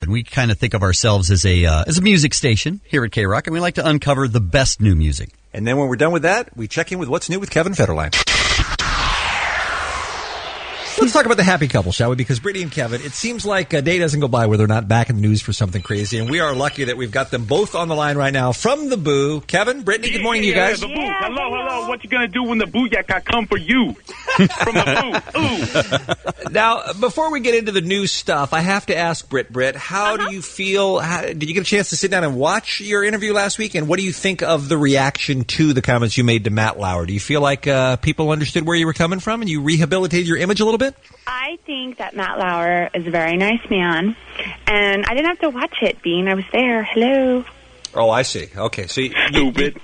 And we kind of think of ourselves as a music station here at K-Rock, and we like to uncover the best new music. And then when we're done with that, we check in with what's new with Kevin Federline. Let's talk about the happy couple, shall we? Because Brittany and Kevin, it seems like a day doesn't go by where they're not back in the news for something crazy, and we are lucky that we've got them both on the line right now from the Boo. Kevin, Brittany, good morning, you guys. The Boo. Hello. What you gonna do when the Booyaka come for you? From the Boo. Ooh. Now, before we get into the new stuff, I have to ask Britt, how do you feel? Did you get a chance to sit down and watch your interview last week? And what do you think of the reaction to the comments you made to Matt Lauer? Do you feel like people understood where you were coming from and you rehabilitated your image a little bit? I think that Matt Lauer is a very nice man, and I didn't have to watch it, Bean. I was there. Hello. Oh, I see. Okay, so Stupid.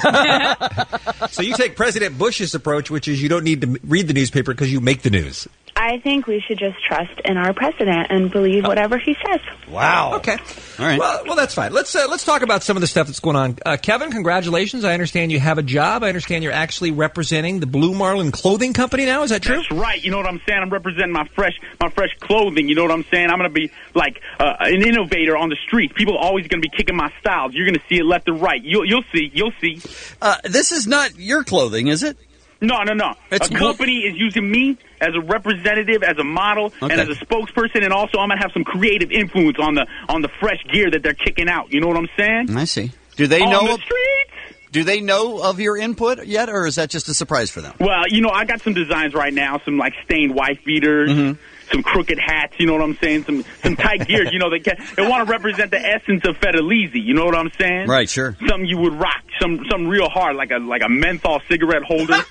So you take President Bush's approach, which is you don't need to read the newspaper because you make the news. I think we should just trust in our president and believe whatever he says. Wow. Okay. All right. Well, that's fine. Let's talk about some of the stuff that's going on. Kevin, congratulations. I understand you have a job. I understand you're actually representing the Blue Marlin Clothing Company now. Is that true? That's right. You know what I'm saying? I'm representing my fresh clothing. You know what I'm saying? I'm going to be like an innovator on the streets. People are always going to be kicking my styles. You're going to see it left and right. You'll see. This is not your clothing, is it? No. A company is using me as a representative, as a model, and as a spokesperson, and also I'm going to have some creative influence on the fresh gear that they're kicking out. You know what I'm saying? I see. Do they on know? The streets? Do they know of your input yet, or is that just a surprise for them? Well, I got some designs right now, some like stained wife beaters, some crooked hats, you know what I'm saying? Some tight gear, they want to represent the essence of Fedelizi, you know what I'm saying? Right, sure. Something you would rock, some real hard, like a menthol cigarette holder.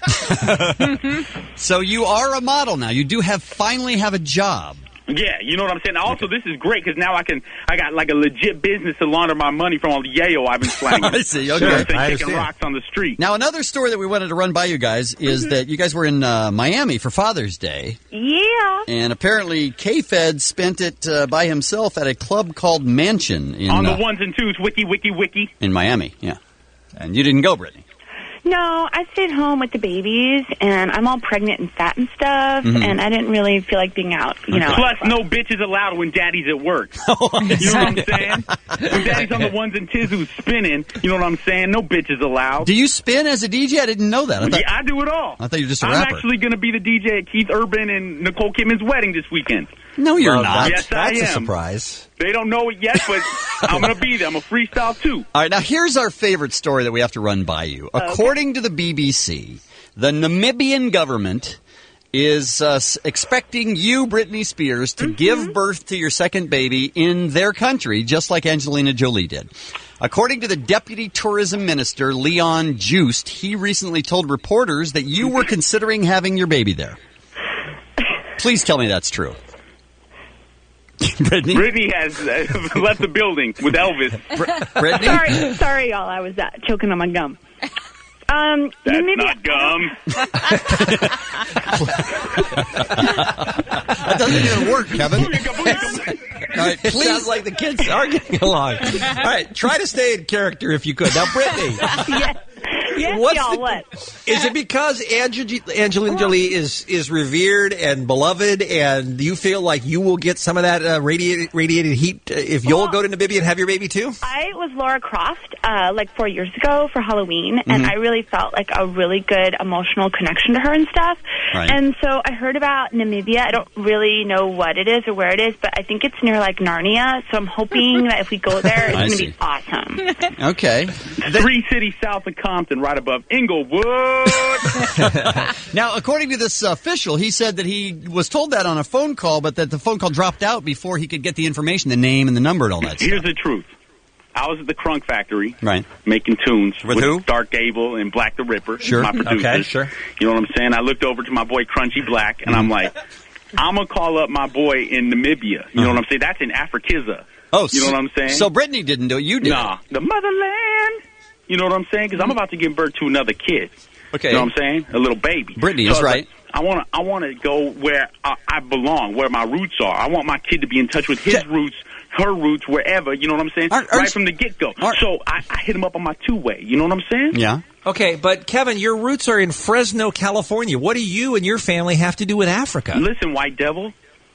So you are a model now. You finally have a job. Yeah, you know what I'm saying? Also, this is great because now I got like a legit business to launder my money from all the yayo I've been slanging. I see, okay. You know what I'm saying? Kicking rocks on the street. Now, another story that we wanted to run by you guys is that you guys were in Miami for Father's Day. Yeah. And apparently K-Fed spent it by himself at a club called Mansion. On the ones and twos, wiki. In Miami, yeah. And you didn't go, Brittany. No, I stayed home with the bababies, and I'm all pregnant and fat and stuff, and I didn't really feel like being out, Plus, no bitches allowed when daddy's at work. You know what I'm saying? When daddy's on the ones and twos who's spinning, you know what I'm saying? No bitches allowed. Do you spin as a DJ? I didn't know that. I do it all. I thought you were just a rapper. I'm actually going to be the DJ at Keith Urban and Nicole Kidman's wedding this weekend. No, you're not. Yes, I am. That's a surprise. They don't know it yet, but I'm going to be there. I'm a freestyle, too. All right, now here's our favorite story that we have to run by you. Okay. According to the BBC, the Namibian government is expecting you, Britney Spears, to give birth to your second baby in their country, just like Angelina Jolie did. According to the Deputy Tourism Minister, Leon Joost, he recently told reporters that you were considering having your baby there. Please tell me that's true. Brittany has left the building with Elvis. Brittany? Sorry, y'all. I was choking on my gum. That's not gum. That doesn't even work, Kevin. All right, please. Sounds like the kids are getting along. All right, try to stay in character if you could. Now, Brittany. Yes, y'all, what? Is it because Angelina Jolie is revered and beloved, and you feel like you will get some of that radiated heat if you'll go to Namibia and have your baby too? I was Laura Croft like 4 years ago for Halloween, and I really felt like a really good emotional connection to her and stuff. Right. And so I heard about Namibia. I don't really know what it is or where it is, but I think it's near like Narnia, so I'm hoping that if we go there, it's going to be awesome. Okay. 3 cities south of Compton, right above Inglewood. Now, according to this official, he said that he was told that on a phone call, but that the phone call dropped out before he could get the information, the name and the number and all that Here's stuff. the truth. I was at the Crunk Factory, right, making tunes with who? Dark Gable and Black the Ripper, sure, my producers. Okay, sure. You know what I'm saying? I looked over to my boy Crunchy Black, and I'm like, I'm gonna call up my boy in Namibia. You know what I'm saying? That's in Afrikiza. Oh, you know what I'm saying? So Brittany didn't do it. You did. Nah, the motherland. You know what I'm saying? Because I'm about to give birth to another kid. Okay. You know what I'm saying? A little baby. Brittany is right. I want to go where I belong, where my roots are. I want my kid to be in touch with his roots, her roots, wherever. You know what I'm saying? Right from the get-go. So I hit him up on my two-way. You know what I'm saying? Yeah. Okay, but Kevin, your roots are in Fresno, California. What do you and your family have to do with Africa? Listen, white devil.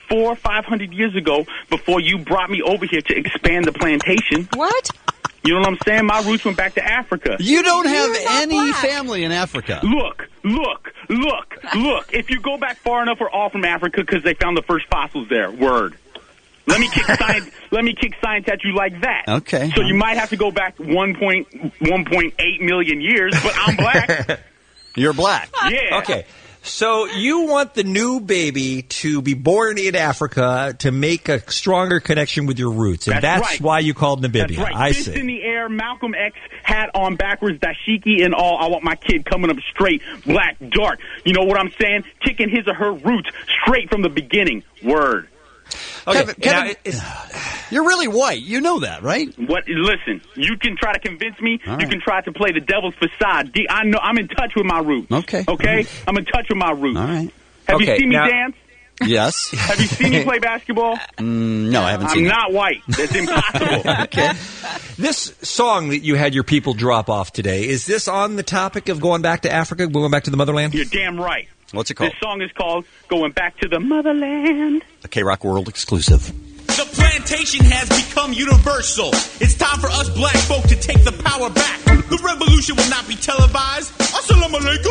400 or 500 years ago before you brought me over here to expand the plantation. What? You know what I'm saying? My roots went back to Africa. You don't have any family in Africa. Look. If you go back far enough, we're all from Africa because they found the first fossils there. Word. Let me kick science at you like that. Okay. So you might have to go back 1.8 million years, but I'm black. You're black. Yeah. Okay. So you want the new baby to be born in Africa to make a stronger connection with your roots, and that's right. why you called Namibia. That's right. I Fist see. in the air, Malcolm X hat on backwards, dashiki and all. I want my kid coming up straight, black, dark. You know what I'm saying? Kicking his or her roots straight from the beginning. Word. Okay, Kevin, you're really white. You know that, right? What? Listen, you can try to convince me. All You right. can try to play the devil's facade. I know I'm in touch with my roots. Okay. Okay? I'm in touch with my roots. All right. Have Okay, you seen me now- dance? Yes. Have you seen me play basketball? No, I haven't I'm seen it. not white. That's impossible. Okay. This song that you had your people drop off today, is this on the topic of going back to Africa, going back to the motherland? You're damn right. What's it called? This song is called Going Back to the Motherland. A K-Rock World exclusive. The plantation has become universal. It's time for us black folk to take the power back. The revolution will not be televised. Assalamu alaikum.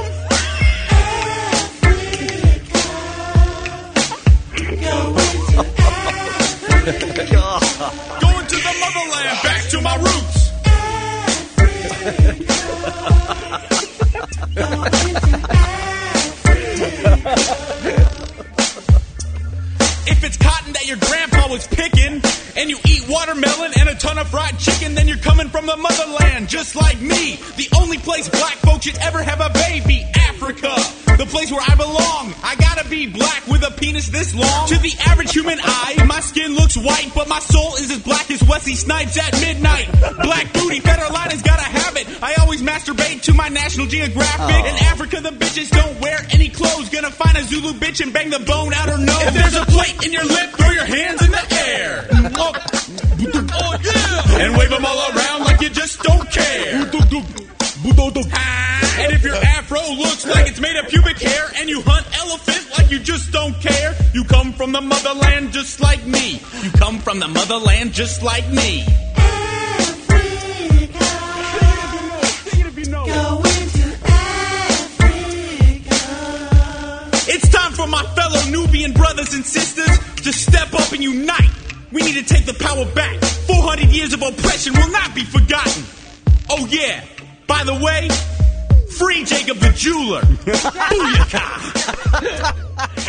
Going to the motherland, back to my roots. If it's cotton that your grandpa was picking, and you eat watermelon and a ton of fried chicken, then you're coming from the motherland, just like me. The only place black folks should ever have a baby, Africa. The place where I belong. I gotta be black with a penis this long. To the average human eye, my skin looks white, but my soul is as black as Wesley Snipes at midnight. Black booty, Federline's gotta have it. I always masturbate to my National Geographic. In Africa, the bitches don't wear any clothes. Gonna find a Zulu bitch and bang the bone out her nose. If there's a plate in your lip, throw your hands in the air. Oh yeah! And wave them all around like you just don't care. And if your afro looks like it's made of pubic hair and you hunt elephants like you just don't care, you come from the motherland just like me. You come from the motherland just like me. It's time for my fellow Nubian brothers and sisters to step up and unite. We need to take the power back. 400 years of oppression will not be forgotten. Oh yeah, by the way, free Jacob the Jeweler. Booyaka!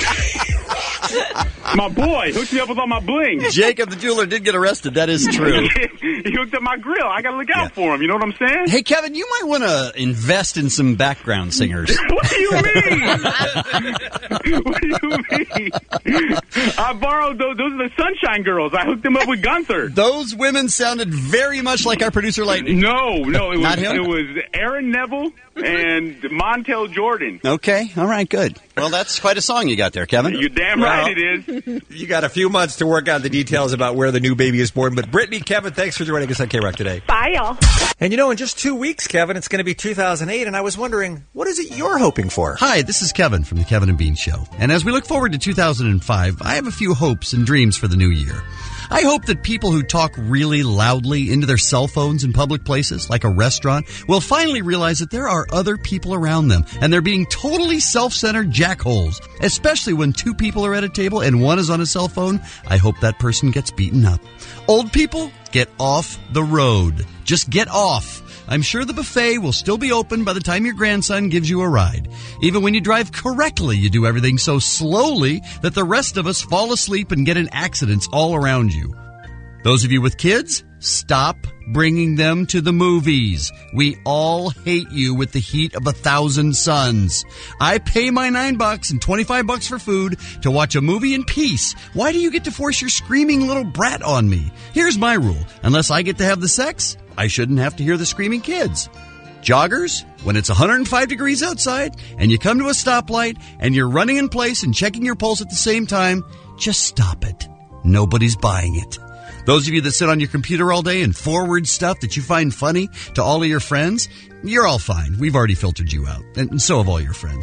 My boy hooked me up with all my bling. Jacob the Jeweler did get arrested. That is true. He hooked up my grill. I gotta look out for him. You know what I'm saying? Hey, Kevin, you might want to invest in some background singers. What do you mean? What do you mean? I borrowed those. Those are the Sunshine Girls. I hooked them up with Gunther. Those women sounded very much like our producer Lightning. No, it Not was him? it was Aaron Neville and Montel Jordan. Okay, all right, good. Well, that's quite a song you got there, Kevin. You're damn right it is. You got a few months to work out the details about where the new baby is born. But Brittany, Kevin, thanks for joining us on K-Rock today. Bye, y'all. And in just 2 weeks, Kevin, it's going to be 2008, and I was wondering, what is it you're hoping for? Hi, this is Kevin from the Kevin and Bean Show. And as we look forward to 2005, I have a few hopes and dreams for the new year. I hope that people who talk really loudly into their cell phones in public places, like a restaurant, will finally realize that there are other people around them, and they're being totally self-centered jackholes. Especially when two people are at a table and one is on a cell phone, I hope that person gets beaten up. Old people, get off the road. Just get off. I'm sure the buffet will still be open by the time your grandson gives you a ride. Even when you drive correctly, you do everything so slowly that the rest of us fall asleep and get in accidents all around you. Those of you with kids, stop bringing them to the movies. We all hate you with the heat of 1,000 suns. I pay my $9 and $25 for food to watch a movie in peace. Why do you get to force your screaming little brat on me? Here's my rule. Unless I get to have the sex, I shouldn't have to hear the screaming kids. Joggers, when it's 105 degrees outside and you come to a stoplight and you're running in place and checking your pulse at the same time, just stop it. Nobody's buying it. Those of you that sit on your computer all day and forward stuff that you find funny to all of your friends, you're all fine. We've already filtered you out, and so have all your friends.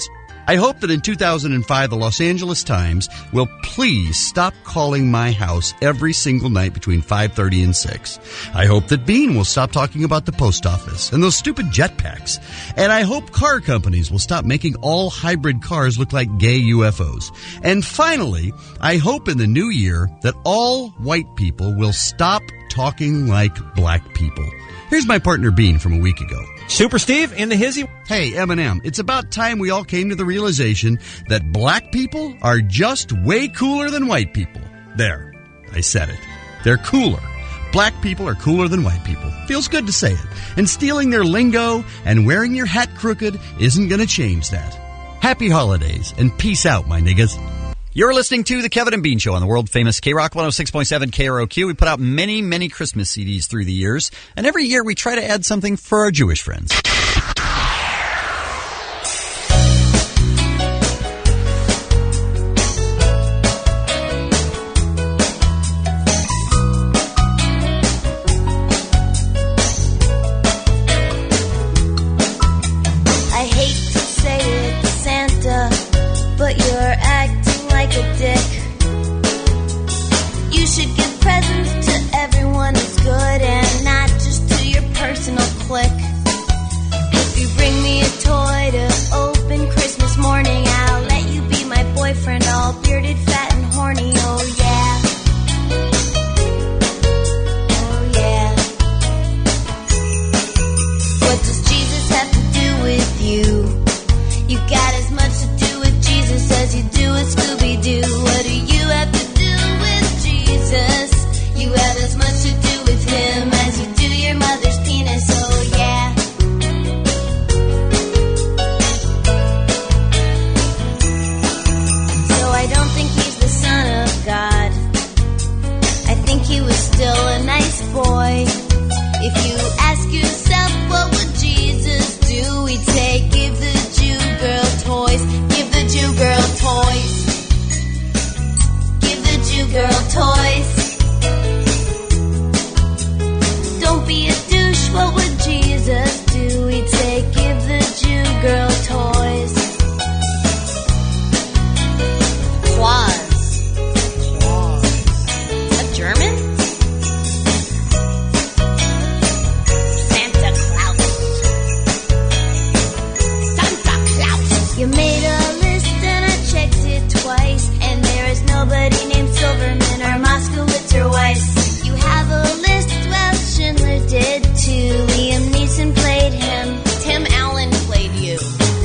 I hope that in 2005, the Los Angeles Times will please stop calling my house every single night between 5:30 and 6. I hope that Bean will stop talking about the post office and those stupid jetpacks. And I hope car companies will stop making all hybrid cars look like gay UFOs. And finally, I hope in the new year that all white people will stop talking like black people. Here's my partner Bean from a week ago. Super Steve in the hizzy. Hey, Eminem, it's about time we all came to the realization that black people are just way cooler than white people. There, I said it. They're cooler. Black people are cooler than white people. Feels good to say it. And stealing their lingo and wearing your hat crooked isn't going to change that. Happy holidays and peace out, my niggas. You're listening to The Kevin and Bean Show on the world-famous K-Rock 106.7 KROQ. We put out many, many Christmas CDs through the years, and every year we try to add something for our Jewish friends. I hate to say it, Santa, but you're acting like a dick. You should give presents to everyone who's good and not just to your personal clique. If you bring me a toy to open Christmas morning, I'll let you be my boyfriend, all bearded, fat, and horny. Oh yeah. Oh yeah. What does Jesus have to do with you? You got as much to do with Jesus as you do with Scooby-Doo. What do you have to do with Jesus? You have as much to do with him as you do your mother's penis. Oh yeah. So I don't think he's the son of God. I think he was still a nice boy. If you ask yourself what would Jesus do, he'd say give the Jew girl toys. Give the Jew girl toys. Give the Jew girl toys. Don't be a douche, what would Jesus do? He'd say give the Jew girl toys. Claus. Is that German? Santa Claus. Santa Claus. You made a list and I checked it twice, and there is nobody named Silverman or Moskowitz or Weiss. You have a list, well, Schindler did too. Liam Neeson played him. Tim Allen played you.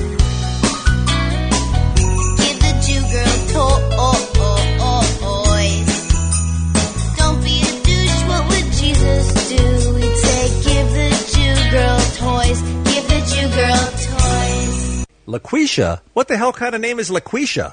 Give the Jew girl toys. Don't be a douche, what would Jesus do? He'd say give the Jew girl toys. Give the Jew girl toys. LaQuisha? What the hell kind of name is LaQuisha?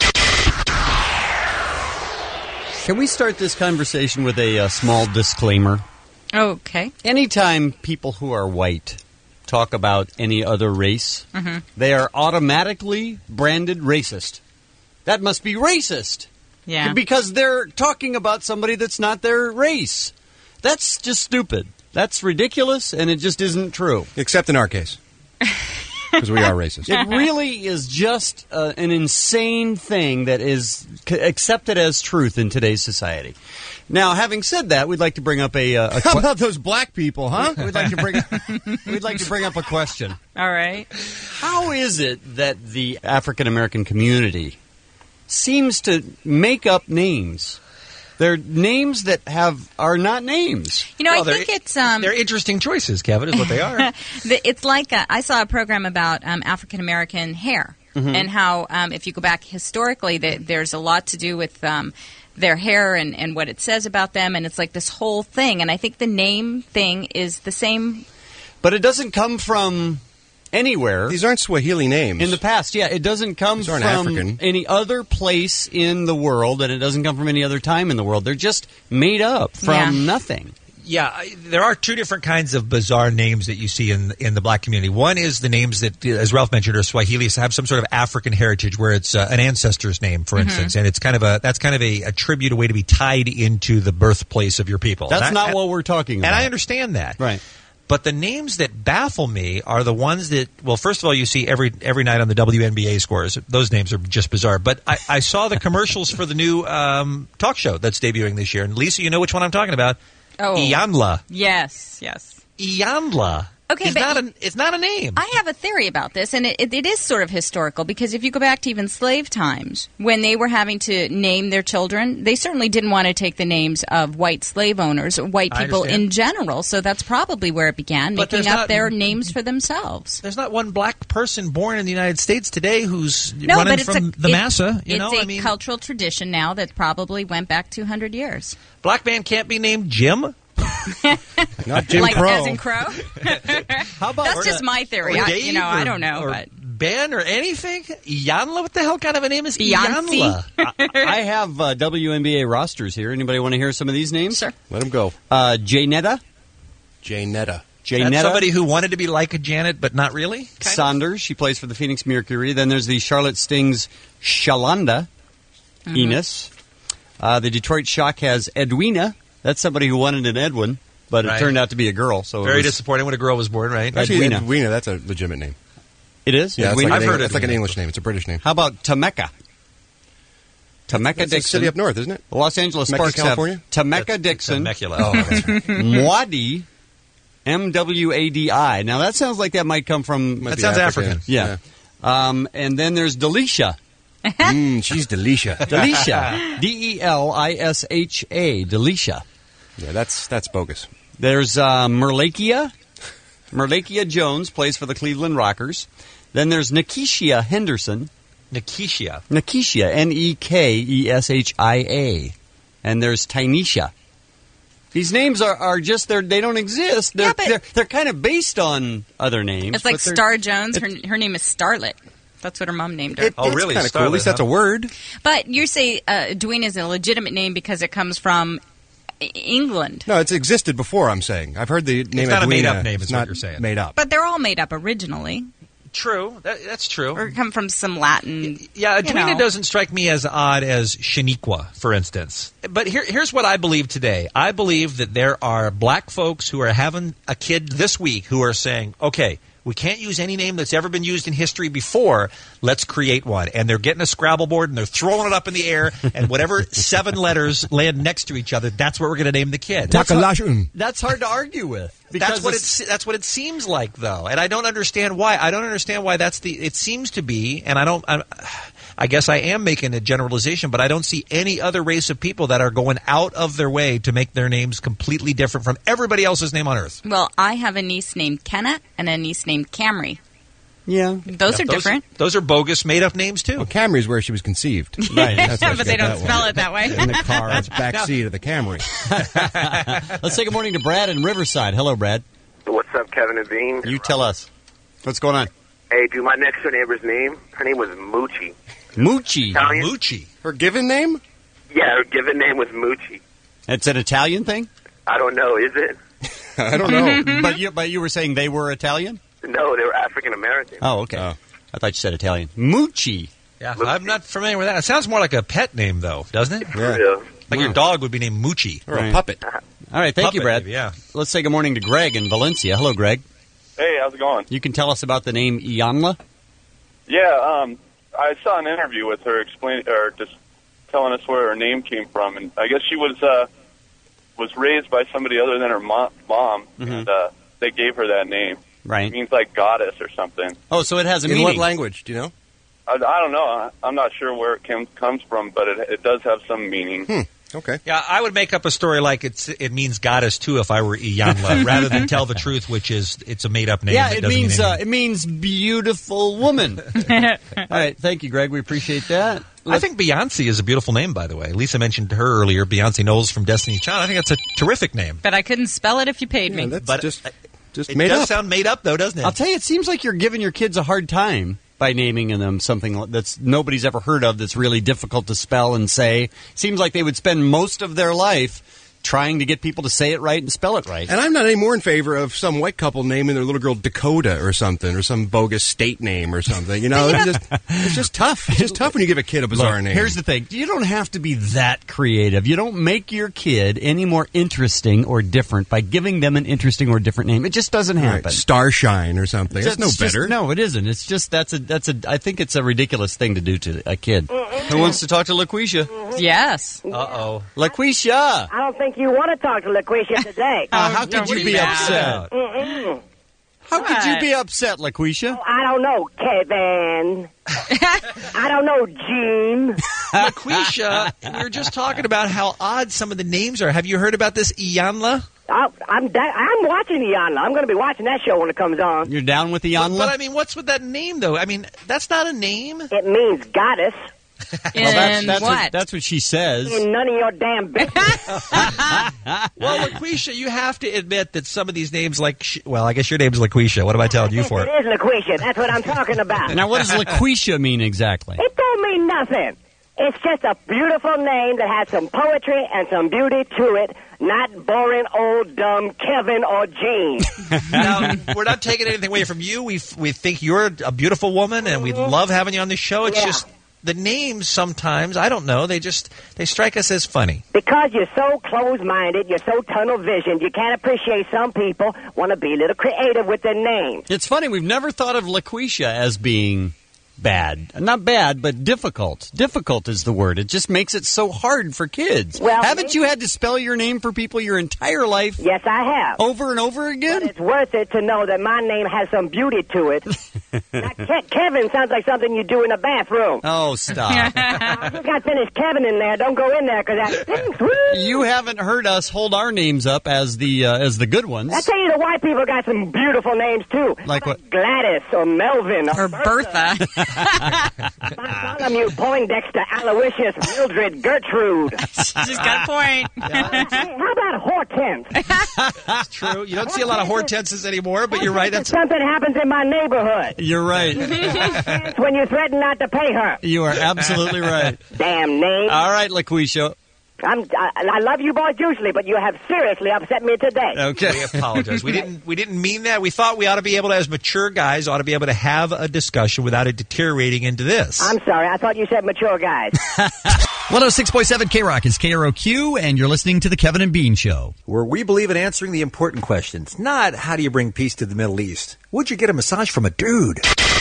Can we start this conversation with a small disclaimer? Okay. Anytime people who are white talk about any other race, they are automatically branded racist. That must be racist. Yeah. Because they're talking about somebody that's not their race. That's just stupid. That's ridiculous, and it just isn't true. Except in our case. Because we are racist. It really is just an insane thing that is accepted as truth in today's society. Now, having said that, we'd like to bring up How about those black people, huh? We'd like to bring up a question. All right. How is it that the African American community seems to make up names? They're names that are not names. You know, I think it's they're interesting choices, Kevin, is what they are. It's like I saw a program about African American hair and how if you go back historically, there's a lot to do with their hair and what it says about them, and it's like this whole thing. And I think the name thing is the same. But it doesn't come from anywhere. These aren't Swahili names. In the past, yeah. It doesn't come from African. any other place in the world, and it doesn't come from any other time in the world. They're just made up from nothing. Yeah, there are two different kinds of bizarre names that you see in the black community. One is the names that, as Ralph mentioned, are Swahili, have some sort of African heritage, where it's an ancestor's name, for instance, and it's kind of a tribute, a way to be tied into the birthplace of your people. That's not what we're talking about. And I understand that. Right. But the names that baffle me are the ones that, well, first of all, you see every night on the WNBA scores. Those names are just bizarre. But I saw the commercials for the new talk show that's debuting this year. And Lisa, you know which one I'm talking about. Oh. Iyanla. Yes. Iyanla. Okay, it's not a name. I have a theory about this, and it is sort of historical, because if you go back to even slave times, when they were having to name their children, they certainly didn't want to take the names of white slave owners, or white people in general, so that's probably where it began, making up their names for themselves. There's not one black person born in the United States today who's running from the massa. It's a cultural tradition now that probably went back 200 years. Black man can't be named Jim? Not Jim like Crow. As in Crow? How about that's just my theory. I don't know. But Ben or anything? Iyanla? What the hell kind of a name is Beyonce? Iyanla? I have WNBA rosters here. Anybody want to hear some of these names? Sure. Let him go. Janetta. Janetta. That's somebody who wanted to be like a Janet, but not really? Saunders. She plays for the Phoenix Mercury. Then there's the Charlotte Sting's Shalonda Enos. The Detroit Shock has Edwina. That's somebody who wanted an Edwin, but it turned out to be a girl. So very disappointing when a girl was born, right? Actually, Edwina, that's a legitimate name. It is? Yeah, I've heard it. It's like an English name. It's a British name. How about Temecca? Temecca Dixon. A city up north, isn't it? The Los Angeles Temecca, Sparks California? have Temecca Dixon. Temecula. Oh, that's right. Mwadi. MWADI. Now, that sounds like that might come from... That sounds African. Yeah. And then there's Delisha. She's Delisha. Delisha. D-E-L-I-S-H-A. Delisha. Yeah, that's bogus. There's Merlakia. Merlakia Jones plays for the Cleveland Rockers. Then there's Nikeshia Henderson. Nikeshia. Nekeshia. And there's Tynesha. These names are just, they don't exist. They're kind of based on other names. It's like Star Jones. Her name is Starlet. That's what her mom named her. Oh, really? Kind of cool. At least that's a word. But you say Edwina is a legitimate name because it comes from England. No, it's existed before, I'm saying. I've heard the name It's not Edwina. a made-up name, is It's what not you're saying. made up. But they're all made up originally. True. That's true. Or come from some Latin. Yeah, Edwina doesn't strike me as odd as Shaniqua, for instance. But here's what I believe today. I believe that there are black folks who are having a kid this week who are saying, okay, we can't use any name that's ever been used in history before. Let's create one. And they're getting a Scrabble board and they're throwing it up in the air. And whatever 7 letters land next to each other, that's what we're going to name the kid. That's hard to argue with. That's what it seems like, though, and I don't understand why. That's the. It seems to be, and I guess I am making a generalization, but I don't see any other race of people that are going out of their way to make their names completely different from everybody else's name on Earth. Well, I have a niece named Kenna and a niece named Camry. Yeah. Those are different. Those are bogus, made-up names, too. Well, Camry's where she was conceived. Right. But they don't spell it that way. In the car, it's back seat of the Camry. Let's say good morning to Brad in Riverside. Hello, Brad. What's up, Kevin and Bean? You tell us. What's going on? Hey, dude, my next door neighbor's name, her name was Moochie. Moochie. Italian? Moochie. Her given name? Yeah, her given name was Moochie. It's an Italian thing? I don't know, is it? I don't know. But you were saying they were Italian? No, they were African American. Oh, okay. I thought you said Italian. Moochie. Yeah, I'm not familiar with that. It sounds more like a pet name, though, doesn't it? Yeah. Like your dog would be named Moochie. Or a puppet. All right, thank you, Brad. Maybe, yeah. Let's say good morning to Greg in Valencia. Hello, Greg. Hey, how's it going? You can tell us about the name Iyanla? Yeah, I saw an interview with her just telling us where her name came from, and I guess she was raised by somebody other than her mom, and they gave her that name. Right. It means like goddess or something. Oh, so it has a In meaning. what language? Do you know? I don't know. I'm not sure where it comes from, but it does have some meaning. Okay. Yeah, I would make up a story like it means goddess too if I were Iyanla, rather than tell the truth, which is it's a made up name. Yeah, that it doesn't means mean anything. it means beautiful woman. All right, thank you, Greg. We appreciate that. I think Beyonce is a beautiful name, by the way. Lisa mentioned her earlier, Beyonce Knowles from Destiny's Child. I think that's a terrific name. But I couldn't spell it if you paid me. That's But just it made does up. sound made up, though, doesn't it? I'll tell you, it seems like you're giving your kids a hard time by naming them something that's nobody's ever heard of that's really difficult to spell and say. Seems like they would spend most of their life trying to get people to say it right and spell it right. And I'm not any more in favor of some white couple naming their little girl Dakota or something, or some bogus state name or something. You know, it's just tough. It's just tough when you give a kid a bizarre name. Here's the thing. You don't have to be that creative. You don't make your kid any more interesting or different by giving them an interesting or different name. It just doesn't happen. Right. Starshine or something. That's no better. No, it isn't. It's just I think it's a ridiculous thing to do to a kid. Who wants to talk to LaQuisha? Yes. Uh-oh. LaQuisha! I don't think you want to talk to LaQuisha today. How could you be upset? How could you be upset, LaQuisha? Oh, I don't know, Kevin. I don't know, Gene. LaQuisha, we were just talking about how odd some of the names are. Have you heard about this Iyanla? I'm watching Iyanla. I'm going to be watching that show when it comes on. You're down with Iyanla? But I mean, what's with that name, though? I mean, that's not a name. It means goddess. That's what she says. In none of your damn business. Well, LaQuisha, you have to admit that some of these names, I guess your name's LaQuisha. What am I telling you for? It is LaQuisha. That's what I'm talking about. Now, what does LaQuisha mean exactly? It don't mean nothing. It's just a beautiful name that has some poetry and some beauty to it, not boring old dumb Kevin or Gene. Now, we're not taking anything away from you. We think you're a beautiful woman, and we love having you on the show. It's just the names sometimes, I don't know, they strike us as funny. Because you're so close-minded, you're so tunnel-visioned, you can't appreciate some people want to be a little creative with their names. It's funny, we've never thought of LaQuisha as being bad. Not bad, but difficult. Difficult is the word. It just makes it so hard for kids. Well, haven't you had to spell your name for people your entire life? Yes, I have. Over and over again? But it's worth it to know that my name has some beauty to it. Now, Kevin sounds like something you do in a bathroom. Oh, stop. I just got finished Kevin in there. Don't go in there because that stinks. You haven't heard us hold our names up as the good ones. I tell you, the white people got some beautiful names, too. Like what? Gladys or Melvin. Or Bertha. Bartholomew, Poindexter, Aloysius, Mildred, Gertrude. She's got a point. How about Hortense? That's true. You don't see a lot of Hortenses anymore, but you're right. That's something happens in my neighborhood. You're right. When you threaten not to pay her. You are absolutely right. Damn name. All right, LaQuisha. I love you boys usually, but you have seriously upset me today. Okay. We apologize. We didn't mean that. We thought we ought to be able to, as mature guys, ought to be able to have a discussion without it deteriorating into this. I'm sorry. I thought you said mature guys. 106.7 K-Rock is KROQ, and you're listening to The Kevin and Bean Show. Where we believe in answering the important questions, not how do you bring peace to the Middle East. Would you get a massage from a dude?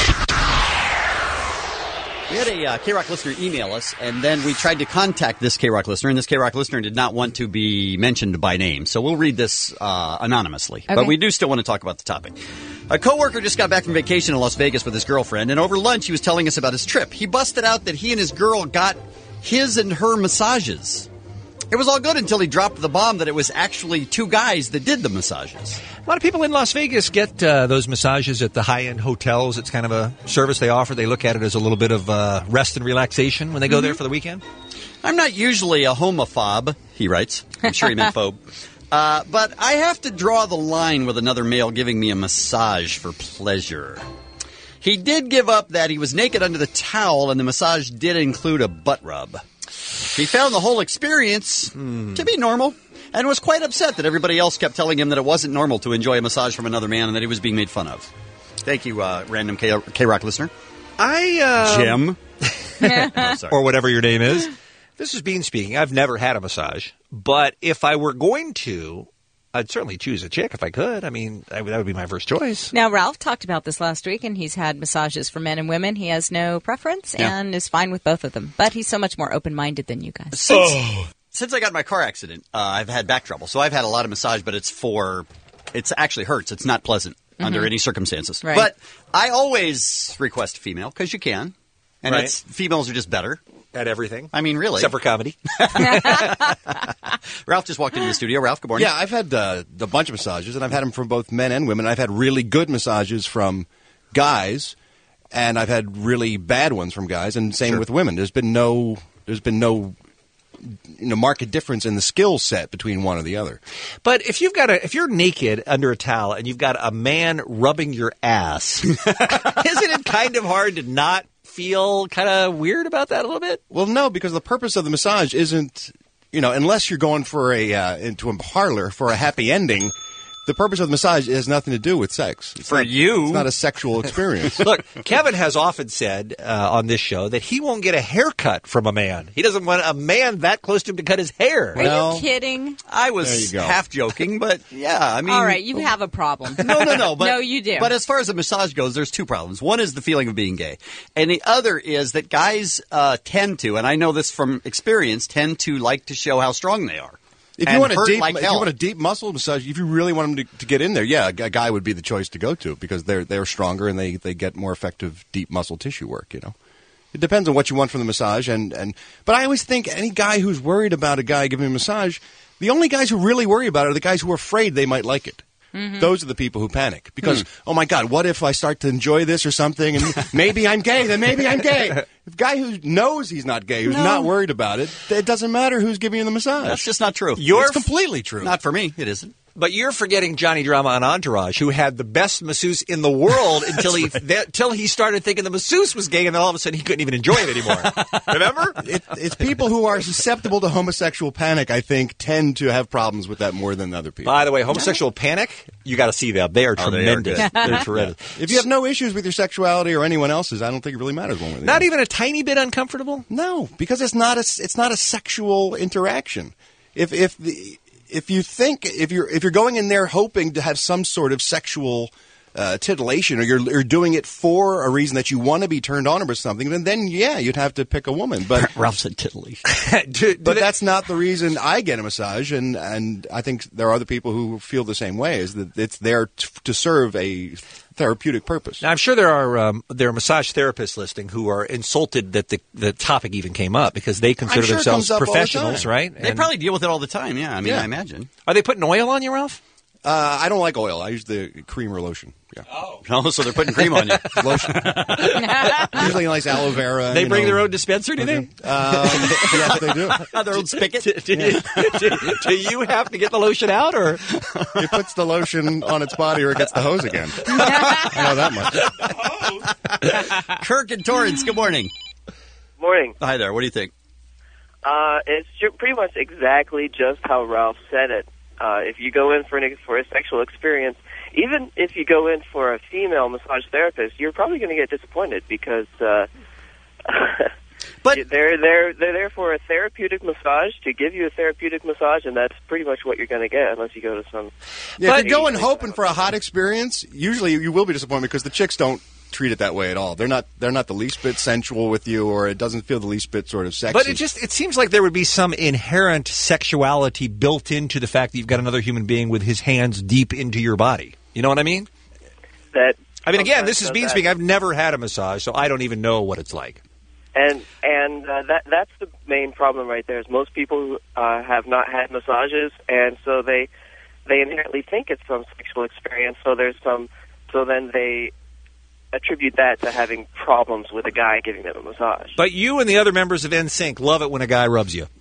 We had a K-Rock listener email us, and then we tried to contact this K-Rock listener, and this K-Rock listener did not want to be mentioned by name. So we'll read this anonymously. Okay. But we do still want to talk about the topic. A coworker just got back from vacation in Las Vegas with his girlfriend, and over lunch he was telling us about his trip. He busted out that he and his girl got his and her massages. It was all good until he dropped the bomb that it was actually two guys that did the massages. A lot of people in Las Vegas get those massages at the high-end hotels. It's kind of a service they offer. They look at it as a little bit of rest and relaxation when they go there for the weekend. I'm not usually a homophobe, he writes. I'm sure he meant phobe. But I have to draw the line with another male giving me a massage for pleasure. He did give up that he was naked under the towel, and the massage did include a butt rub. He found the whole experience to be normal and was quite upset that everybody else kept telling him that it wasn't normal to enjoy a massage from another man and that he was being made fun of. Thank you, random K-Rock listener. Jim. Or whatever your name is. This is Bean speaking. I've never had a massage, but if I were going to, I'd certainly choose a chick if I could. I mean, that would be my first choice. Now, Ralph talked about this last week, and he's had massages for men and women. He has no preference and is fine with both of them. But he's so much more open-minded than you guys. Since I got in my car accident, I've had back trouble. So I've had a lot of massage, but it actually hurts. It's not pleasant under any circumstances. Right. But I always request a female, because you can. And females are just better. At everything. I mean, really. Except for comedy. Ralph just walked into the studio. Ralph, good morning. Yeah, I've had a bunch of massages, and I've had them from both men and women. I've had really good massages from guys, and I've had really bad ones from guys, and same with women. There's been no marked difference in the skill set between one or the other. But if you're naked under a towel and you've got a man rubbing your ass, isn't it kind of hard to not feel kind of weird about that a little bit? Well, no, because the purpose of the massage isn't unless you're going for into a parlor for a happy ending, the purpose of the massage has nothing to do with sex. It's not a sexual experience. Look, Kevin has often said on this show that he won't get a haircut from a man. He doesn't want a man that close to him to cut his hair. Are you kidding? I was half joking, but yeah, I mean... All right, you have a problem. No. But, no, you do. But as far as a massage goes, there's two problems. One is the feeling of being gay. And the other is that guys tend to, and I know this from experience, tend to like to show how strong they are. If you want a deep muscle massage, if you really want them to get in there, a guy would be the choice to go to because they're stronger and they get more effective deep muscle tissue work. It depends on what you want from the massage, but I always think any guy who's worried about a guy giving a massage, the only guys who really worry about it are the guys who are afraid they might like it. Mm-hmm. Those are the people who panic because, oh my God, what if I start to enjoy this or something and maybe I'm gay, then maybe I'm gay. If a guy who knows he's not gay, who's not worried about it, it doesn't matter who's giving you the massage. That's just not true. It's completely true. Not for me, it isn't. But you're forgetting Johnny Drama on Entourage, who had the best masseuse in the world until he started thinking the masseuse was gay, and then all of a sudden he couldn't even enjoy it anymore. Remember? It's people who are susceptible to homosexual panic, I think, tend to have problems with that more than other people. By the way, homosexual panic, you got to see them. They are tremendous. They're tremendous. If you have no issues with your sexuality or anyone else's, I don't think it really matters one way or the other. Not even a tiny bit uncomfortable? No, because it's not a sexual interaction. If you're going in there hoping to have some sort of sexual titillation, or you're doing it for a reason that you want to be turned on or something, then you'd have to pick a woman. But Ralph said titillation. But that's not the reason I get a massage, and I think there are other people who feel the same way. Is that it's there to serve a therapeutic purpose. Now, I'm sure there are massage therapists listening who are insulted that the topic even came up because they consider themselves professionals, right? They probably deal with it all the time. Yeah, I imagine. Are they putting oil on you, Ralph? I don't like oil. I use the cream or lotion. Yeah. Oh, so they're putting cream on you. Lotion. Usually a nice aloe vera. They bring their own dispenser, do they? Yes, they do. Their own spigot. Do you have to get the lotion out, or it puts the lotion on its body, or it gets the hose again? I know that much. Kirk and Torrance, good morning. Morning. Hi there. What do you think? It's pretty much exactly just how Ralph said it. If you go in for a sexual experience, even if you go in for a female massage therapist, you're probably going to get disappointed because but they're there for a therapeutic massage, to give you a therapeutic massage, and that's pretty much what you're going to get unless you go to some... Yeah, if you're going hoping for a hot experience, usually you will be disappointed because the chicks don't treat it that way at all. They're not the least bit sensual with you, or it doesn't feel the least bit sort of sexy. But it seems like there would be some inherent sexuality built into the fact that you've got another human being with his hands deep into your body. You know what I mean? Again, this is me speaking. I've never had a massage, so I don't even know what it's like. And that's the main problem right there. Is most people have not had massages, and so they inherently think it's some sexual experience. So then they attribute that to having problems with a guy giving them a massage. But you and the other members of NSYNC love it when a guy rubs you.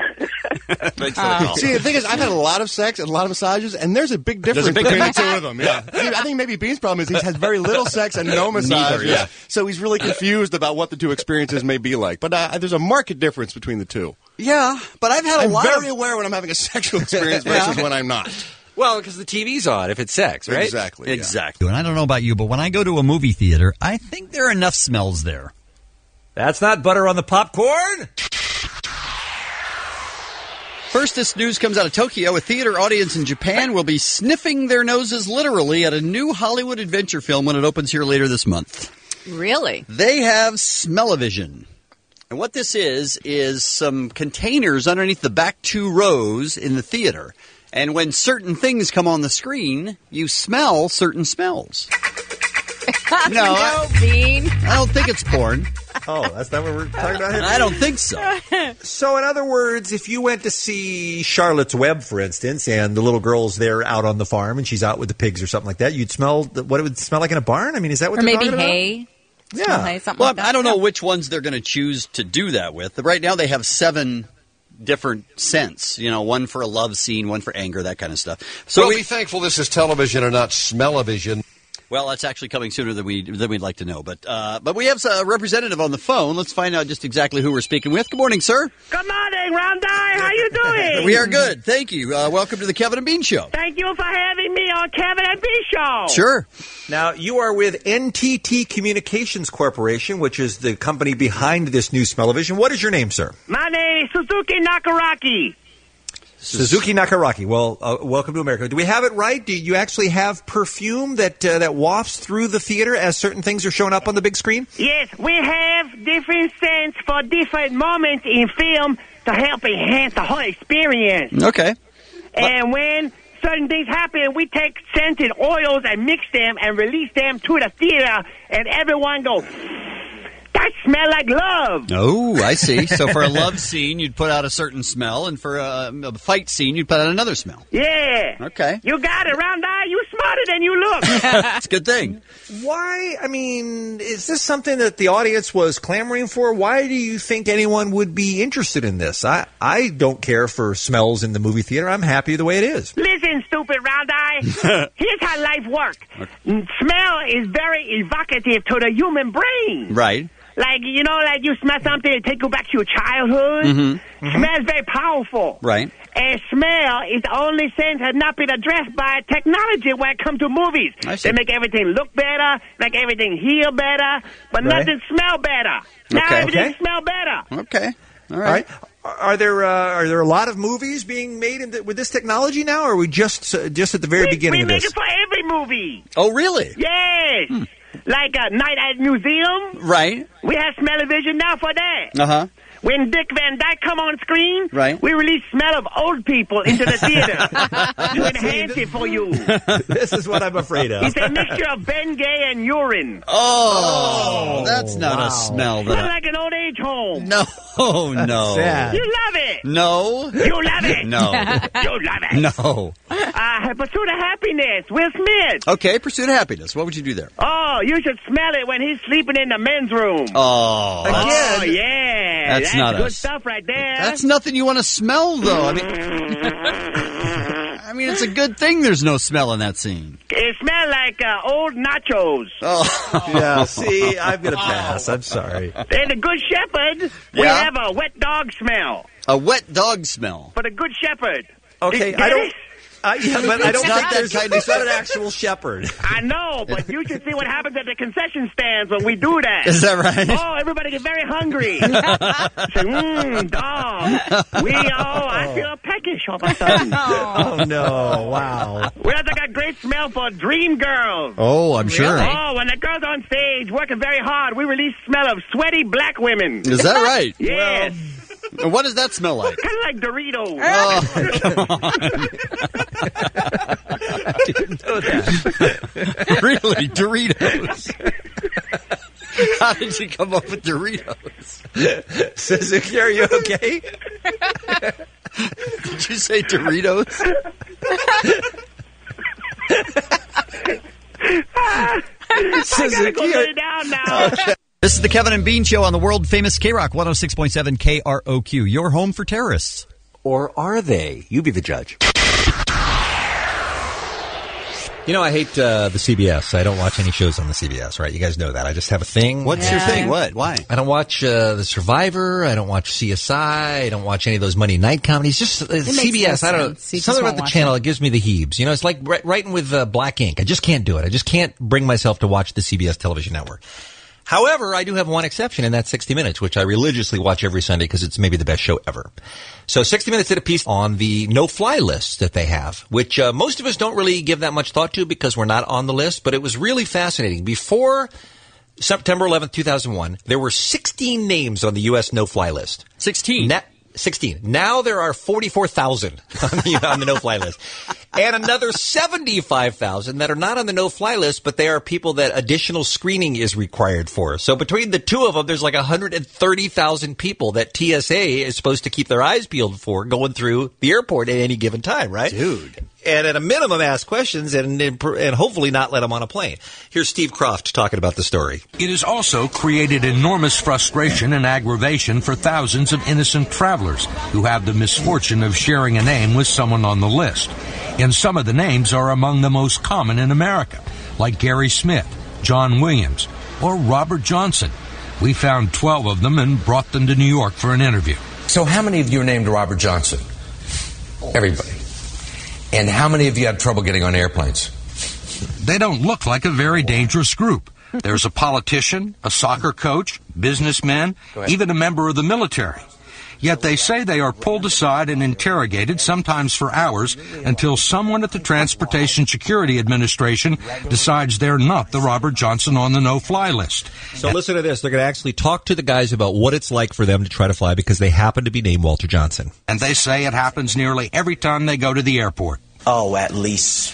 See, the thing is, I've had a lot of sex and a lot of massages, and there's a big difference between the two of them. Yeah, I think maybe Bean's problem is he has very little sex and no massages, so he's really confused about what the two experiences may be like. But there's a marked difference between the two. Yeah, but I'm very aware when I'm having a sexual experience versus when I'm not. Well, because the TV's on if it's sex, right? Exactly. And I don't know about you, but when I go to a movie theater, I think there are enough smells there. That's not butter on the popcorn. First, this news comes out of Tokyo. A theater audience in Japan will be sniffing their noses literally at a new Hollywood adventure film when it opens here later this month. Really? They have smell-o-vision. And what this is some containers underneath the back two rows in the theater. And when certain things come on the screen, you smell certain smells. No, Bean. I don't think it's porn. Oh, that's not what we're talking about here? I don't think so. So, in other words, if you went to see Charlotte's Web, for instance, and the little girl's there out on the farm and she's out with the pigs or something like that, you'd smell what it would smell like in a barn? I mean, is that what or they're maybe talking hay? About? Yeah. Hay, something well, like that. I don't know which ones they're going to choose to do that with. Right now they have 7 different scents, one for a love scene, one for anger, that kind of stuff. So be thankful this is television and not smell-o-vision. Well, that's actually coming sooner than we'd like to know. But we have a representative on the phone. Let's find out just exactly who we're speaking with. Good morning, sir. Good morning, Round Eye. How you doing? We are good. Thank you. Welcome to the Kevin and Bean Show. Thank you for having me on Kevin and Bean Show. Sure. Now, you are with NTT Communications Corporation, which is the company behind this new smell-o-vision. What is your name, sir? My name is Suzuki Nakaraki. Suzuki Nakaraki. Well, welcome to America. Do we have it right? Do you actually have perfume that wafts through the theater as certain things are showing up on the big screen? Yes, we have different scents for different moments in film to help enhance the whole experience. Okay. And when certain things happen, we take scented oils and mix them and release them to the theater, and everyone goes, that smell like love. Oh, I see. So for a love scene, you'd put out a certain smell, and for a fight scene, you'd put out another smell. Yeah. Okay. You got it, Round Eye. You smarter than you look. It's a good thing. Why? I mean, is this something that the audience was clamoring for? Why do you think anyone would be interested in this? I don't care for smells in the movie theater. I'm happy the way it is. Listen, stupid Round Eye. Here's how life works. Smell is very evocative to the human brain. Right. Like, you know, like you smell something and take you back to your childhood. Mm-hmm. Smell is very powerful. Right. And smell is the only sense has not been addressed by technology when it comes to movies. They make everything look better, make everything heal better, but nothing smell better. Now everything smell better. Okay. All right. Are there a lot of movies being made with this technology now, or are we just at the very beginning of this? We make it for every movie. Oh, really? Yes. Like a Night at Museum. Right. We have smell-o-vision now for that. Uh-huh. When Dick Van Dyke come on screen, right, we release smell of old people into the theater to enhance it for you. This is what I'm afraid of. It's a mixture of Bengay and urine. Oh, that's not a smell. Smells like an old age home. No, no. Sad. You love it. No. You love it. No. You love it. No. Pursuit of Happiness, Will Smith. Okay, Pursuit of Happiness. What would you do there? Oh, you should smell it when he's sleeping in the men's room. Oh. Oh, yeah. That's not good stuff right there. That's nothing you want to smell, though. I mean, it's a good thing there's no smell in that scene. It smells like old nachos. Oh. Yeah, see, I'm going to pass. I'm sorry. In the Good Shepherd, we have a wet dog smell. A wet dog smell? For the Good Shepherd. Okay, I don't... yeah, but I don't think it's not an actual shepherd. I know, but you should see what happens at the concession stands when we do that. Is that right? Oh, everybody get very hungry. Say, dog. I feel peckish all of a sudden. Oh, no. Wow. We also got great smell for Dream Girls. Oh, I'm sure. Oh, when the girls on stage working very hard, we release smell of sweaty black women. Is that right? Yes. Well, what does that smell like? Kind of like Doritos. Oh, come on. I didn't know that. Really? Doritos? How did you come up with Doritos? Suzuki, are you okay? Did you say Doritos? Suzuki, go lay down now. Okay. This is the Kevin and Bean Show on the world-famous K-Rock 106.7 KROQ. Your home for terrorists. Or are they? You be the judge. You know, I hate the CBS. I don't watch any shows on the CBS, right? You guys know that. I just have a thing. What's your thing? What? Why? I don't watch The Survivor. I don't watch CSI. I don't watch any of those Monday night comedies. Just CBS. I don't know. Something about the channel, it gives me the heebs. You know, it's like writing with black ink. I just can't do it. I just can't bring myself to watch the CBS television network. However, I do have one exception, and that's 60 Minutes, which I religiously watch every Sunday because it's maybe the best show ever. So 60 Minutes did a piece on the no-fly list that they have, which most of us don't really give that much thought to because we're not on the list, but it was really fascinating. Before September 11th, 2001, there were 16 names on the U.S. no-fly list. 16? 16. Now there are 44,000 on the no-fly list. And another 75,000 that are not on the no-fly list, but they are people that additional screening is required for. So between the two of them, there's like 130,000 people that TSA is supposed to keep their eyes peeled for going through the airport at any given time, right? Dude. And at a minimum, ask questions and hopefully not let them on a plane. Here's Steve Croft talking about the story. It has also created enormous frustration and aggravation for thousands of innocent travelers who have the misfortune of sharing a name with someone on the list. And some of the names are among the most common in America, like Gary Smith, John Williams, or Robert Johnson. We found 12 of them and brought them to New York for an interview. So how many of you are named Robert Johnson? Everybody. And how many of you had trouble getting on airplanes? They don't look like a very dangerous group. There's a politician, a soccer coach, businessmen, even a member of the military. Yet they say they are pulled aside and interrogated, sometimes for hours, until someone at the Transportation Security Administration decides they're not the Robert Johnson on the no-fly list. So listen to this. They're going to actually talk to the guys about what it's like for them to try to fly because they happen to be named Walter Johnson. And they say it happens nearly every time they go to the airport. Oh, at least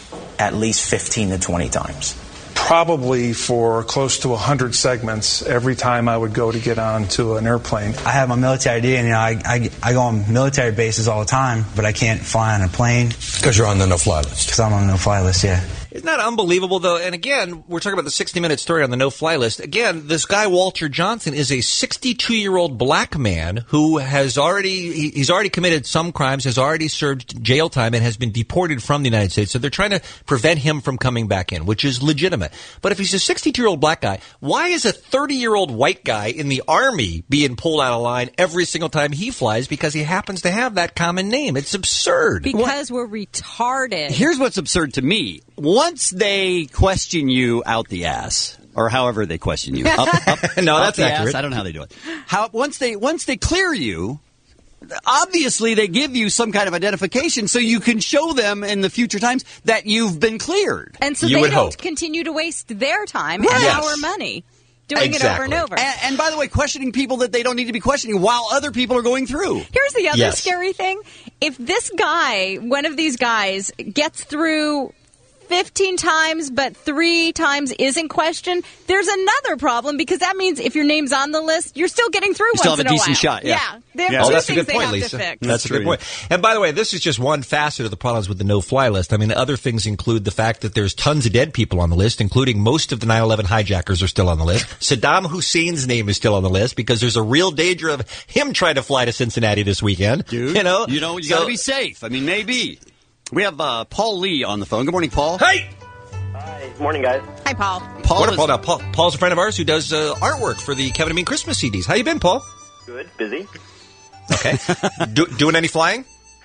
15 to 20 times. Probably for close to 100 segments every time I would go to get onto an airplane. I have my military ID, and I go on military bases all the time, but I can't fly on a plane. Because you're on the no-fly list. Because I'm on the no-fly list, yeah. Isn't that unbelievable, though? And again, we're talking about the 60-minute story on the no-fly list. Again, this guy, Walter Johnson, is a 62-year-old black man who he's already committed some crimes, has already served jail time, and has been deported from the United States. So they're trying to prevent him from coming back in, which is legitimate. But if he's a 62-year-old black guy, why is a 30-year-old white guy in the Army being pulled out of line every single time he flies because he happens to have that common name? It's absurd. Because we're retarded. Here's what's absurd to me. Once they question you out the ass, or however they question you, up no, up that's the accurate. ass, I don't know how they do it. Once they clear you, obviously they give you some kind of identification so you can show them in the future times that you've been cleared. And so they don't continue to waste their time and our money doing it over and over. And by the way, questioning people that they don't need to be questioning while other people are going through. Here's the other scary thing. If this guy, one of these guys, gets through 15 times, but 3 times isn't questioned, there's another problem because that means if your name's on the list, you're still getting through you still once have in a decent while. shot. Yeah. That's a good point, Lisa. That's a good point. And by the way, this is just one facet of the problems with the no-fly list. I mean, the other things include the fact that there's tons of dead people on the list, including most of the 9/11 hijackers are still on the list. Saddam Hussein's name is still on the list because there's a real danger of him trying to fly to Cincinnati this weekend. Dude, you got to be safe. I mean, maybe. We have Paul Lee on the phone. Good morning, Paul. Hey! Hi. Morning, guys. Hi, Paul. Paul's a friend of ours who does artwork for the Kevin and Bean Christmas CDs. How you been, Paul? Good. Busy. Okay. Doing any flying?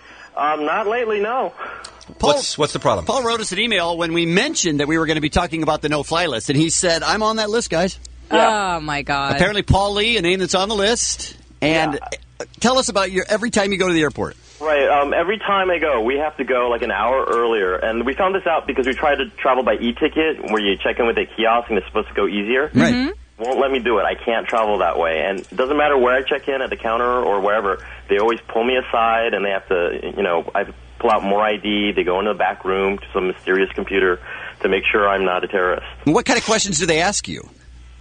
Not lately, no. Paul, what's the problem? Paul wrote us an email when we mentioned that we were going to be talking about the no-fly list, and he said, I'm on that list, guys. Yeah. Oh, my God. Apparently, Paul Lee, a name that's on the list. And tell us about every time you go to the airport. Right. Every time I go, we have to go like an hour earlier. And we found this out because we tried to travel by e-ticket, where you check in with a kiosk and it's supposed to go easier. Right. Mm-hmm. Won't let me do it. I can't travel that way. And it doesn't matter where I check in, at the counter or wherever. They always pull me aside and they have to, I have to pull out more ID. They go into the back room to some mysterious computer to make sure I'm not a terrorist. What kind of questions do they ask you?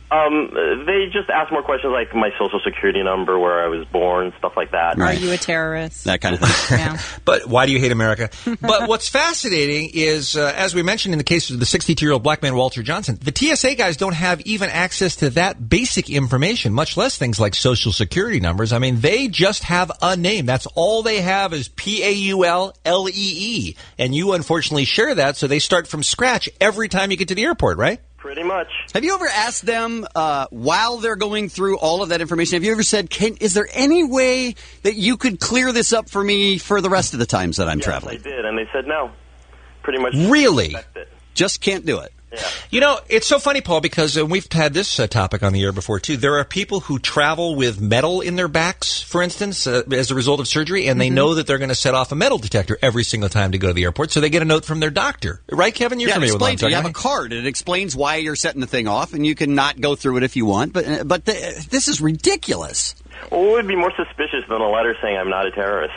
They just ask more questions like my social security number, where I was born, stuff like that. Are you a terrorist? That kind of thing. Yeah. But why do you hate America? But what's fascinating is, as we mentioned in the case of the 62-year-old black man, Walter Johnson, the TSA guys don't have even access to that basic information, much less things like social security numbers. I mean, they just have a name. That's all they have is P-A-U-L-L-E-E. And you unfortunately share that, so they start from scratch every time you get to the airport, right? Pretty much. Have you ever asked them, while they're going through all of that information, have you ever said, is there any way that you could clear this up for me for the rest of the times that I'm traveling? I did, and they said no. Pretty much. Really? Just can't do it. Yeah. You know, it's so funny, Paul, because we've had this topic on the air before, too. There are people who travel with metal in their backs, for instance, as a result of surgery, and they know that they're going to set off a metal detector every single time to go to the airport, so they get a note from their doctor. Right, Kevin? You're familiar with what I'm talking about. You have a card. It explains why you're setting the thing off, and you can not go through it if you want, but this is ridiculous. Well, it would be more suspicious than a letter saying I'm not a terrorist.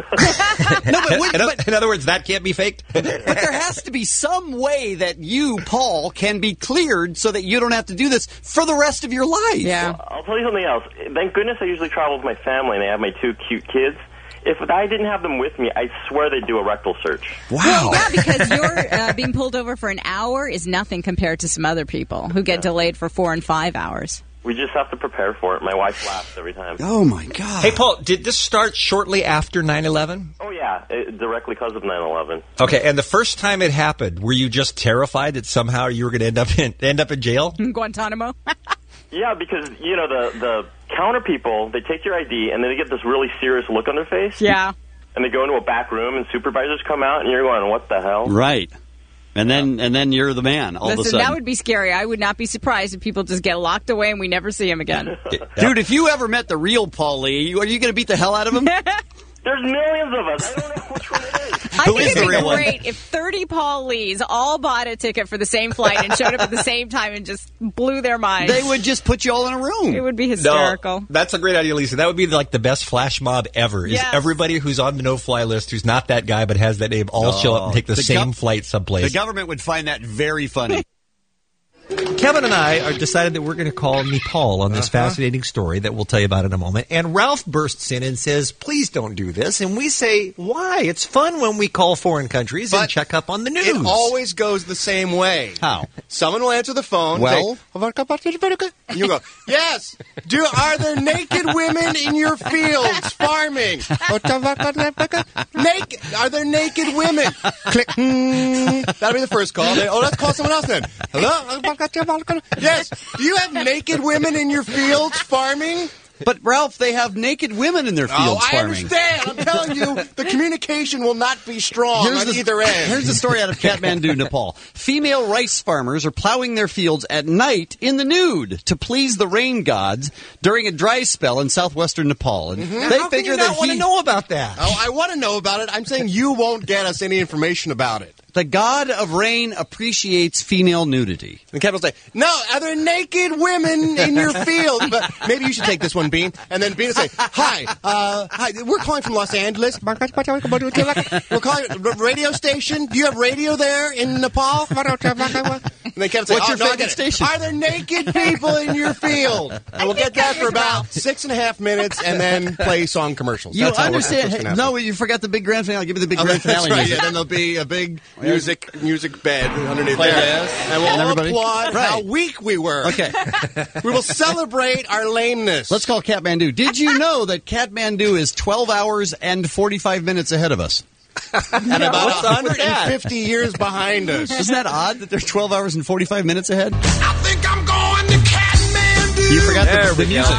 In other words, that can't be faked? But there has to be some way that you, Paul, can be cleared so that you don't have to do this for the rest of your life. Yeah. Well, I'll tell you something else. Thank goodness I usually travel with my family, and I have my 2 cute kids. If I didn't have them with me, I swear they'd do a rectal search. Wow. Yeah, because you're being pulled over for an hour is nothing compared to some other people who get delayed for 4 and 5 hours. We just have to prepare for it. My wife laughs every time. Oh, my God. Hey, Paul, did this start shortly after 9/11? Oh, yeah, directly because of 9/11. Okay, and the first time it happened, were you just terrified that somehow you were going to end up in jail? Guantanamo? Yeah, because, you know, the counter people, they take your ID, and then they get this really serious look on their face. Yeah. And they go into a back room, and supervisors come out, and you're going, what the hell? Right. And then you're the man all of a sudden. That would be scary. I would not be surprised if people just get locked away and we never see him again. Dude, if you ever met the real Paul Lee, are you going to beat the hell out of him? There's millions of us. I don't know which one it is. I think it'd be great if 30 Paul Lees all bought a ticket for the same flight and showed up at the same time and just blew their minds. They would just put you all in a room. It would be hysterical. No, that's a great idea, Lisa. That would be like the best flash mob ever. Is everybody who's on the no-fly list who's not that guy but has that name all show up and take the same flight someplace. The government would find that very funny. Kevin and I are decided that we're going to call Nepal on this fascinating story that we'll tell you about in a moment. And Ralph bursts in and says, please don't do this. And we say, why? It's fun when we call foreign countries and check up on the news. It always goes the same way. How? Someone will answer the phone. Well? And you go, yes. Are there naked women in your fields farming? Naked. Are there naked women? Click. That'll be the first call. Let's call someone else then. Hello? Yes. Do you have naked women in your fields farming? But, Ralph, they have naked women in their fields I farming. understand. I'm telling you, the communication will not be strong on either end. Here's the story out of Kathmandu, Nepal. Female rice farmers are plowing their fields at night in the nude to please the rain gods during a dry spell in southwestern Nepal. And they How figure can you not that want to know about that? Oh, I want to know about it. I'm saying you won't get us any information about it. The god of rain appreciates female nudity. And Kevin will say, no, are there naked women in your field? But maybe you should take this one, Bean. And then Bean will say, hi, we're calling from Los Angeles. We're calling radio station. Do you have radio there in Nepal? And then Kevin will say, what's your favorite station? Are there naked people in your field? And we'll get that for about 6.5 minutes and then play song commercials. You That's how understand? Hey, no, you forgot the big grand finale. Give me the big grand finale. That's right, music. yeah, then there'll be a big music bed underneath Play there. this. And we'll everybody applaud how weak we were. Okay. We will celebrate our lameness. Let's call Kathmandu. Did you know that Kathmandu is 12 hours and 45 minutes ahead of us? And about 150 years behind us. Isn't that odd that they're 12 hours and 45 minutes ahead? I think I'm going to Kathmandu. You forgot the music.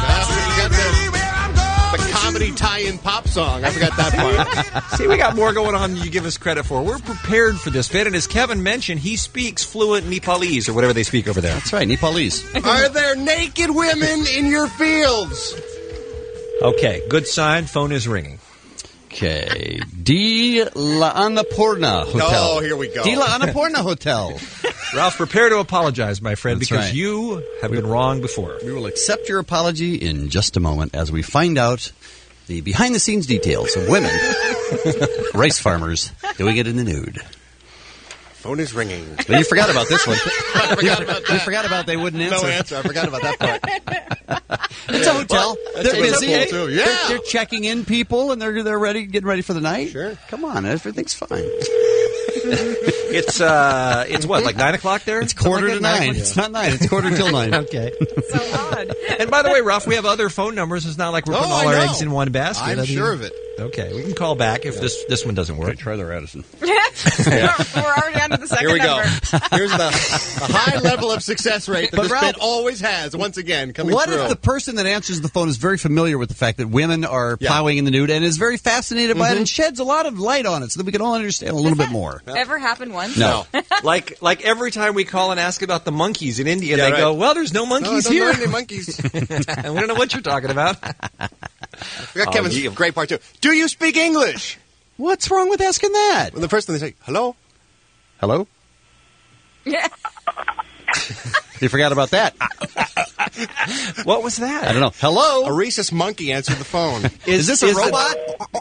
The comedy tie-in pop song. I forgot that part. See, we got more going on than you give us credit for. We're prepared for this fit, and as Kevin mentioned, he speaks fluent Nepalese, or whatever they speak over there. That's right, Nepalese. Are there naked women in your fields? Okay, good sign. Phone is ringing. Okay. D. La Annapurna Hotel. Oh, here we go. D. La Annapurna Hotel. Ralph, prepare to apologize, my friend, That's because right. you have been wrong before. We will accept your apology in just a moment as we find out the behind-the-scenes details of women, rice farmers, doing it in the nude. Phone is ringing. But you forgot about this one. I forgot about that. You forgot about they wouldn't answer. No answer. I forgot about that part. It's a hotel. Well, they're busy. cool, too. Yeah. They're checking in people, and they're ready, getting ready for the night. Sure. Come on, everything's fine. It's what, like 9 o'clock there? It's quarter to 9. It's not 9. It's quarter till 9. Okay. So odd. And by the way, Ralph, we have other phone numbers. It's not like we're putting all our eggs in one basket. I'm sure of it. Okay, we can call back if this one doesn't work. Okay, try the Radisson. We're already on to the second Here we go. number. Here's the high level of success rate that But this Ralph, bit always has, once again, coming What through. if the person that answers the phone is very familiar with the fact that women are plowing in the nude and is very fascinated by it and sheds a lot of light on it so that we can all understand a little bit more? Ever happened once? No. Like every time we call and ask about the monkeys in India, they go, well, there's no monkeys here. Any monkeys. I want to know what you're talking about. We got Kevin's great part, too. Do you speak English? What's wrong with asking that? Well, the first thing they say, hello? Hello? Yeah. You forgot about that. What was that? I don't know. Hello? A rhesus monkey answered the phone. Is this a robot?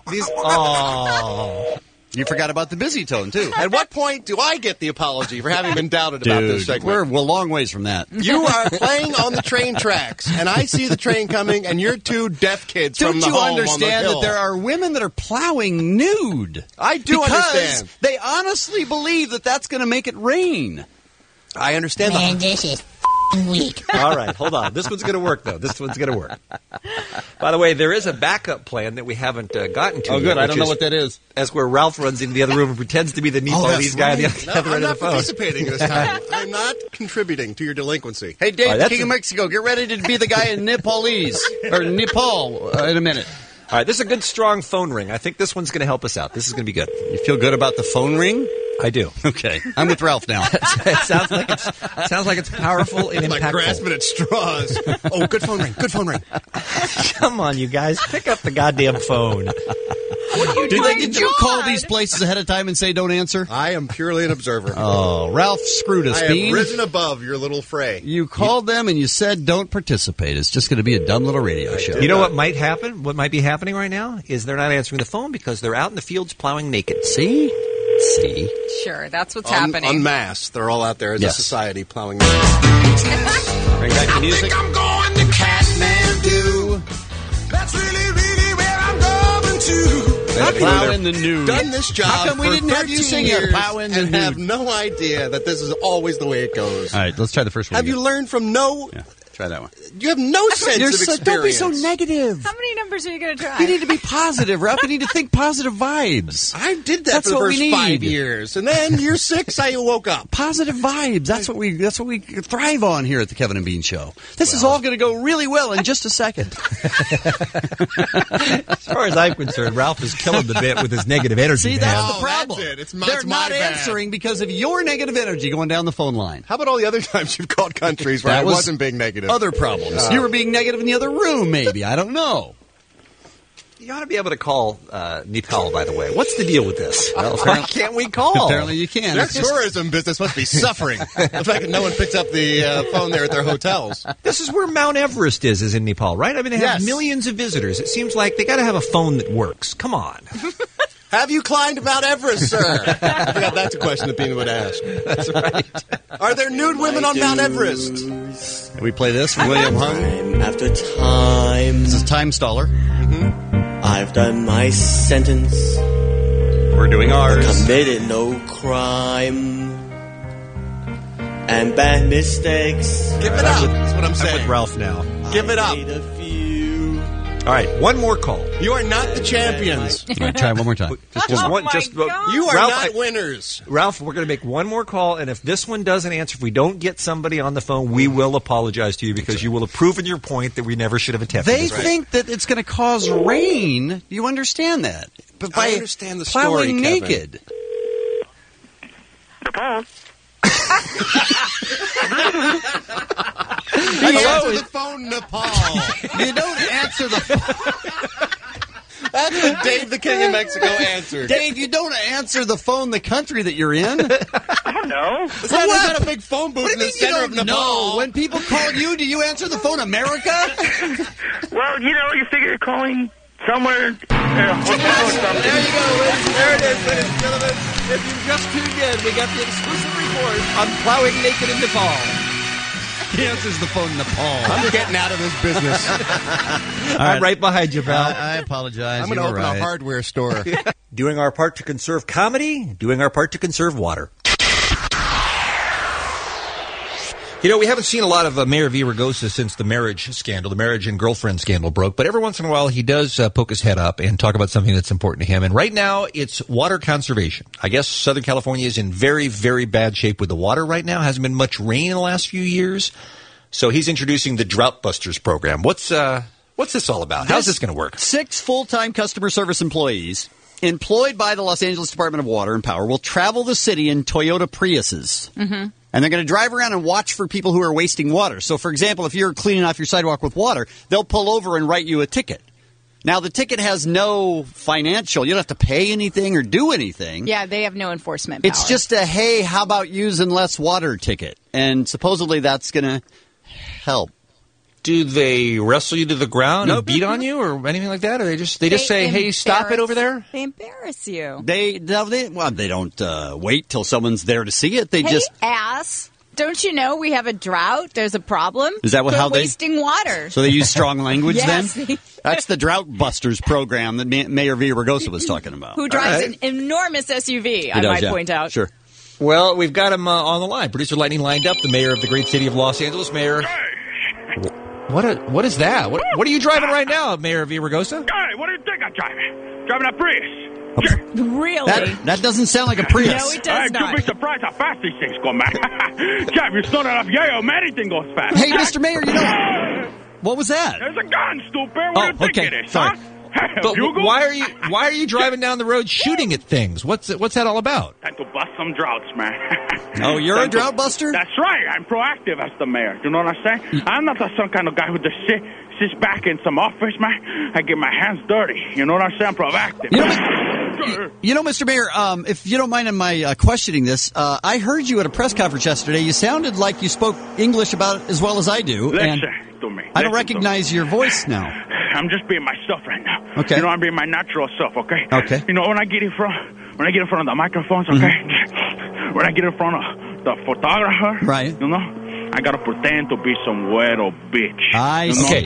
Oh. You forgot about the busy tone, too. At what point do I get the apology for having been doubted about this segment? We're a long ways from that. You are playing on the train tracks, and I see the train coming, and you're two deaf kids from Don't the you home on the understand hill. that there are women that are plowing nude? I do because understand. They honestly believe that that's going to make it rain. I understand Man, this is week. All right, hold on. This one's going to work, though. This one's going to work. By the way, there is a backup plan that we haven't gotten to. Oh, good. Yet, I don't know what that is. That's where Ralph runs into the other room and pretends to be the Nepalese guy on the other end of the phone. I'm not participating this time. I'm not contributing to your delinquency. Hey, Dave, the King of Mexico, get ready to be the guy in Nepalese or Nepal in a minute. All right, this is a good, strong phone ring. I think this one's going to help us out. This is going to be good. You feel good about the phone ring? I do. Okay, I'm with Ralph now. It sounds like it's powerful and impactful. Like grasping at straws. Oh, good phone ring. Good phone ring. Come on, you guys, pick up the goddamn phone. What are you doing? Did you call these places ahead of time and say don't answer? I am purely an observer. Oh, Ralph screwed us, I Bean. have risen above your little fray. You called them and you said don't participate. It's just going to be a dumb little radio show. You know what might happen? What might be happening right now is they're not answering the phone because they're out in the fields plowing naked. See? Sure, that's what's happening. En masse. They're all out there as a society plowing. Bring back the music. I'm going to Kathmandu. That's really where I'm going to. Plow in the nude. Done this job. How come we for didn't have you 13 sing it? years Plow in the and nude. have no idea that this is always the way it goes. All right, let's try the first one. Have you learned from no? Yeah, try that one. You have no sense of experience. Don't be so negative. How many numbers are you going to try? You need to be positive, Ralph. You need to think positive vibes. I did that That's for the what first we need. 5 years, and then year 6, I woke up. Positive vibes. That's what we thrive on here at the Kevin and Bean Show. This is all going to go really well in just a second. As far as I'm concerned, Ralph is killing the bit with his negative energy. See, that's the problem. That's it. It's They're not answering because of your negative energy going down the phone line. How about all the other times you've called countries where I wasn't being negative? Other problems. You were being negative in the other room, maybe. I don't know. You ought to be able to call Nepal, by the way. What's the deal with this? Well, Why can't we call? Apparently you can. Their tourism business must be suffering. The fact that no one picks up the phone there at their hotels. This is where Mount Everest is in Nepal, right? I mean, they have millions of visitors. It seems like they got to have a phone that works. Come on. Have you climbed Mount Everest, sir? I forgot that's a question that Bean would ask. That's right. Are there nude women on Mount Everest? Can we play this from William Hung? Time after time. This is Time Staller. I've done my sentence. We're doing ours. Committed no crime. And bad mistakes. Give it up. That's what I'm saying. I'm with Ralph now. Give it up. All right, one more call. You are not the champions. All right, try one more time. Just one. You are Ralph, not winners. Ralph, we're going to make one more call, and if this one doesn't answer, if we don't get somebody on the phone, we will apologize to you because you will have proven your point that we never should have attempted. They think that it's going to cause rain. You understand that? But by I understand the plowing story, naked. Nepal. Hello, the phone, Nepal. You don't answer the phone. That's what Dave the King of Mexico answered. Dave, you don't answer the phone the country that you're in. I don't know. There's not a big phone booth What in do the you mean you center of don't Nepal. know? When people call you, do you answer the phone America? Well, you figure you're calling somewhere, hotel or something. There you go, ladies. There it is, ladies and gentlemen. If you've just tuned in, we got the exclusive report on plowing naked in Nepal. He answers the phone Nepal. I'm getting out of this business. I'm right behind you, pal. I apologize. I'm going to open a hardware store. Doing our part to conserve comedy, doing our part to conserve water. You know, we haven't seen a lot of Mayor Villaraigosa since the marriage scandal, the marriage and girlfriend scandal broke, but every once in a while he does poke his head up and talk about something that's important to him. And right now it's water conservation. I guess Southern California is in very, very bad shape with the water right now. Hasn't been much rain in the last few years. So he's introducing the Drought Busters program. What's this all about? How's this going to work? 6 full-time customer service employees employed by the Los Angeles Department of Water and Power will travel the city in Toyota Priuses. Mm-hmm. And they're going to drive around and watch for people who are wasting water. So, for example, if you're cleaning off your sidewalk with water, they'll pull over and write you a ticket. Now, the ticket has no financial. You don't have to pay anything or do anything. Yeah, they have no enforcement power. It's just a, hey, how about using less water ticket? And supposedly that's going to help. Do they wrestle you to the ground and beat on you or anything like that? Or they just say, hey, stop it over there? They embarrass you. They don't wait till someone's there to see it. They hey, just ass. Don't you know we have a drought? There's a problem. Is that how they wasting water? So they use strong language yes, then? That's the Drought Busters program that Mayor Villaraigosa was talking about. Who drives an enormous SUV, I might point out. Sure. Well, we've got him on the line. Producer Lightning lined up, the mayor of the great city of Los Angeles. Mayor, what is that? What are you driving right now, Mayor Villaraigosa? Hey, what do you think I'm driving? Driving a Prius. Really? That doesn't sound like a Prius. No, it does not. You'd be surprised how fast these things go, man. Jeff, you're still not enough yayo, man. Anything goes fast. Hey, Mr. Mayor, what was that? There's a gun, stupid. What do you think it is, Sorry. huh? But why are you driving down the road shooting at things? What's that all about? Time to bust some droughts, man. Oh, you're a drought buster? That's right. I'm proactive as the mayor. You know what I'm saying? I'm not some kind of guy who just sits back in some office, man. I get my hands dirty. You know what I'm saying? I'm proactive. You know, Mr. Mayor, if you don't mind my questioning this, I heard you at a press conference yesterday. You sounded like you spoke English about it as well as I do. Listen to me. I don't recognize your voice now. I'm just being myself right now. Okay. You know, I'm being my natural self, okay? Okay. You know, when I get in front of the microphones, okay? When I get in front of the photographer, right? You know, I gotta pretend to be some weirdo bitch. I you see. know,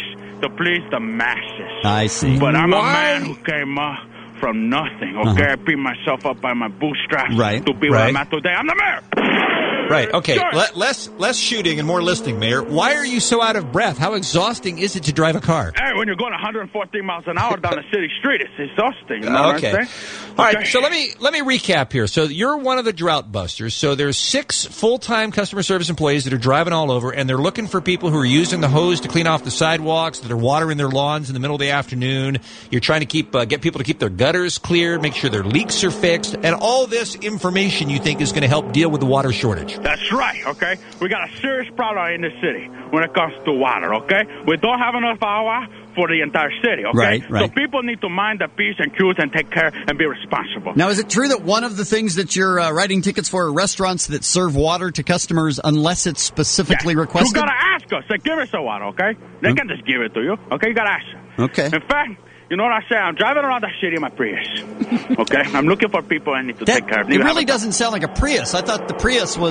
to please the masses. I see. But I'm a man who came up from nothing, okay? I beat myself up by my bootstraps to be where I'm at today. I'm the mayor! Right, okay. Sure. Less shooting and more listening, Mayor. Why are you so out of breath? How exhausting is it to drive a car? Hey, when you're going 114 miles an hour down a city street, it's exhausting. You know Okay. what I'm saying? All right, so let me recap here. So you're one of the drought busters. So there's 6 full-time customer service employees that are driving all over, and they're looking for people who are using the hose to clean off the sidewalks, that are watering their lawns in the middle of the afternoon. You're trying to get people to keep their gutters cleared, make sure their leaks are fixed, and all this information you think is going to help deal with the water shortage. That's right, okay? We got a serious problem in the city when it comes to water, okay? We don't have enough water for the entire city, okay? Right. So people need to mind the P's and Q's and take care and be responsible. Now, is it true that one of the things that you're writing tickets for are restaurants that serve water to customers unless it's specifically requested? You gotta ask us. Say, give us the water, okay? They can't just give it to you, okay? You gotta ask them. Okay. In fact, you know what I say? I'm driving around the city in my Prius, okay? I'm looking for people I need to take care of. It really doesn't sound like a Prius. I thought the Prius was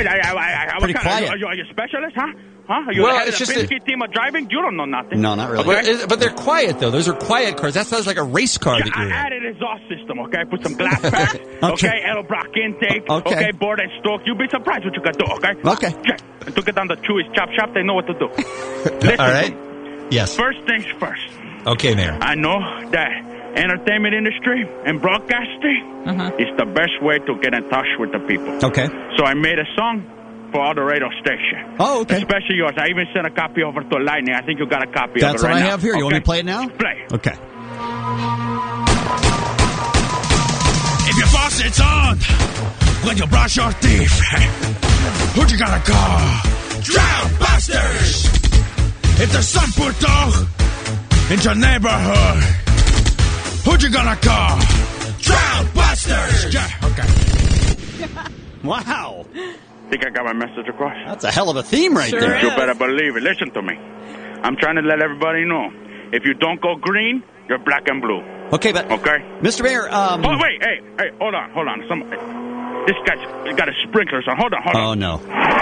pretty quiet. Are you a specialist, huh? Are you Well, head it's of the just Penske team of driving? You don't know nothing. No, not really. But they're quiet, though. Those are quiet cars. That sounds like a race car that you're in. I added exhaust system, okay? Put some glass pack, okay? Edelbrock intake, okay? Board and stroke. You'll be surprised what you can do, okay? Okay. Check. I took it down to Chewy's Chop Shop. They know what to do. All right. Yes. First things first. Okay, Mayor. I know that entertainment industry and broadcasting is the best way to get in touch with the people. Okay. So I made a song for all the radio stations. Oh, okay. Especially yours. I even sent a copy over to Lightning. I think you got a copy of it That's right what I now. have here. You want me to play it now? Play. Okay. If your faucet's on when you brush your teeth, who you gonna call? Drought Busters! If the sun put out in your neighborhood, who you gonna call? Drought Busters! Yeah, okay. Wow. Think I got my message across? That's a hell of a theme right there. You better believe it. Listen to me. I'm trying to let everybody know. If you don't go green, you're black and blue. Okay, but... Okay? Mr. Mayor, Oh, wait, hey, hold on. This guy's got his sprinklers on. Hold on. Oh, no.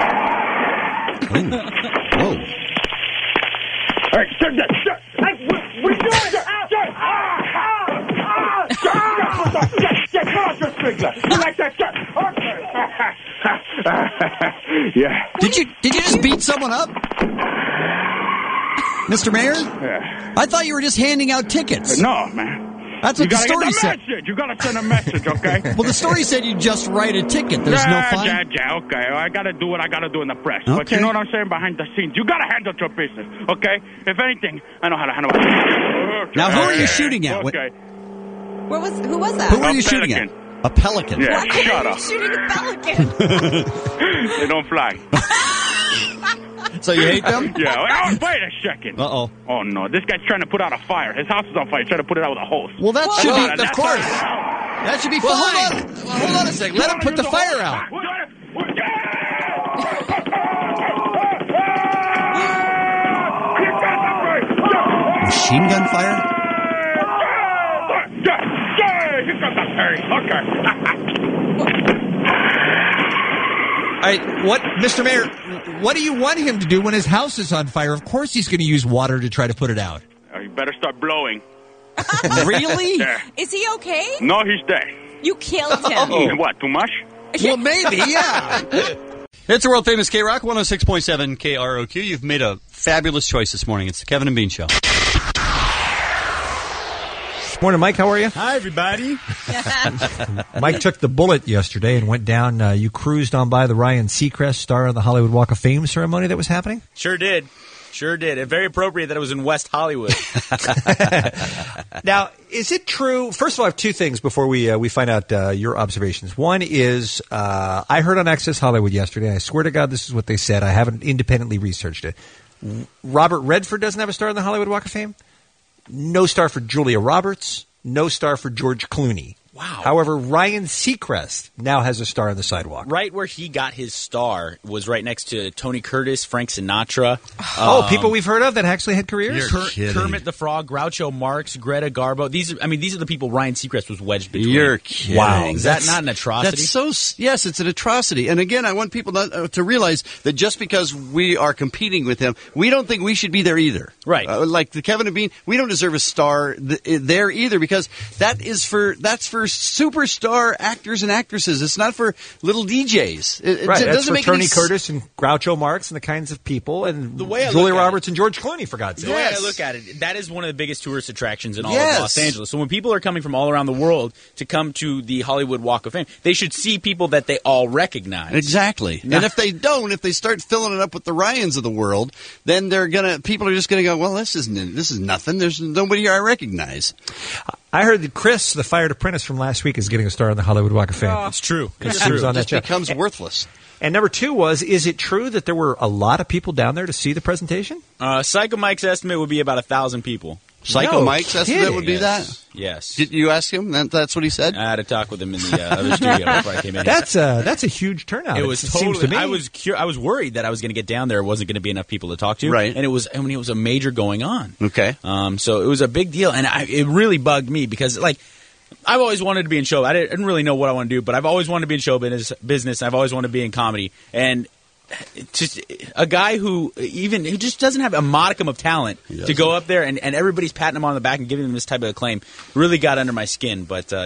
Whoa. Hey, shut that. Hey, what are you doing? Get off your sprinkler. You like that? Yeah. Did you just beat someone up? Mr. Mayor? Yeah. I thought you were just handing out tickets. No, man. That's what the story said. You gotta send a message, okay? Well, the story said you just write a ticket. There's no fine. Yeah, okay. I gotta do what I gotta do in the press. Okay. But you know what I'm saying behind the scenes? You gotta handle your business, okay? If anything, I know how to handle it. Now, who are you shooting at? Okay. Who was that? Who were you shooting at? A pelican. Yeah, Why shut are up. you shooting a pelican? They don't fly. So you hate them? Yeah. Oh, wait a second. Uh-oh. Oh, no. This guy's trying to put out a fire. His house is on fire. He's trying to put it out with a hose. Well, that should be... Of course. That should be Well, fine. hold on a second. Let him put the fire out. Machine gun fire? Here comes the Terry. Okay. All right, Mr. Mayor, what do you want him to do when his house is on fire? Of course he's going to use water to try to put it out. You better start blowing. Really? Yeah. Is he okay? No, he's dead. You killed him. What, too much? Well, maybe, yeah. It's a world-famous K-Rock, 106.7 KROQ. You've made a fabulous choice this morning. It's the Kevin and Bean Show. Morning, Mike. How are you? Hi, everybody. Mike took the bullet yesterday and went down. You cruised on by the Ryan Seacrest star of the Hollywood Walk of Fame ceremony that was happening? Sure did. Very appropriate that it was in West Hollywood. Now, is it true? First of all, I have two things before we find out your observations. One is I heard on Access Hollywood yesterday, and I swear to God this is what they said. I haven't independently researched it. Robert Redford doesn't have a star on the Hollywood Walk of Fame. No star for Julia Roberts. No star for George Clooney. Wow. However, Ryan Seacrest now has a star on the sidewalk. Right where he got his star was right next to Tony Curtis, Frank Sinatra. People we've heard of that actually had careers? Kermit the Frog, Groucho Marx, Greta Garbo. These are the people Ryan Seacrest was wedged between. You're kidding. Wow. Is that not an atrocity? Yes, it's an atrocity. And again, I want people to realize that just because we are competing with him, we don't think we should be there either. Right. Like the Kevin and Bean, we don't deserve a star there either, because that's for superstar actors and actresses. It's not for little DJs. It That's doesn't for make Tony any Curtis and Groucho Marx and the kinds of people, and the way Julia Roberts and George Clooney, for God's sake. The way I look at it, that is one of the biggest tourist attractions in all of Los Angeles. So when people are coming from all around the world to come to the Hollywood Walk of Fame, they should see people that they all recognize. Exactly. And if they start filling it up with the Ryans of the world, then people are just gonna go, well, this is nothing. There's nobody here I recognize. I heard that Chris, the fired apprentice from last week, is getting a star on the Hollywood Walk of Fame. Oh, it's true. It's true. It just becomes worthless. And number two is it true that there were a lot of people down there to see the presentation? Psycho Mike's estimate would be about 1,000 people. Psycho Mike's estimate would be that? Yes. Did you ask him? That's what he said? I had a talk with him in the other studio before I came in. That's a huge turnout. It seems to me. I was worried that I was going to get down there. It wasn't going to be enough people to talk to. Right. And it was a major going on. Okay. So it was a big deal, and it really bugged me because I've always wanted to be in show. I didn't really know what I want to do, but I've always wanted to be in show business. I've always wanted to be in comedy, and just a guy who just doesn't have a modicum of talent to go up there and everybody's patting him on the back and giving him this type of acclaim really got under my skin. But there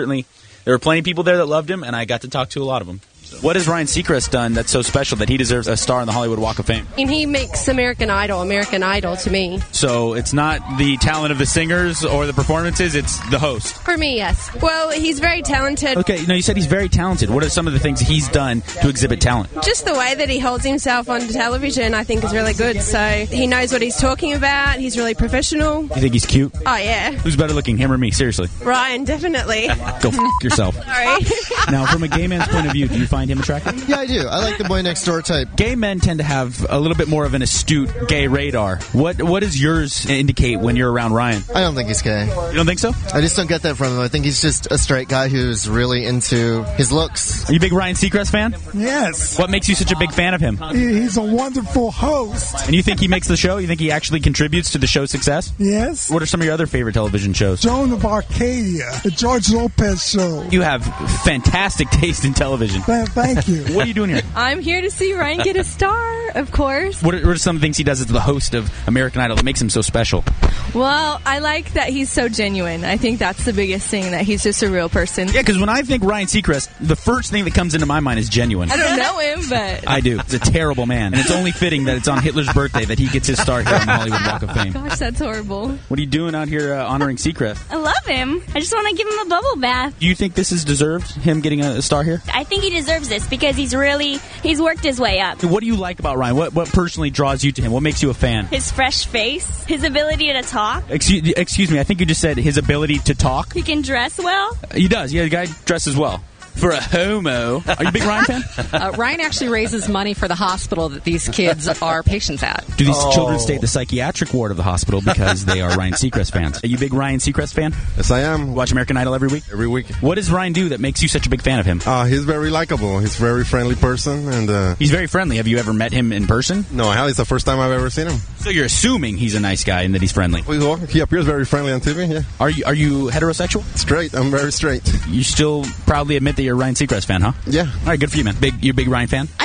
were plenty of people there that loved him, and I got to talk to a lot of them. What has Ryan Seacrest done that's so special that he deserves a star on the Hollywood Walk of Fame? And he makes American Idol to me. So it's not the talent of the singers or the performances, it's the host. For me, yes. Well, he's very talented. Okay, you said he's very talented. What are some of the things he's done to exhibit talent? Just the way that he holds himself on television, I think, is really good. So he knows what he's talking about. He's really professional. You think he's cute? Oh, yeah. Who's better looking, him or me? Seriously. Ryan, definitely. Go f*** yourself. Sorry. Now, from a gay man's point of view, do you find him attractive? Yeah, I do. I like the boy next door type. Gay men tend to have a little bit more of an astute gay radar. What does yours indicate when you're around Ryan? I don't think he's gay. You don't think so? I just don't get that from him. I think he's just a straight guy who's really into his looks. Are you a big Ryan Seacrest fan? Yes. What makes you such a big fan of him? He's a wonderful host. And you think he makes the show? You think he actually contributes to the show's success? Yes. What are some of your other favorite television shows? Joan of Arcadia, the George Lopez show. You have fantastic taste in television. Thank you. What are you doing here? I'm here to see Ryan get a star, of course. What are some things he does as the host of American Idol that makes him so special? Well, I like that he's so genuine. I think that's the biggest thing, that he's just a real person. Yeah, because when I think Ryan Seacrest, the first thing that comes into my mind is genuine. I don't know him, but... I do. He's a terrible man. And it's only fitting that it's on Hitler's birthday that he gets his star here on the Hollywood Walk of Fame. Gosh, that's horrible. What are you doing out here honoring Seacrest? I love him. I just want to give him a bubble bath. Do you think this is deserved, him getting a star here? I think he deserves this because he's worked his way up. What do you like about Ryan? What personally draws you to him? What makes you a fan? His fresh face, his ability to talk. Excuse me, I think you just said his ability to talk. He can dress well. He does. Yeah, the guy dresses well. For a homo. Are you a big Ryan fan? Ryan actually raises money for the hospital that these kids are patients at. Do these children stay at the psychiatric ward of the hospital because they are Ryan Seacrest fans? Are you a big Ryan Seacrest fan? Yes, I am. Watch American Idol every week? Every week. What does Ryan do that makes you such a big fan of him? He's very likable. He's a very friendly person. And he's very friendly. Have you ever met him in person? No, I have. It's the first time I've ever seen him. So you're assuming he's a nice guy and that he's friendly? He appears very friendly on TV, yeah. Are you heterosexual? Straight. I'm very straight. You still proudly admit that you're a Ryan Seacrest fan, huh? Yeah. All right, good for you, man. You're a big Ryan fan? I'm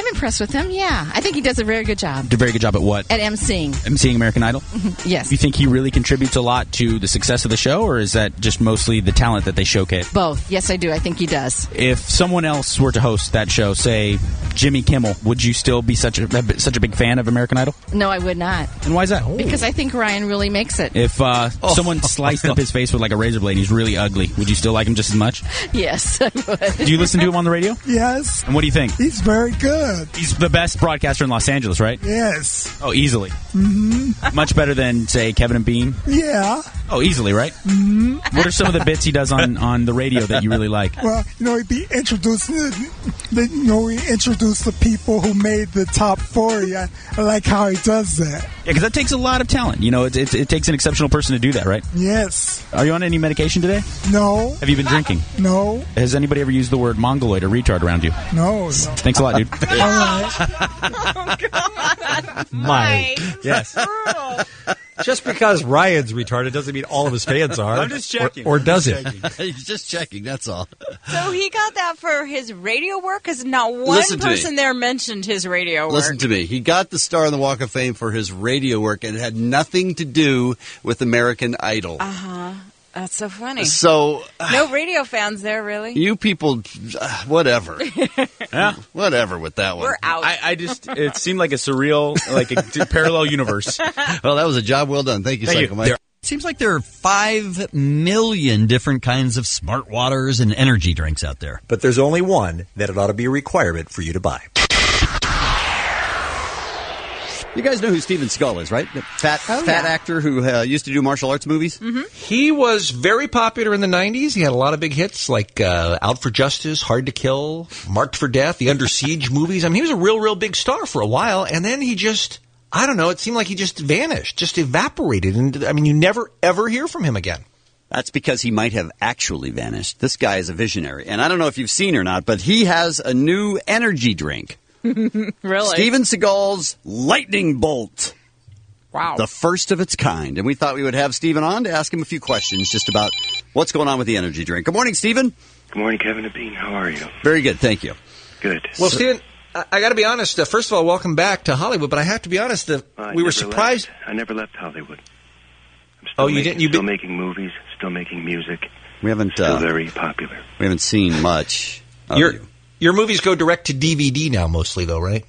impressed with him, yeah. I think he does a very good job. Did a very good job at what? At emceeing. Emceeing American Idol? Yes. You think he really contributes a lot to the success of the show, or is that just mostly the talent that they showcase? Both. Yes, I do. I think he does. If someone else were to host that show, say Jimmy Kimmel, would you still be such a big fan of American Idol? No, I would not. And why is that? Because I think Ryan really makes it. If someone sliced up his face with like a razor blade and he's really ugly, would you still like him just as much? Yes, I would. Do you listen to him on the radio? Yes. And what do you think? He's very good. He's the best broadcaster in Los Angeles, right? Yes. Oh, easily. Mm-hmm. Much better than, say, Kevin and Bean? Yeah. Oh, easily, right? Mm-hmm. What are some of the bits he does on the radio that you really like? Well, he'd be introducing, he introduced the people who made the top 40. I like how he does that. Yeah, because that takes a lot of talent. It takes an exceptional person to do that, right? Yes. Are you on any medication today? No. Have you been drinking? No. Has anybody ever used the word mongoloid or retard around you? No. Thanks a lot, dude. All right. Oh, God. Mike. Yes. Just because Ryan's retarded doesn't mean all of his fans are. I'm just checking. Or does it? He's just checking, that's all. So he got that for his radio work? Because not one person there mentioned his radio work. Listen to me. He got the star on the Walk of Fame for his radio work, and it had nothing to do with American Idol. Uh-huh. That's so funny. So no radio fans there, really? you people, whatever. Yeah. Whatever with that one. We're out. It seemed like a surreal, like a parallel universe. Well, that was a job well done. Thank you, Thank Psycho you. Mike. It seems like there are 5 million different kinds of smart waters and energy drinks out there. But there's only one that it ought to be a requirement for you to buy. You guys know who Steven Seagal is, right? The fat actor who used to do martial arts movies? Mm-hmm. He was very popular in the 90s. He had a lot of big hits like Out for Justice, Hard to Kill, Marked for Death, the Under Siege movies. I mean, he was a real big star for a while, and then he just, I don't know, it seemed like he just vanished, just evaporated. And I mean, you never, ever hear from him again. That's because he might have actually vanished. This guy is a visionary. And I don't know if you've seen or not, but he has a new energy drink. Really? Steven Seagal's Lightning Bolt. Wow. The first of its kind. And we thought we would have Steven on to ask him a few questions just about what's going on with the energy drink. Good morning, Steven. Good morning, Kevin and Bean. How are you? Very good, thank you. Good. Well, Steven, I got to be honest. First of all, welcome back to Hollywood. But I have to be honest, we were surprised. I never left Hollywood. You didn't? Still making movies, still making music. We haven't still very popular. We haven't seen much. Your movies go direct to DVD now, mostly, though, right?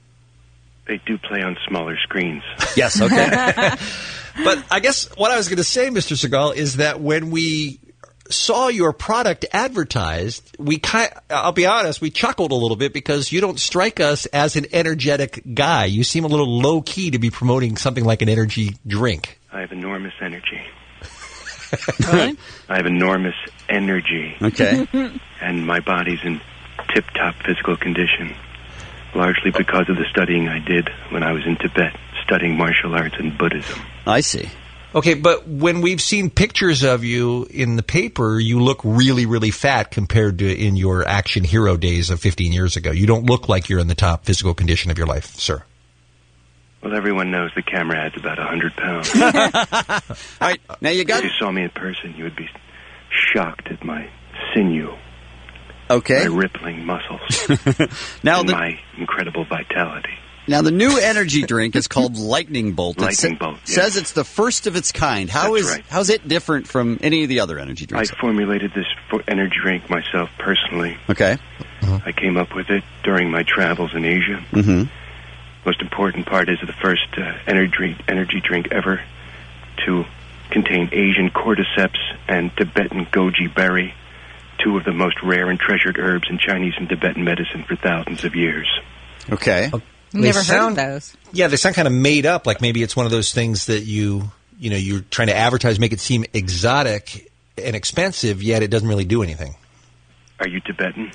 They do play on smaller screens. Yes, okay. But I guess what I was going to say, Mr. Seagal, is that when we saw your product advertised, I'll be honest, we chuckled a little bit because you don't strike us as an energetic guy. You seem a little low-key to be promoting something like an energy drink. I have enormous energy. Really? I have enormous energy. Okay. And my body's in tip-top physical condition, largely because of the studying I did when I was in Tibet, studying martial arts and Buddhism. I see. Okay, but when we've seen pictures of you in the paper, you look really, really fat compared to in your action hero days of 15 years ago. You don't look like you're in the top physical condition of your life, sir. Well, everyone knows the camera adds about 100 pounds. All right, now you got... If you saw me in person, you would be shocked at my sinew. Okay. My rippling muscles. Now and my incredible vitality. Now, the new energy drink is called Lightning Bolt. Lightning Bolt, yes. Says it's the first of its kind. How's it different from any of the other energy drinks? I formulated this energy drink myself personally. Okay. I came up with it during my travels in Asia. Mm-hmm. Most important part is the first energy drink ever to contain Asian cordyceps and Tibetan goji berry, two of the most rare and treasured herbs in Chinese and Tibetan medicine for thousands of years. Okay. Never heard of those. Yeah, they sound kind of made up. Like maybe it's one of those things that you're trying to advertise, make it seem exotic and expensive, yet it doesn't really do anything. Are you Tibetan?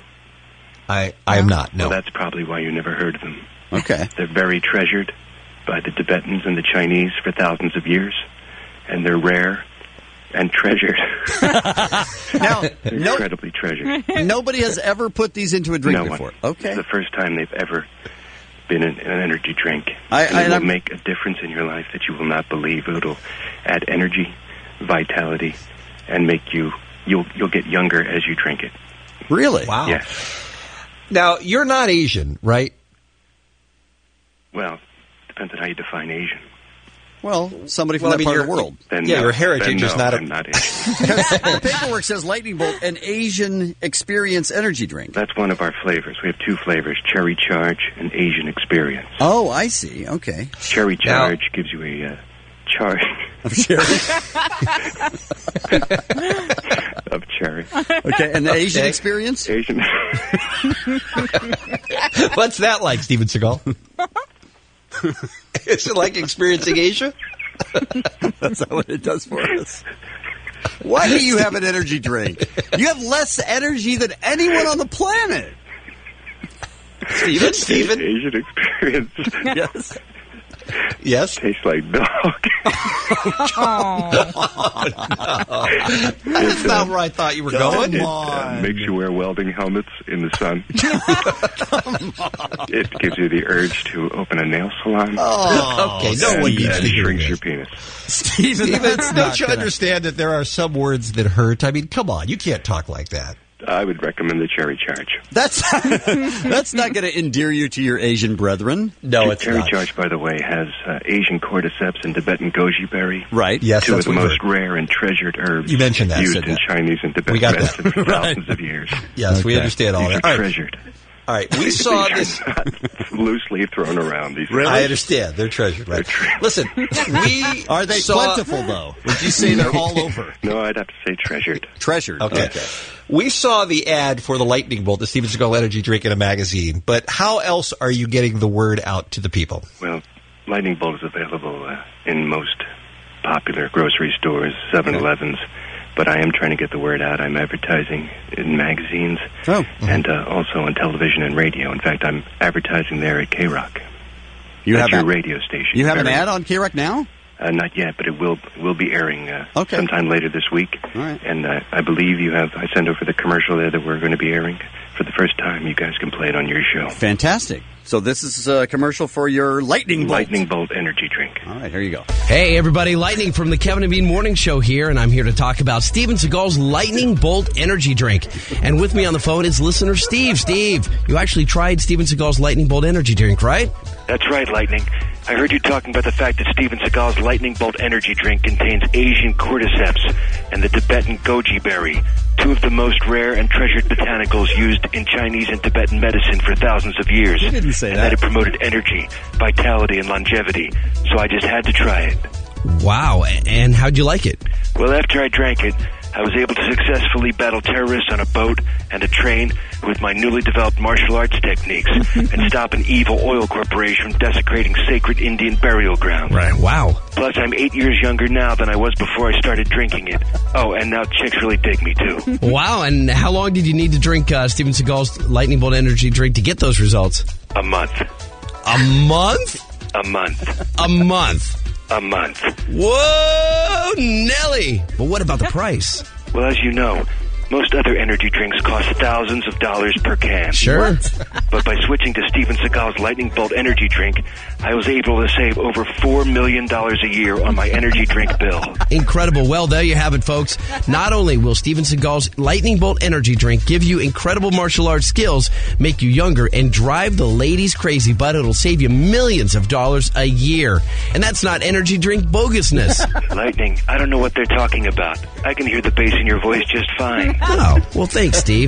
I am not. No. Well, that's probably why you never heard of them. Okay. They're very treasured by the Tibetans and the Chinese for thousands of years, and they're rare and treasured. Now, incredibly treasured. Nobody has ever put these into a drink No before. one. Okay. It's the first time they've ever been in an energy drink. It will make a difference in your life that you will not believe. It'll add energy, vitality, and make you'll get younger as you drink it. Really? Wow. Yes. Now, you're not Asian, right? Well, depends on how you define Asian. Well, somebody from that part of the world. Then Yeah, no, your heritage then is no, not a- I'm not Asian. The paperwork says Lightning Bolt, an Asian experience energy drink. That's one of our flavors. We have two flavors, Cherry Charge and Asian Experience. Oh, I see. Okay. Cherry Charge gives you a charge of cherry. of cherry. Okay, and the Asian experience? Asian. What's that like, Steven Seagal? Is it like experiencing Asia? That's not what it does for us. Why do you have an energy drink? You have less energy than anyone on the planet. Steven? Asian Experience. Yes. Yes. Tastes like dog. That's not where I thought you were going. It makes you wear welding helmets in the sun. It gives you the urge to open a nail salon. Oh, okay. No one needs to hear shrinks this. your penis. Steven, don't you understand that there are some words that hurt? I mean, come on. You can't talk like that. I would recommend the Cherry Charge. That's not going to endear you to your Asian brethren. No, it's Cherry not. Charge, by the way, has Asian cordyceps and Tibetan goji berry. Right. Yes, two of that's the what we most rare and treasured herbs You mentioned that. used Said in that. Chinese and Tibetan We got that. medicine for thousands of years. Yes, we understand all These that. are All right. treasured. All right, we saw These this. are not loosely thrown around. These I understand. They're treasured, right? Listen, we Are they saw- plentiful, though? Would you say they're all over? No, I'd have to say treasured. Treasured. Okay. We saw the ad for the Lightning Bolt, the Steven Seagal energy drink in a magazine, but how else are you getting the word out to the people? Well, Lightning Bolt is available in most popular grocery stores, 7-Elevens, but I am trying to get the word out. I'm advertising in magazines and also on television and radio. In fact, I'm advertising there at K-Rock. You That's have your a- radio station. You have an Very- ad on K-Rock now? Not yet, but it will be airing Okay. sometime later this week. All right. And I believe I sent over the commercial there that we're going to be airing for the first time. You guys can play it on your show. Fantastic. So this is a commercial for your Lightning Bolt. Lightning Bolt energy drink. All right, here you go. Hey, everybody, Lightning from the Kevin and Bean Morning Show here, and I'm here to talk about Steven Seagal's Lightning Bolt energy drink. And with me on the phone is listener Steve. Steve, you actually tried Steven Seagal's Lightning Bolt energy drink, right? That's right, Lightning. I heard you talking about the fact that Steven Seagal's Lightning Bolt energy drink contains Asian cordyceps and the Tibetan goji berry, two of the most rare and treasured botanicals used in Chinese and Tibetan medicine for thousands of years. You didn't say and that. it promoted energy, vitality, and longevity. So I just had to try it. Wow, and how'd you like it? Well, after I drank it, I was able to successfully battle terrorists on a boat and a train with my newly developed martial arts techniques and stop an evil oil corporation from desecrating sacred Indian burial grounds. Right, wow. Plus, I'm 8 years younger now than I was before I started drinking it. Oh, and now chicks really dig me, too. Wow, and how long did you need to drink Steven Seagal's Lightning Bolt energy drink to get those results? A month. A month? A month. A month. A month. Whoa, Nelly! But what about the price? Well, as you know, most other energy drinks cost thousands of dollars per can. Sure. But by switching to Steven Seagal's Lightning Bolt energy drink, I was able to save over $4 million a year on my energy drink bill. Incredible. Well, there you have it, folks. Not only will Steven Seagal's Lightning Bolt energy drink give you incredible martial arts skills, make you younger, and drive the ladies crazy, but it'll save you millions of dollars a year. And that's not energy drink bogusness. Lightning, I don't know what they're talking about. I can hear the bass in your voice just fine. Oh, well, thanks, Steve.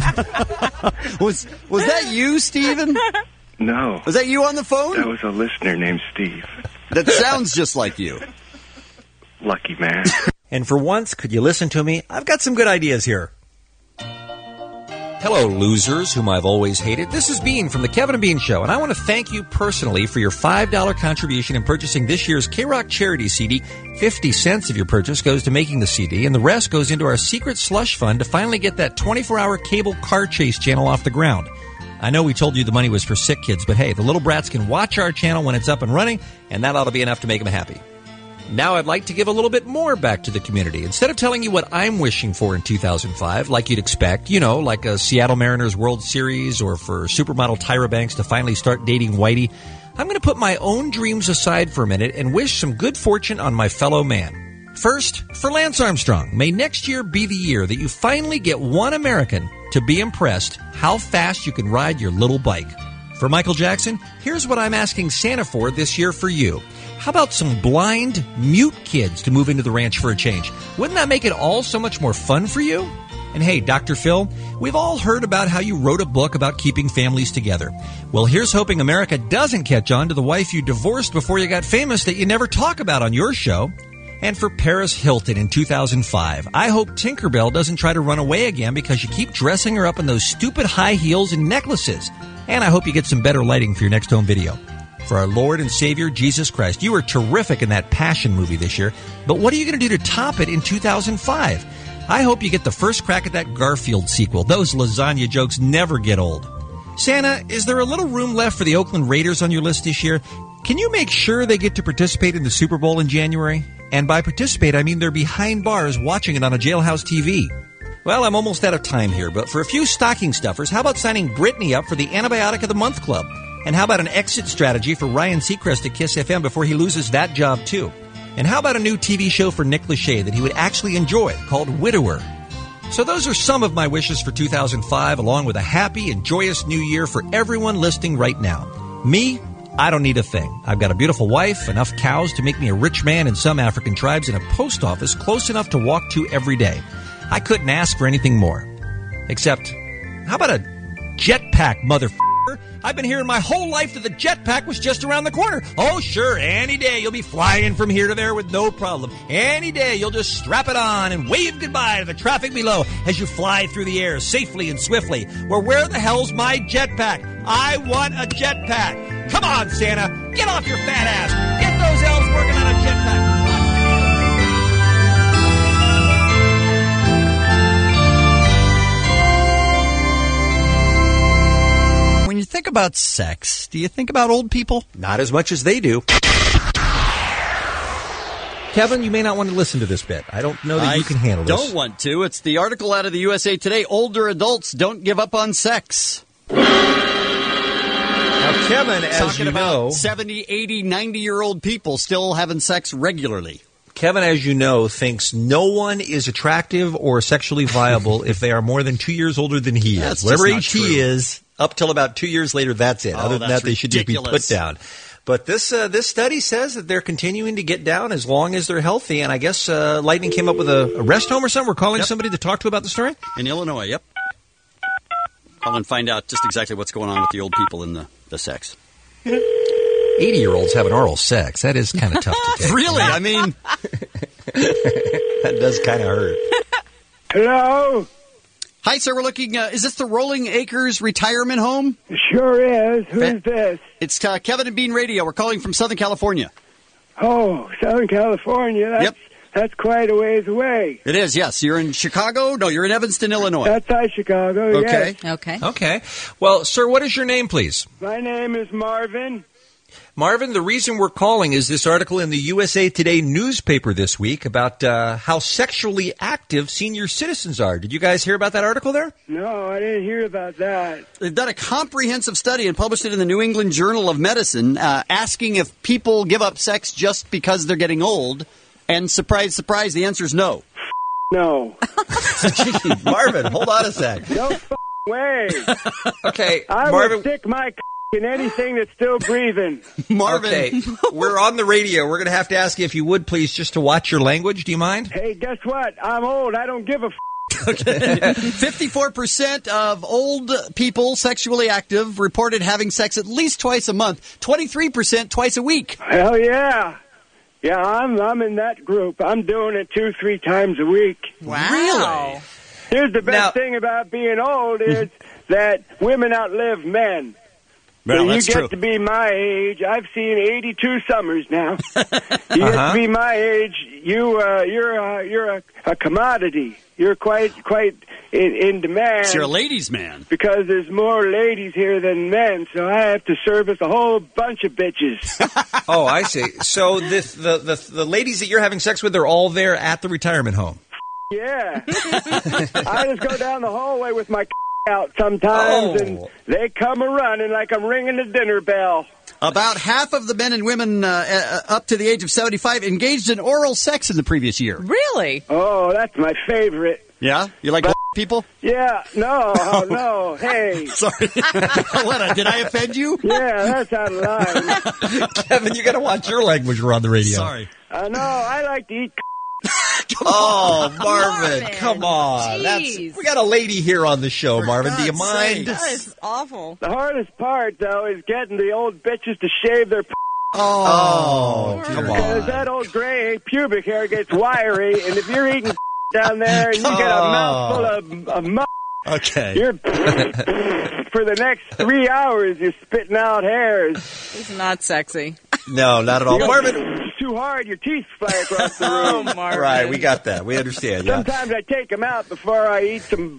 Was that you, Steven? No. Was that you on the phone? That was a listener named Steve. That sounds just like you. Lucky man. And for once, could you listen to me? I've got some good ideas here. Hello, losers whom I've always hated. This is Bean from the Kevin and Bean Show, and I want to thank you personally for your $5 contribution in purchasing this year's K-Rock charity CD. 50 cents of your purchase goes to making the CD, and the rest goes into our secret slush fund to finally get that 24-hour cable car chase channel off the ground. I know we told you the money was for sick kids, but hey, the little brats can watch our channel when it's up and running, and that ought to be enough to make them happy. Now I'd like to give a little bit more back to the community. Instead of telling you what I'm wishing for in 2005, like you'd expect, like a Seattle Mariners World Series or for supermodel Tyra Banks to finally start dating Whitey, I'm going to put my own dreams aside for a minute and wish some good fortune on my fellow man. First, for Lance Armstrong, may next year be the year that you finally get one American to be impressed how fast you can ride your little bike. For Michael Jackson, here's what I'm asking Santa for this year for you. How about some blind, mute kids to move into the ranch for a change? Wouldn't that make it all so much more fun for you? And hey, Dr. Phil, we've all heard about how you wrote a book about keeping families together. Well, here's hoping America doesn't catch on to the wife you divorced before you got famous that you never talk about on your show. And for Paris Hilton in 2005, I hope Tinkerbell doesn't try to run away again because you keep dressing her up in those stupid high heels and necklaces. And I hope you get some better lighting for your next home video. For our Lord and Savior, Jesus Christ, you were terrific in that Passion movie this year, but what are you going to do to top it in 2005? I hope you get the first crack at that Garfield sequel. Those lasagna jokes never get old. Santa, is there a little room left for the Oakland Raiders on your list this year? Can you make sure they get to participate in the Super Bowl in January? And by participate, I mean they're behind bars watching it on a jailhouse TV. Well, I'm almost out of time here, but for a few stocking stuffers, how about signing Brittany up for the Antibiotic of the Month Club? And how about an exit strategy for Ryan Seacrest at KISS FM before he loses that job, too? And how about a new TV show for Nick Lachey that he would actually enjoy called Widower? So those are some of my wishes for 2005, along with a happy and joyous new year for everyone listening right now. Me, I don't need a thing. I've got a beautiful wife, enough cows to make me a rich man in some African tribes, and a post office close enough to walk to every day. I couldn't ask for anything more. Except, how about a jetpack, motherfucker? I've been hearing my whole life that the jetpack was just around the corner. Oh, sure, any day you'll be flying from here to there with no problem. Any day you'll just strap it on and wave goodbye to the traffic below as you fly through the air safely and swiftly. Well, where the hell's my jetpack? I want a jetpack. Come on, Santa, get off your fat ass. Get those elves working on a jetpack. When you think about sex, do you think about old people? Not as much as they do. Kevin, you may not want to listen to this bit. I don't know that you can handle this. I don't want to. It's the article out of the USA Today. Older adults don't give up on sex. Now, Kevin, as Talking you about know, 70, 80, 90-year-old people still having sex regularly. Kevin, as you know, thinks no one is attractive or sexually viable if they are more than 2 years older than he is. That's Whatever just age not he true. is, up till about 2 years later, that's it. Oh, Other than that's that, they should just be ridiculous. put down. But this study says that they're continuing to get down as long as they're healthy. And I guess Lightning came up with a rest home or something. We're calling somebody to talk to about the story? In Illinois, yep. Call and find out just exactly what's going on with the old people in the sex. 80-year-olds having oral sex. That is kind of tough to take. Really? I mean... That does kind of hurt. Hello? Hi, sir. We're looking... is this the Rolling Acres Retirement Home? Sure is. Who's this? It's Kevin and Bean Radio. We're calling from Southern California. Oh, Southern California. That's quite a ways away. It is, yes. You're in Chicago? No, you're in Evanston, Illinois. Outside Chicago, Okay. yes. Okay. Well, sir, what is your name, please? My name is Marvin. Marvin, the reason we're calling is this article in the USA Today newspaper this week about how sexually active senior citizens are. Did you guys hear about that article there? No, I didn't hear about that. They've done a comprehensive study and published it in the New England Journal of Medicine, asking if people give up sex just because they're getting old. And surprise, surprise, the answer is no. No. Marvin, hold on a sec. No way. Okay, I Marvin. would stick my in anything that's still breathing. Marvin. Okay, we're on the radio. We're going to have to ask you, if you would, please, just to watch your language. Do you mind? Hey, guess what? I'm old. I don't give a 54% of old people sexually active reported having sex at least twice a month. 23% twice a week. Hell yeah. Yeah, I'm in that group. I'm doing it 2-3 times a week. Wow. Really? Here's the best thing about being old is that women outlive men. Well, so you that's get true. to be my age. I've seen 82 summers now. You get to be my age. You're a commodity. You're quite in demand. So you're a ladies' man. Because there's more ladies here than men, so I have to service a whole bunch of bitches. Oh, I see. So the ladies that you're having sex with are all there at the retirement home. Yeah. I just go down the hallway with my out sometimes, and they come a-running like I'm ringing the dinner bell. About half of the men and women up to the age of 75 engaged in oral sex in the previous year. Really? Oh, that's my favorite. Yeah? You like people? Yeah, no. Hey. Sorry. Did I offend you? Yeah, that's out of line. Kevin, you got to watch your language. We're on the radio. Sorry. No, I like to eat. Marvin, come on. We got a lady here on the show, Marvin. Do you mind? That is awful. The hardest part, though, is getting the old bitches to shave their. Oh, come on. Because that old gray pubic hair gets wiry, and if you're eating down there and you get a mouthful of mud, you're for the next 3 hours you're spitting out hairs. It's not sexy. No, not at all. Marvin, it's too hard, your teeth fly across the room. Marvin. Right, we got that. We understand. Yeah. Sometimes I take them out before I eat some.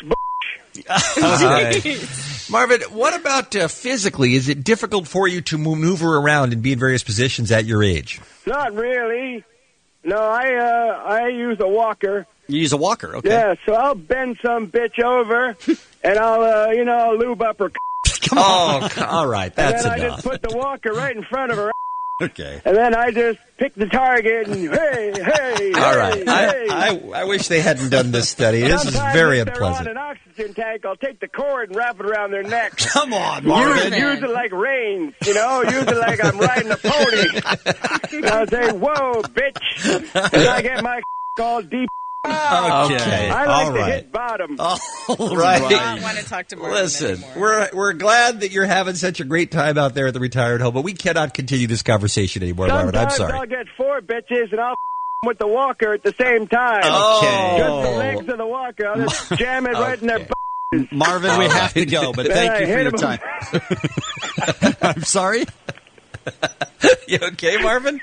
Marvin, what about physically? Is it difficult for you to maneuver around and be in various positions at your age? Not really. No, I use a walker. You use a walker, okay. Yeah, so I'll bend some bitch over, and I'll lube up her. Come on. All right, that's and then enough. I just put the walker right in front of her. Okay. And then I just pick the target and hey. All right. I wish they hadn't done this study. This is very if unpleasant. they're on an oxygen tank, I'll take the cord and wrap it around their neck. Come on, Marvin. Use it like reins, use it like I'm riding a pony. And I'll say, whoa, bitch. And I get my all deep. Okay. I like to hit bottom. Right. I don't want to talk to Marvin Listen, anymore. we're glad that you're having such a great time out there at the retired home, but we cannot continue this conversation anymore, Marvin. I'm sorry. I'll get 4 bitches and I'll with the walker at the same time. Okay. Just the legs of the walker. I'll just jam it right in their Marvin, we have to go, but thank you for your time. I'm sorry? You okay, Marvin?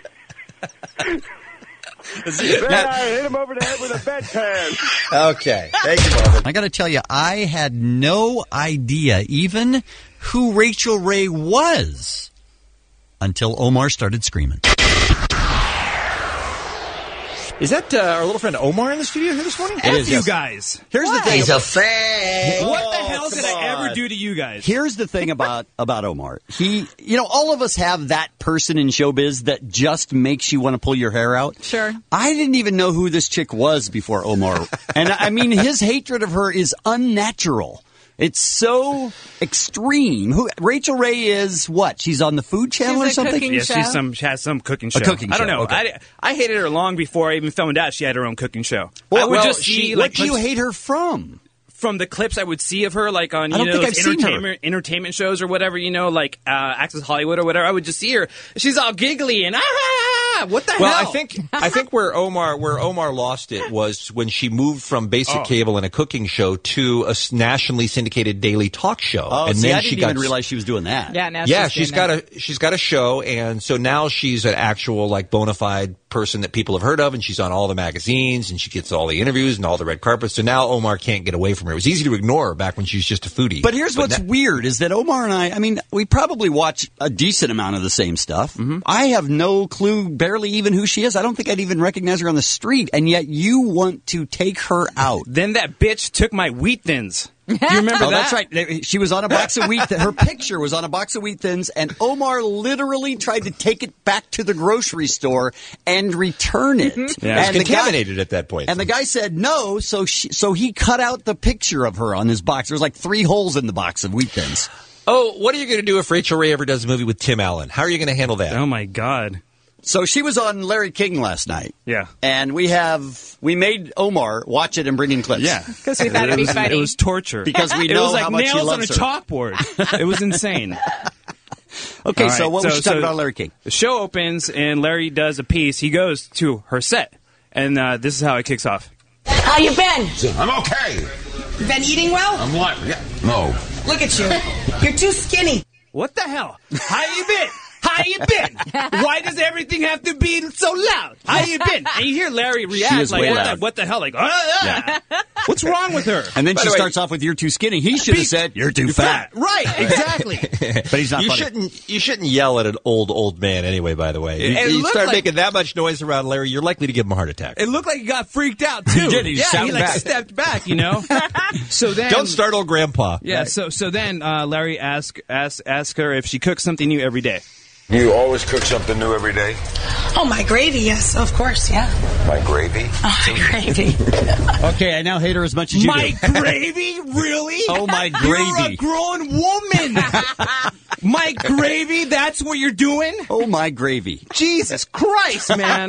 Then I hit him over the head with a bedpan. Okay. Thank you, Marvin. I got to tell you, I had no idea even who Rachel Ray was until Omar started screaming. Is that our little friend Omar in the studio here this morning? It is, you guys. Here's the thing. He's a fan. What the hell did I ever do to you guys? Here's the thing about Omar. He, all of us have that person in showbiz that just makes you want to pull your hair out. Sure. I didn't even know who this chick was before Omar. And I mean, his hatred of her is unnatural. It's so extreme. Rachel Ray is what? She's on the Food Channel or something? Yeah, she has some cooking show. A cooking show. I don't know. Okay. I hated her long before I even found out she had her own cooking show. Well, I would just see what do you hate her from? From the clips I would see of her, like on those entertainment shows or whatever, like Access Hollywood or whatever. I would just see her. She's all giggly and what the hell? Well, I think where Omar lost it was when she moved from basic cable and a cooking show to a nationally syndicated daily talk show. Oh, and then I didn't even realize she was doing that. Yeah, now she's got a show, and so now she's an actual bona fide person that people have heard of, and she's on all the magazines, and she gets all the interviews and all the red carpets. So now Omar can't get away from her. It was easy to ignore her back when she was just a foodie. But here's what's weird is that Omar and I mean, we probably watch a decent amount of the same stuff. Mm-hmm. I have no clue, barely even who she is. I don't think I'd even recognize her on the street, and yet you want to take her out. Then that bitch took my Wheat Thins. Do you remember that? That's right. She was on a box of wheat. Her picture was on a box of Wheat Thins, and Omar literally tried to take it back to the grocery store and return it. Yeah, it was contaminated at that point. And the guy said no, so he cut out the picture of her on his box. There was like 3 holes in the box of Wheat Thins. Oh, what are you going to do if Rachel Ray ever does a movie with Tim Allen? How are you going to handle that? Oh, my God. So she was on Larry King last night. Yeah. And we made Omar watch it and bring in clips. Yeah. Because we thought it'd be funny. It was torture. Because we know how much he loves her. It was like nails on a chalkboard. It was insane. Okay, so what was she talking about Larry King? The show opens and Larry does a piece. He goes to her set. And this is how it kicks off. How you been? I'm okay. You been eating well? I'm what? No. Look at you. You're too skinny. What the hell? How you been? How you been? Why does everything have to be so loud? How you been? And you hear Larry react like, what the hell? Like, yeah. What's wrong with her? And then she starts off with, you're too skinny. He should have said, you're too fat. Right, exactly. But he's not funny. You shouldn't yell at an old man anyway, by the way. You start making that much noise around Larry, you're likely to give him a heart attack. It looked like he got freaked out, too. He did. He stepped back, So then, don't startle Grandpa. Yeah, right. So then Larry asked her if she cooks something new every day. Do you always cook something new every day? Oh, my gravy, yes, of course, yeah. My gravy? Oh, my gravy. Okay, I now hate her as much as you My do. gravy? Really? Oh, my You're a gravy. grown woman. My gravy? That's what you're doing? Oh, my gravy. Jesus Christ, man.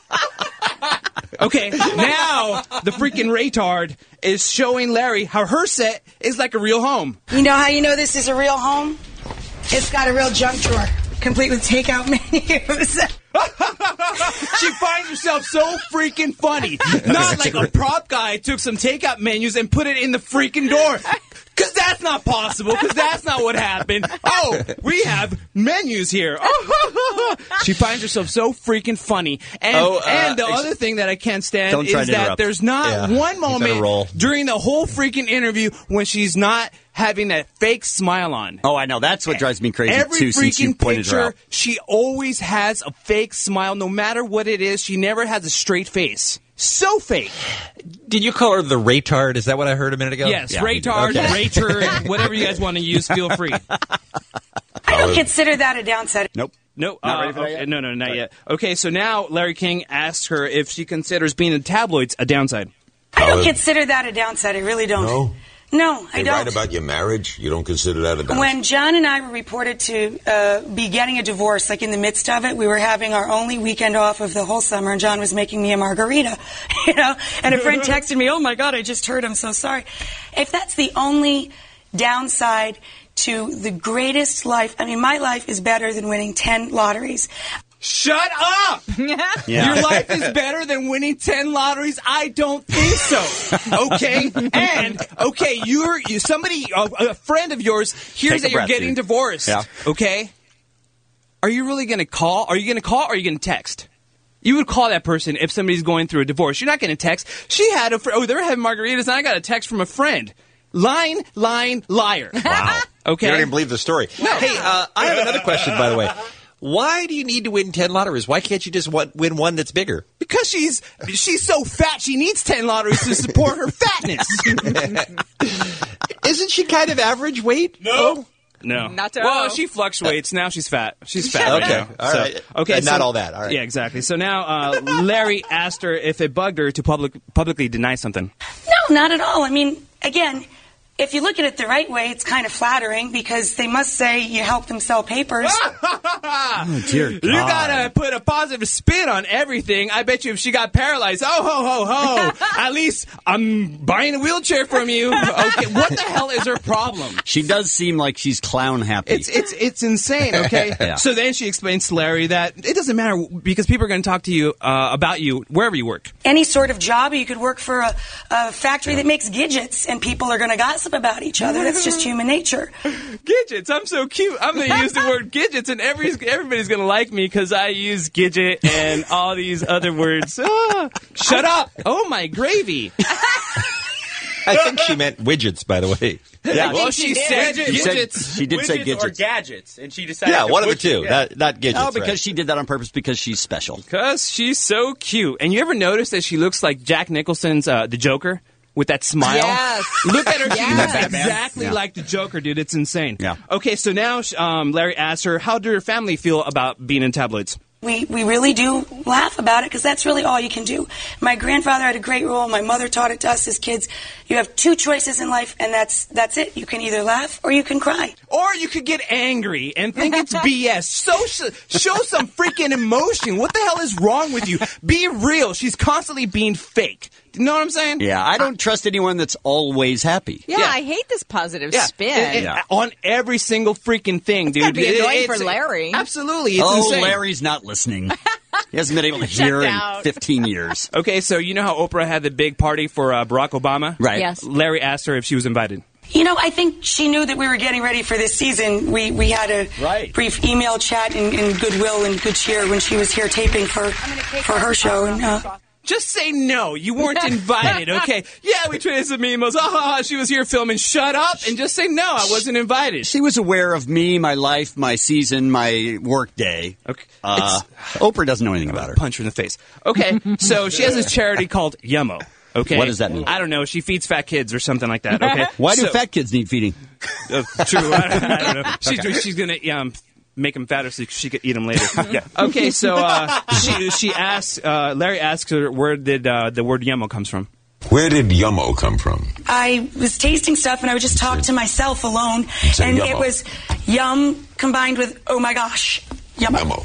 Okay, now the freaking retard is showing Larry how her set is like a real home. You know how you know this is a real home? It's got a real junk drawer, complete with takeout menus. She finds herself so freaking funny. Not like a prop guy took some takeout menus and put it in the freaking door. Because that's not possible, because that's not what happened. Oh, we have menus here. She finds herself so freaking funny. And the other thing that I can't stand is that there's not one moment during the whole freaking interview when she's not having that fake smile on. Oh, I know. That's what drives me crazy, Every too, since you freaking pointed her picture, out. she always has a fake smile. No matter what it is, she never has a straight face. So fake. Did you call her the retard? Is that what I heard a minute ago? Yes, retard, rater, whatever you guys want to use, feel free. I don't consider that a downside. Nope. No, Not ready for that yet? No, not yet. Okay, so now Larry King asks her if she considers being in tabloids a downside. I don't consider that a downside. I really don't. No, I They don't. write about your marriage. You don't consider that a downside? When John and I were reported to be getting a divorce, like in the midst of it, we were having our only weekend off of the whole summer, and John was making me a margarita, and a friend texted me, "Oh my God, I just heard, I'm so sorry." If that's the only downside to the greatest life, I mean, my life is better than winning 10 lotteries. Shut up! Your life is better than winning 10 lotteries? I don't think so. Okay? And, a friend of yours hears that you're getting divorced. Yeah. Okay? Are you really going to call? Are you going to call or are you going to text? You would call that person if somebody's going through a divorce. You're not going to text. She had they're having margaritas and I got a text from a friend. Line, liar. Wow. Okay? You don't even believe the story. No. Hey, I have another question, by the way. Why do you need to win 10 lotteries? Why can't you just win one that's bigger? Because she's so fat, she needs 10 lotteries to support her fatness. Isn't she kind of average weight? No. No. Not at well, all. she fluctuates. Now she's fat. She's fat right Okay. now. All right. Okay. And not all that. All right. Yeah, exactly. So now Larry asked her if it bugged her to publicly deny something. No, not at all. I mean, again, if you look at it the right way, it's kind of flattering because they must say you helped them sell papers. Oh, dear God. You gotta put a positive spin on everything. I bet you if she got paralyzed, at least I'm buying a wheelchair from you. Okay, what the hell is her problem? She does seem like she's clown happy. It's insane, okay? Yeah. So then she explains to Larry that it doesn't matter because people are going to talk to you about you wherever you work. Any sort of job, you could work for a factory that makes gadgets and people are going to gossip about each other. That's just human nature. Gadgets, I'm so cute. I'm going to use the word gadgets and everybody's going to like me because I use gadget and all these other words. Shut up. Oh, my gravy. I think she meant widgets, by the way. Yeah. Well, she said gadgets. She did say Widgets or gadgets. gadgets, and she decided. Yeah, to one of the butcher- two. Yeah. Not gadgets. Oh, because right. she did that on purpose because she's special. Because she's so cute. And you ever notice that she looks like Jack Nicholson's The Joker? With that smile. Yes. Look at her. She Yes. looks exactly Yeah. like the Joker, dude. It's insane. Yeah. Okay, so now Larry asks her, how do her family feel about being in tabloids? We really do laugh about it because that's really all you can do. My grandfather had a great rule. My mother taught it to us as kids. You have two choices in life, and that's it. You can either laugh or you can cry. Or you could get angry and think it's BS. Show some freaking emotion. What the hell is wrong with you? Be real. She's constantly being fake. You know what I'm saying? Yeah, I don't trust anyone that's always happy. Yeah, I hate this positive spin. On every single freaking thing, dude. Gotta be annoying for Larry. Absolutely. It's insane. Larry's not listening. He hasn't been able to hear in 15 years. Okay, so you know how Oprah had the big party for Barack Obama? Right. Yes. Larry asked her if she was invited. You know, I think she knew that we were getting ready for this season. We had a brief email chat in goodwill and good cheer when she was here taping for her show. And just say no. You weren't invited, okay? Yeah, we traded some emails. She was here filming. Shut up and just say no, I wasn't invited. She was aware of me, my life, my season, my work day. Okay. Oprah doesn't know anything about her. Punch her in the face. Okay, so she has this charity called Yummo. Okay. What does that mean? I don't know. She feeds fat kids or something like that. Okay. Why do fat kids need feeding? True. I don't know. She's gonna make him fatter so she could eat him later. Yeah. Okay, so she asks, Larry asks her, where did the word yummo comes from? Where did yummo come from? I was tasting stuff and I would just talk to myself alone. And yummo. It was yum combined with, oh my gosh, yummo.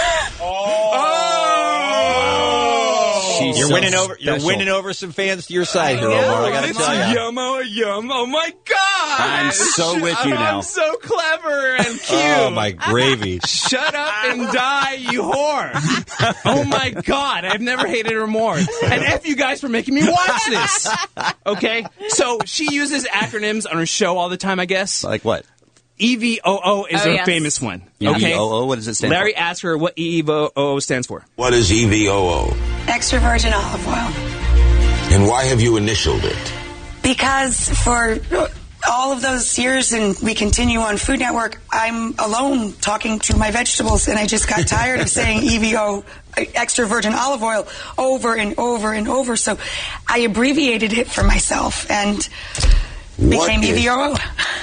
You're winning over some fans to your side here, Omar. I gotta tell you. Yum. Oh my God! I'm so with you now. I'm so clever and cute. Oh my gravy! Shut up and die, you whore! Oh my God! I've never hated her more. And F you guys for making me watch this. Okay, so she uses acronyms on her show all the time, I guess. Like what? EVOO is her famous one. Okay. EVOO, what does it stand for? Larry asked her what EVOO stands for. What is EVOO? Extra virgin olive oil. And why have you initialed it? Because for all of those years, and we continue on Food Network, I'm alone talking to my vegetables, and I just got tired of saying EVO, extra virgin olive oil, over and over and over. So I abbreviated it for myself and became EVOO.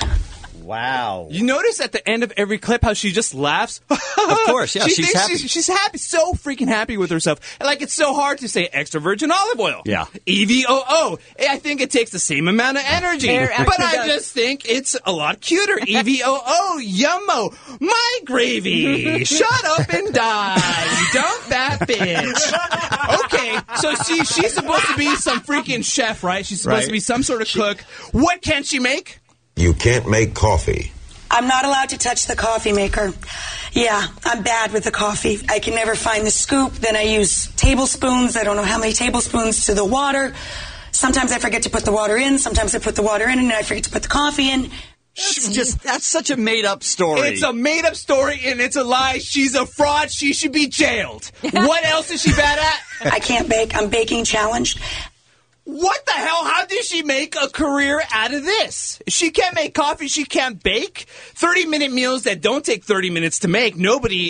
Wow. You notice at the end of every clip how she just laughs? Of course, yeah, she's happy. She's happy, so freaking happy with herself. And like, it's so hard to say extra virgin olive oil. Yeah. EVOO. I think it takes the same amount of energy. But I just think it's a lot cuter. EVOO. Yummo. My gravy. Shut up and die. You dump that bitch. Okay, so she's supposed to be some freaking chef, right? She's supposed to be some sort of cook. What can she make? You can't make coffee. I'm not allowed to touch the coffee maker. Yeah, I'm bad with the coffee. I can never find the scoop. Then I use tablespoons. I don't know how many tablespoons to the water. Sometimes I forget to put the water in. Sometimes I put the water in and I forget to put the coffee in. That's such a made-up story. It's a made-up story, and it's a lie. She's a fraud. She should be jailed. What else is she bad at? I can't bake. I'm baking challenged. What the hell? How did she make a career out of this? She can't make coffee. She can't bake. 30-minute meals that don't take 30 minutes to make.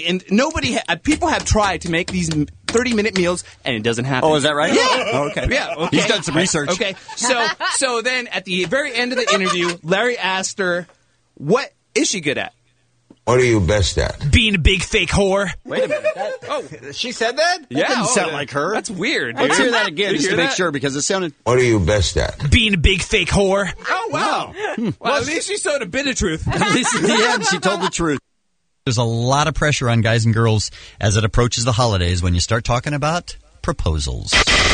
People have tried to make these 30-minute meals, and it doesn't happen. Oh, is that right? Yeah. Oh, okay. Yeah. Okay. He's done some research. Okay. So then at the very end of the interview, Larry asked her, "What is she good at?" What are you best at? Being a big fake whore. Wait a minute. She said that? That didn't sound like her. That's weird. Let's dude. hear that again just to make sure, because it sounded... What are you best at? Being a big fake whore. Oh, wow. Well, at least she showed a bit of truth. At least at the end, she told the truth. There's a lot of pressure on guys and girls as it approaches the holidays when you start talking about proposals.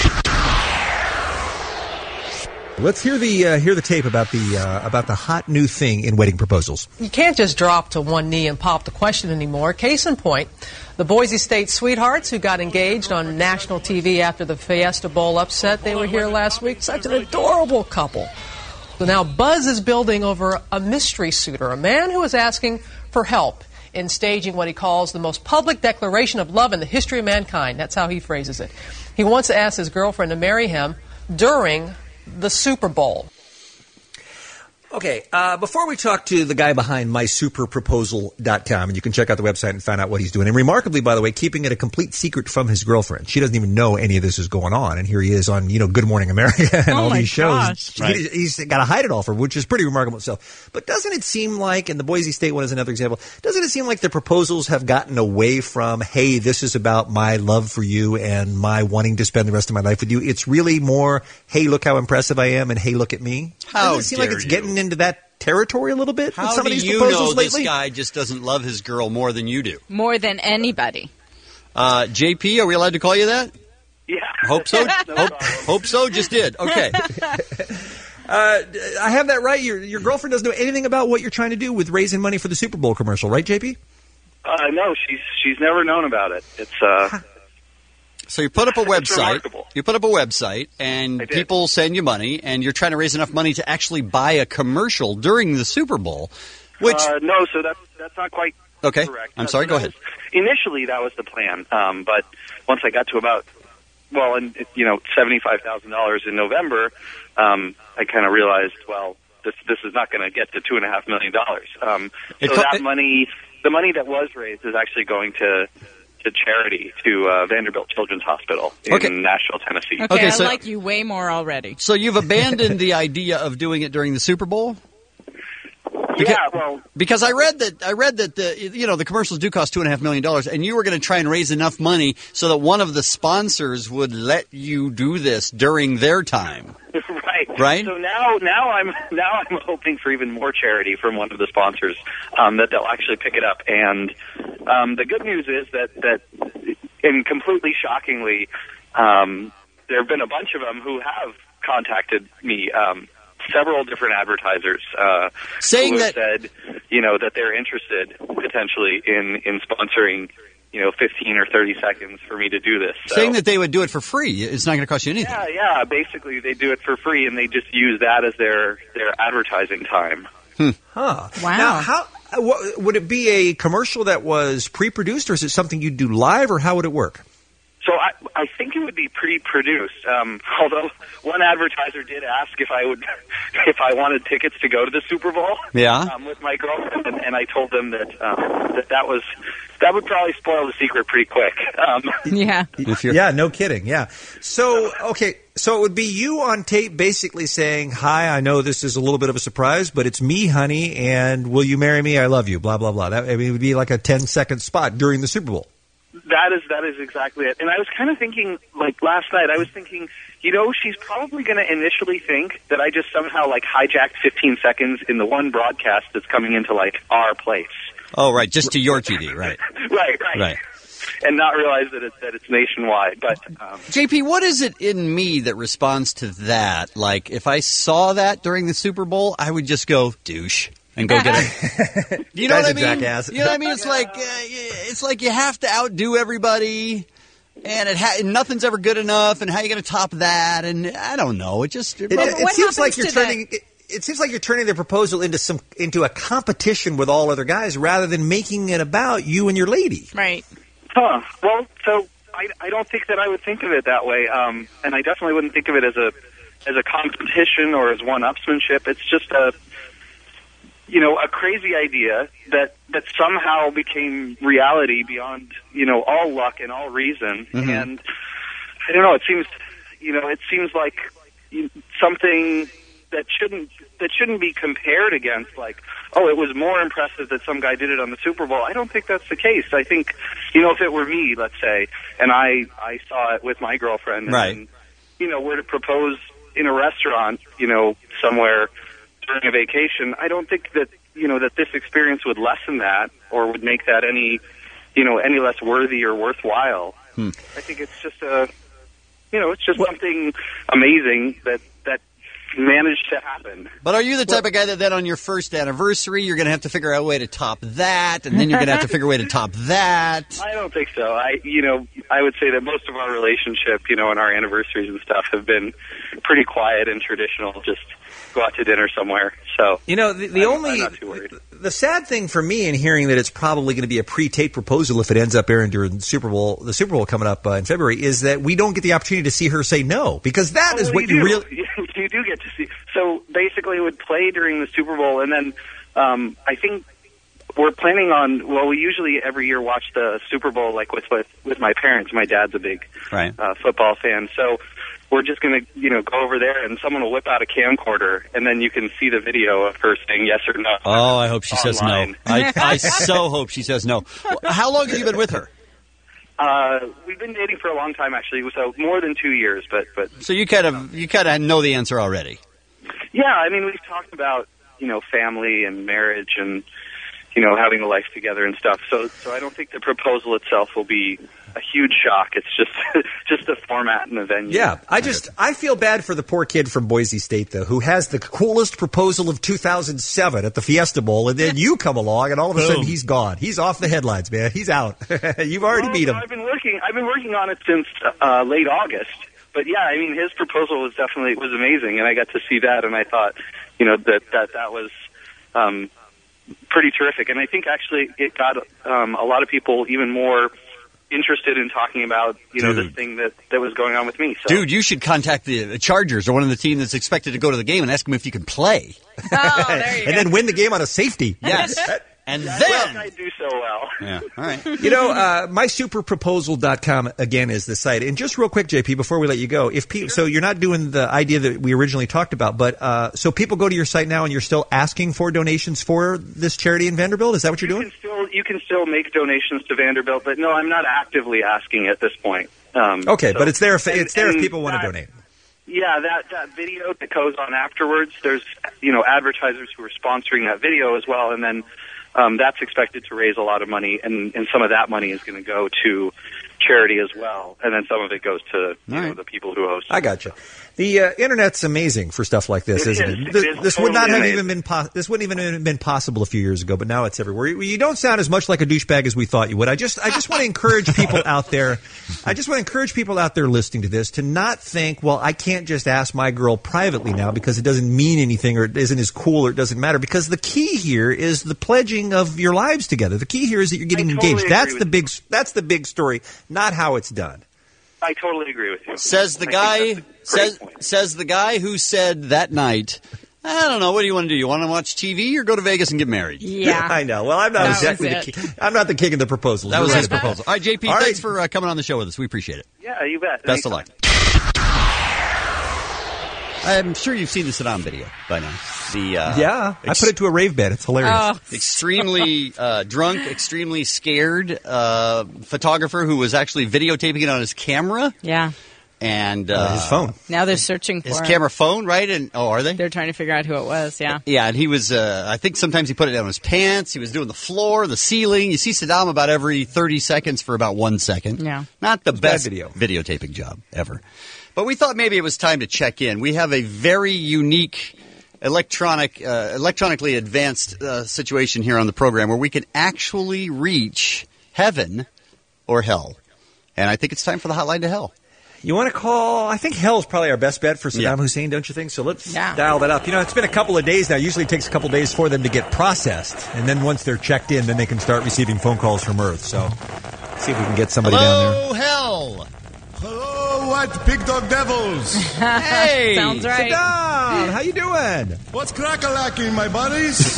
Let's hear the tape about the hot new thing in wedding proposals. You can't just drop to one knee and pop the question anymore. Case in point, the Boise State Sweethearts who got engaged on national TV after the Fiesta Bowl upset. They were here last week. Such an adorable couple. So now buzz is building over a mystery suitor, a man who is asking for help in staging what he calls the most public declaration of love in the history of mankind. That's how he phrases it. He wants to ask his girlfriend to marry him during the Super Bowl. Okay, before we talk to the guy behind mysuperproposal.com, and you can check out the website and find out what he's doing. And remarkably, by the way, keeping it a complete secret from his girlfriend. She doesn't even know any of this is going on. And here he is on, Good Morning America and all these shows. Right. He's got to hide it all for, which is pretty remarkable itself. But doesn't it seem like, and the Boise State one is another example, doesn't it seem like the proposals have gotten away from, hey, this is about my love for you and my wanting to spend the rest of my life with you? It's really more, hey, look how impressive I am, and hey, look at me. Doesn't it seem like it's getting into that territory a little bit? How some do of these you proposals know lately? This guy just doesn't love his girl more than you do? More than anybody. JP, are we allowed to call you that? Yeah. Hope so. Hope so. Just did. Okay. I have that right. Your girlfriend doesn't know anything about what you're trying to do with raising money for the Super Bowl commercial, right, JP? No, she's never known about it. It's So you put up a website. remarkable. You put up a website, and people send you money, and you're trying to raise enough money to actually buy a commercial during the Super Bowl. Which no, so that's not quite okay. correct. I'm sorry. Go ahead. Initially, that was the plan, but once I got to about $75,000 in November, I kind of realized, well, this is not going to get to $2.5 million. The money that was raised is actually going to charity, to Vanderbilt Children's Hospital in Nashville, Tennessee. Okay, I like you way more already. So you've abandoned the idea of doing it during the Super Bowl? Because I read that the commercials do cost $2.5 million, and you were going to try and raise enough money so that one of the sponsors would let you do this during their time. Right. So now I'm hoping for even more charity from one of the sponsors, that they'll actually pick it up. And the good news is that and completely shockingly, there have been a bunch of them who have contacted me. Several different advertisers saying who have said, that they're interested potentially in sponsoring, 15 or 30 seconds for me to do this. So, saying that they would do it for free. It's not going to cost you anything. Yeah. Basically, they do it for free, and they just use that as their advertising time. Huh. Wow. Now, would it be a commercial that was pre-produced, or is it something you'd do live, or how would it work? So I think it would be pre-produced. Although one advertiser did ask if I wanted tickets to go to the Super Bowl. Yeah. With my girlfriend, and I told them that that would probably spoil the secret pretty quick. Yeah, no kidding. Yeah. So so it would be you on tape, basically saying, "Hi, I know this is a little bit of a surprise, but it's me, honey, and will you marry me? I love you." Blah blah blah. It would be like a 10-second spot during the Super Bowl. That is exactly it. And I was kind of thinking, like last night, I was thinking, she's probably going to initially think that I just somehow hijacked 15 seconds in the one broadcast that's coming into our place. Oh, right, just to your TV, right? Right. And not realize that it's nationwide. But JP, what is it in me that responds to that? Like, if I saw that during the Super Bowl, I would just go douche. And go get it. You know what I mean? Jackass. You know what I mean? It's like you have to outdo everybody, and nothing's ever good enough. And how are you going to top that? And I don't know. It seems like you're turning. It seems like you're turning the proposal into a competition with all other guys, rather than making it about you and your lady. Right. Huh. Well, so I don't think that I would think of it that way, and I definitely wouldn't think of it as a competition or as one-upsmanship. It's just a crazy idea that somehow became reality beyond, all luck and all reason. Mm-hmm. And I don't know, it seems like something that shouldn't be compared against, it was more impressive that some guy did it on the Super Bowl. I don't think that's the case. I think, if it were me, let's say, and I saw it with my girlfriend, right, and, were to propose in a restaurant, somewhere during a vacation, I don't think that that this experience would lessen that or would make that any less worthy or worthwhile. I think it's just something amazing that managed to happen. But are you the type of guy that then on your first anniversary you're going to have to figure out a way to top that, and then you're going to have to figure a way to top that? I don't think so. I would say that most of our relationship, and our anniversaries and stuff have been pretty quiet and traditional. Just go out to dinner somewhere. So I'm not too worried. The sad thing for me in hearing that it's probably going to be a pre-taped proposal if it ends up airing during the Super Bowl coming up in February, is that we don't get the opportunity to see her say no, because that is what you really. You do get to see. So basically, it would play during the Super Bowl, and then I think we're planning on. Well, we usually every year watch the Super Bowl with my parents. My dad's a big football fan, so we're just going to go over there, and someone will whip out a camcorder, and then you can see the video of her saying yes or no. Oh, I hope she says no. I so hope she says no. How long have you been with her? We've been dating for a long time, actually. So more than 2 years, but so you kind of know the answer already. Yeah, I mean, we've talked about family and marriage and having a life together and stuff. So I don't think the proposal itself will be a huge shock. It's just the format and the venue. Yeah, I feel bad for the poor kid from Boise State, though, who has the coolest proposal of 2007 at the Fiesta Bowl, and then you come along, and all of a sudden he's gone. He's off the headlines, man. He's out. You've already beat him. I've been working on it since late August. But yeah, I mean, his proposal was amazing, and I got to see that, and I thought, that was pretty terrific. And I think actually it got a lot of people even more interested in talking about this thing that was going on with me. So. Dude, you should contact the Chargers or one of the team that's expected to go to the game and ask them if you can play. Oh, there you go. And then win the game on a safety. Yes. And then I do so well. Yeah. All right. You know, mysuperproposal.com again is the site. And just real quick, JP, before we let you go, so you're not doing the idea that we originally talked about, but so people go to your site now and you're still asking for donations for this charity in Vanderbilt? Is that what you're doing? You can still make donations to Vanderbilt, but no, I'm not actively asking at this point. Okay, but it's there if people want to donate. Yeah, that video that goes on afterwards, there's, advertisers who are sponsoring that video as well, and then that's expected to raise a lot of money, and some of that money is going to go to charity as well, and then some of it goes to the people who host. I gotcha. The internet's amazing for stuff like this, isn't it? This would not have even been this wouldn't even have been possible a few years ago, but now it's everywhere. You don't sound as much like a douchebag as we thought you would. I just want to encourage people out there. I just want to encourage people out there listening to this to not think, well, I can't just ask my girl privately now because it doesn't mean anything or it isn't as cool or it doesn't matter. Because the key here is the pledging of your lives together. The key here is that you're getting engaged. That's the big story, not how it's done. I totally agree with you. Says the guy who said that night, I don't know, what do you want to do? You want to watch TV or go to Vegas and get married? Yeah. I know. Well, I'm not exactly I'm not the king of the proposal. That was his proposal. All right, JP, thanks for coming on the show with us. We appreciate it. Yeah, you bet. Best of luck. I'm sure you've seen the Saddam video by now. I put it to a rave bed. It's hilarious. Extremely drunk, extremely scared photographer who was actually videotaping it on his camera. Yeah. And his phone. Now they're searching for his him. camera phone, right? And are they? They're trying to figure out who it was. Yeah. Yeah, and he was. I think sometimes he put it down his pants. He was doing the floor, the ceiling. You see Saddam about every 30 seconds for about 1 second. Yeah. Not the best videotaping job ever. But we thought maybe it was time to check in. We have a very unique electronically advanced situation here on the program where we can actually reach heaven or hell. And I think it's time for the hotline to hell. You want to call? I think hell is probably our best bet for Saddam Hussein, don't you think? So let's dial that up. It's been a couple of days now. Usually it takes a couple of days for them to get processed. And then once they're checked in, then they can start receiving phone calls from Earth. So let's see if we can get somebody down there. Hello, hell. Hello, white pig dog devils. Hey. Sounds right. Saddam, how you doing? What's crack-a-lacking, my buddies?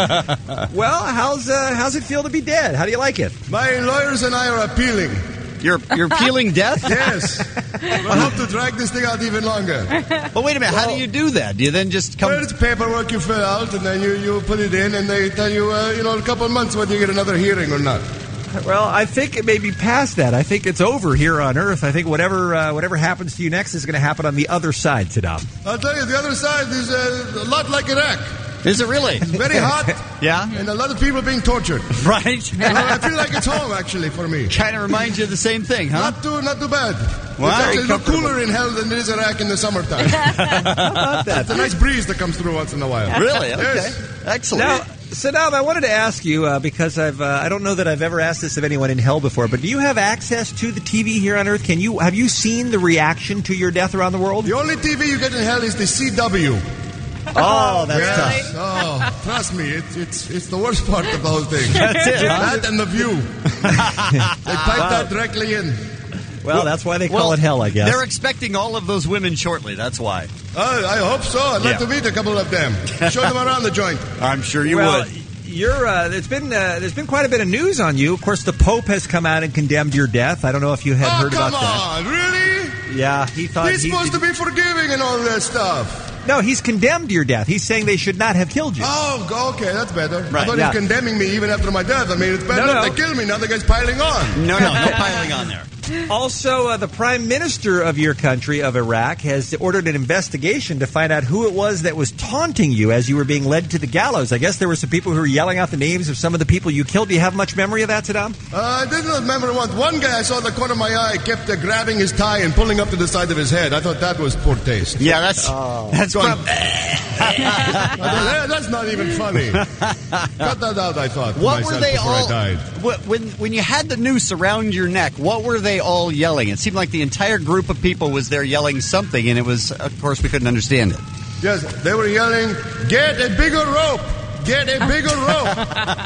Well, how's it feel to be dead? How do you like it? My lawyers and I are appealing. You're appealing death? Yes. We'll have to drag this thing out even longer. But wait a minute. How do you do that? Do you then just come... Well, it's paperwork you fill out, and then you put it in, and they tell you, in a couple of months whether you get another hearing or not. Well, I think it may be past that. I think it's over here on Earth. I think whatever happens to you next is going to happen on the other side, Saddam. I'll tell you, the other side is a lot like Iraq. Is it really? It's very hot. Yeah. And a lot of people being tortured. Right. I feel like it's home, actually, for me. Kind of reminds you of the same thing, huh? Not too bad. Wow. It's actually a little cooler in hell than it is Iraq in the summertime. How about that? It's a nice breeze that comes through once in a while. Really? Okay. Yes. Excellent. Now, Saddam, I wanted to ask you, because I don't know that I've ever asked this of anyone in hell before, but do you have access to the TV here on Earth? Have you seen the reaction to your death around the world? The only TV you get in hell is the CW. Oh, that's tough. Oh, trust me, it's the worst part of the whole thing. That's it. That and The View. They pipe that directly in. Well, that's why they call it hell, I guess. They're expecting all of those women shortly. That's why. I hope so. I'd like to meet a couple of them. Show them around the joint. I'm sure you would. There's been quite a bit of news on you. Of course, the Pope has come out and condemned your death. I don't know if you had heard about that. Come on, really? Yeah, he thought he's supposed to be forgiving and all that stuff. No, he's condemned your death. He's saying they should not have killed you. Oh, okay, that's better. Right, I thought he was condemning me even after my death. I mean, it's better if they kill me. Now the guy's piling on. No piling on there. Also, the prime minister of your country, of Iraq, has ordered an investigation to find out who it was that was taunting you as you were being led to the gallows. I guess there were some people who were yelling out the names of some of the people you killed. Do you have much memory of that, Saddam? I didn't remember one guy I saw in the corner of my eye kept grabbing his tie and pulling up to the side of his head. I thought that was poor taste. Yeah, that's going... That's not even funny. Cut that out, I thought. What were they all... I died. When you had the noose around your neck, what were they all yelling? It seemed like the entire group of people was there yelling something, and it was, of course, we couldn't understand it. Yes, they were yelling, "Get a bigger rope! Get a bigger rope!"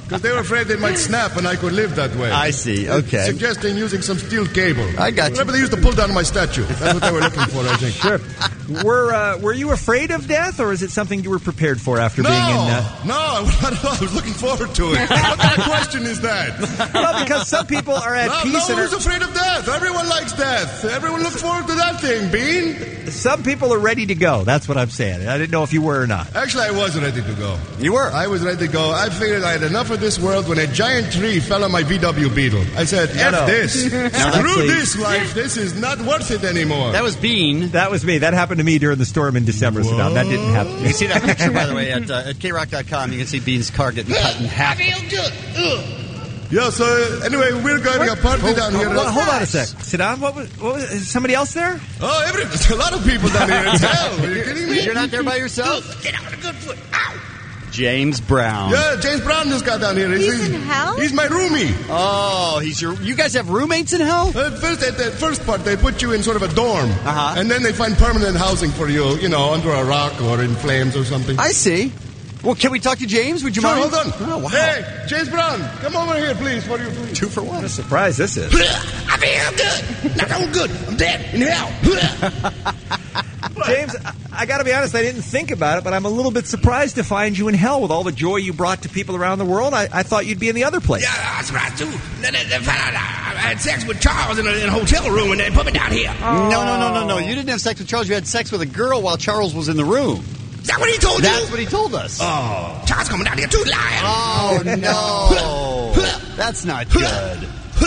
because they were afraid they might snap and I could live that way. I see. Okay. Suggesting using some steel cable. I got you. Whatever they used to pull down my statue. That's what they were looking for, I think. Sure. Were you afraid of death, or is it something you were prepared for after being in... No, I was looking forward to it. What kind of question is that? Well, because some people are at peace. No one's afraid of death. Everyone likes death. Everyone looks forward to that thing, Bean. Some people are ready to go. That's what I'm saying. I didn't know if you were or not. Actually, I was ready to go. You were? I was ready to go. I figured I had enough of this world when a giant tree fell on my VW Beetle. I said, F this. Screw this life. This is not worth it anymore. That was Bean. That was me. That happened to me during the storm in December, Saddam. That didn't happen. You can see that picture, by the way, at KROC.com. You can see Bean's car getting cut in half. I feel good. Yeah, so anyway, we're going to a party down here. Hold on a sec. Saddam, what was is somebody else there? Oh, there's a lot of people down here. It's hell. Are you kidding me? You're not there by yourself? Get out of good foot. Ow. James Brown. Yeah, James Brown just got down here. He's in hell? He's my roomie. Oh, you guys have roommates in hell? At the first part, they put you in sort of a dorm. And then they find permanent housing for you, under a rock or in flames or something. I see. Well, can we talk to James? Would you mind? Hold on. Oh, wow. Hey, James Brown, come over here, please. What are you doing? 2 for 1. What a surprise this is. I feel good. Not on good. I'm dead in hell. James, I got to be honest, I didn't think about it, but I'm a little bit surprised to find you in hell with all the joy you brought to people around the world. I thought you'd be in the other place. Yeah, I was surprised too. I had sex with Charles in a hotel room and they put me down here. No. You didn't have sex with Charles. You had sex with a girl while Charles was in the room. Is that what he told you? That's what he told us. Oh, Charles coming down here too, lying. Oh, no. That's not good.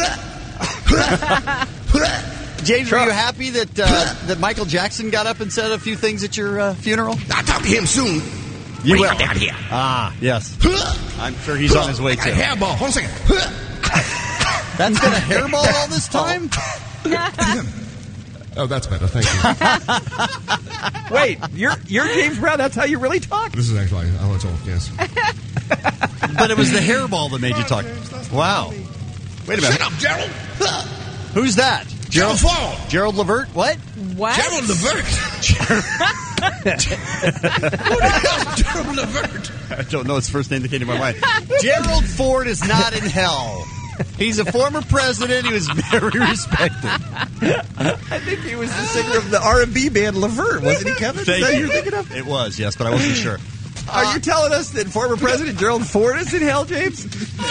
James, were you happy that Michael Jackson got up and said a few things at your funeral? I'll talk to him soon. You will. will. Down here. Ah, yes. I'm sure he's on his way to. A hairball. Hold on a second. That's been a hairball all this time? Oh, that's better. Thank you. Wait, you're James Brown. That's how you really talk? This is actually how it's all, yes. But it was the hairball that made you talk. Wow. Wait a minute. Shut up, Gerald. Who's that? Gerald Fall. Gerald Levert? What? Gerald Levert. Who the hell's Gerald Levert? I don't know his first name that came to my mind. Gerald Ford is not in hell. He's a former president. He was very respected. I think he was the singer of the R&B band Levert, wasn't he, Kevin? Is that who you're thinking of? It was, yes, but I wasn't sure. Are you telling us that former President Gerald Ford is in hell, James?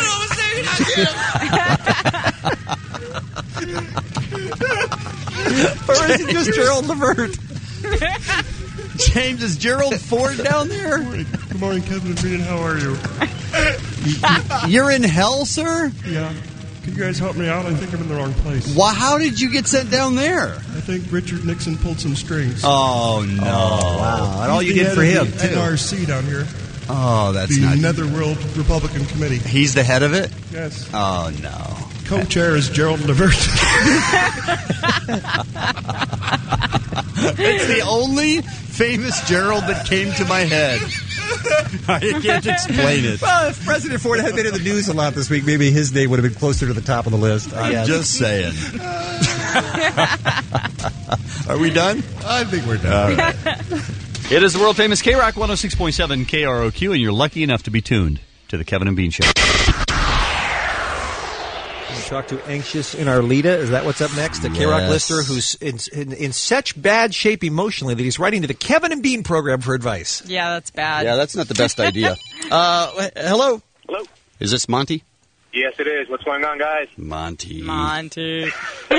Or is it just Gerald Levert? James, is Gerald Ford down there? Good morning, Kevin and Bean. How are you? You're in hell, sir? Yeah. Can you guys help me out? I think I'm in the wrong place. Well, how did you get sent down there? I think Richard Nixon pulled some strings. Oh, no. Wow. And all you did for him, too. NRC down here. Oh, that's not... The Netherworld Republican Committee. He's the head of it? Yes. Oh, no. Co-chair is Gerald Levert. It's the only famous Gerald that came to my head. I can't explain it. Well, if President Ford had been in the news a lot this week, maybe his name would have been closer to the top of the list. I'm just saying. Are we done? I think we're done. All right. It is the world-famous K-Rock 106.7 KROQ, and you're lucky enough to be tuned to the Kevin and Bean Show. Talk to Anxious in Arleta. Is that what's up next? The K-Rock listener who's in such bad shape emotionally that he's writing to the Kevin and Bean program for advice. Yeah, that's bad. Yeah, that's not the best idea. Hello? Hello? Is this Monty? Yes, it is. What's going on, guys? Monty. Monty.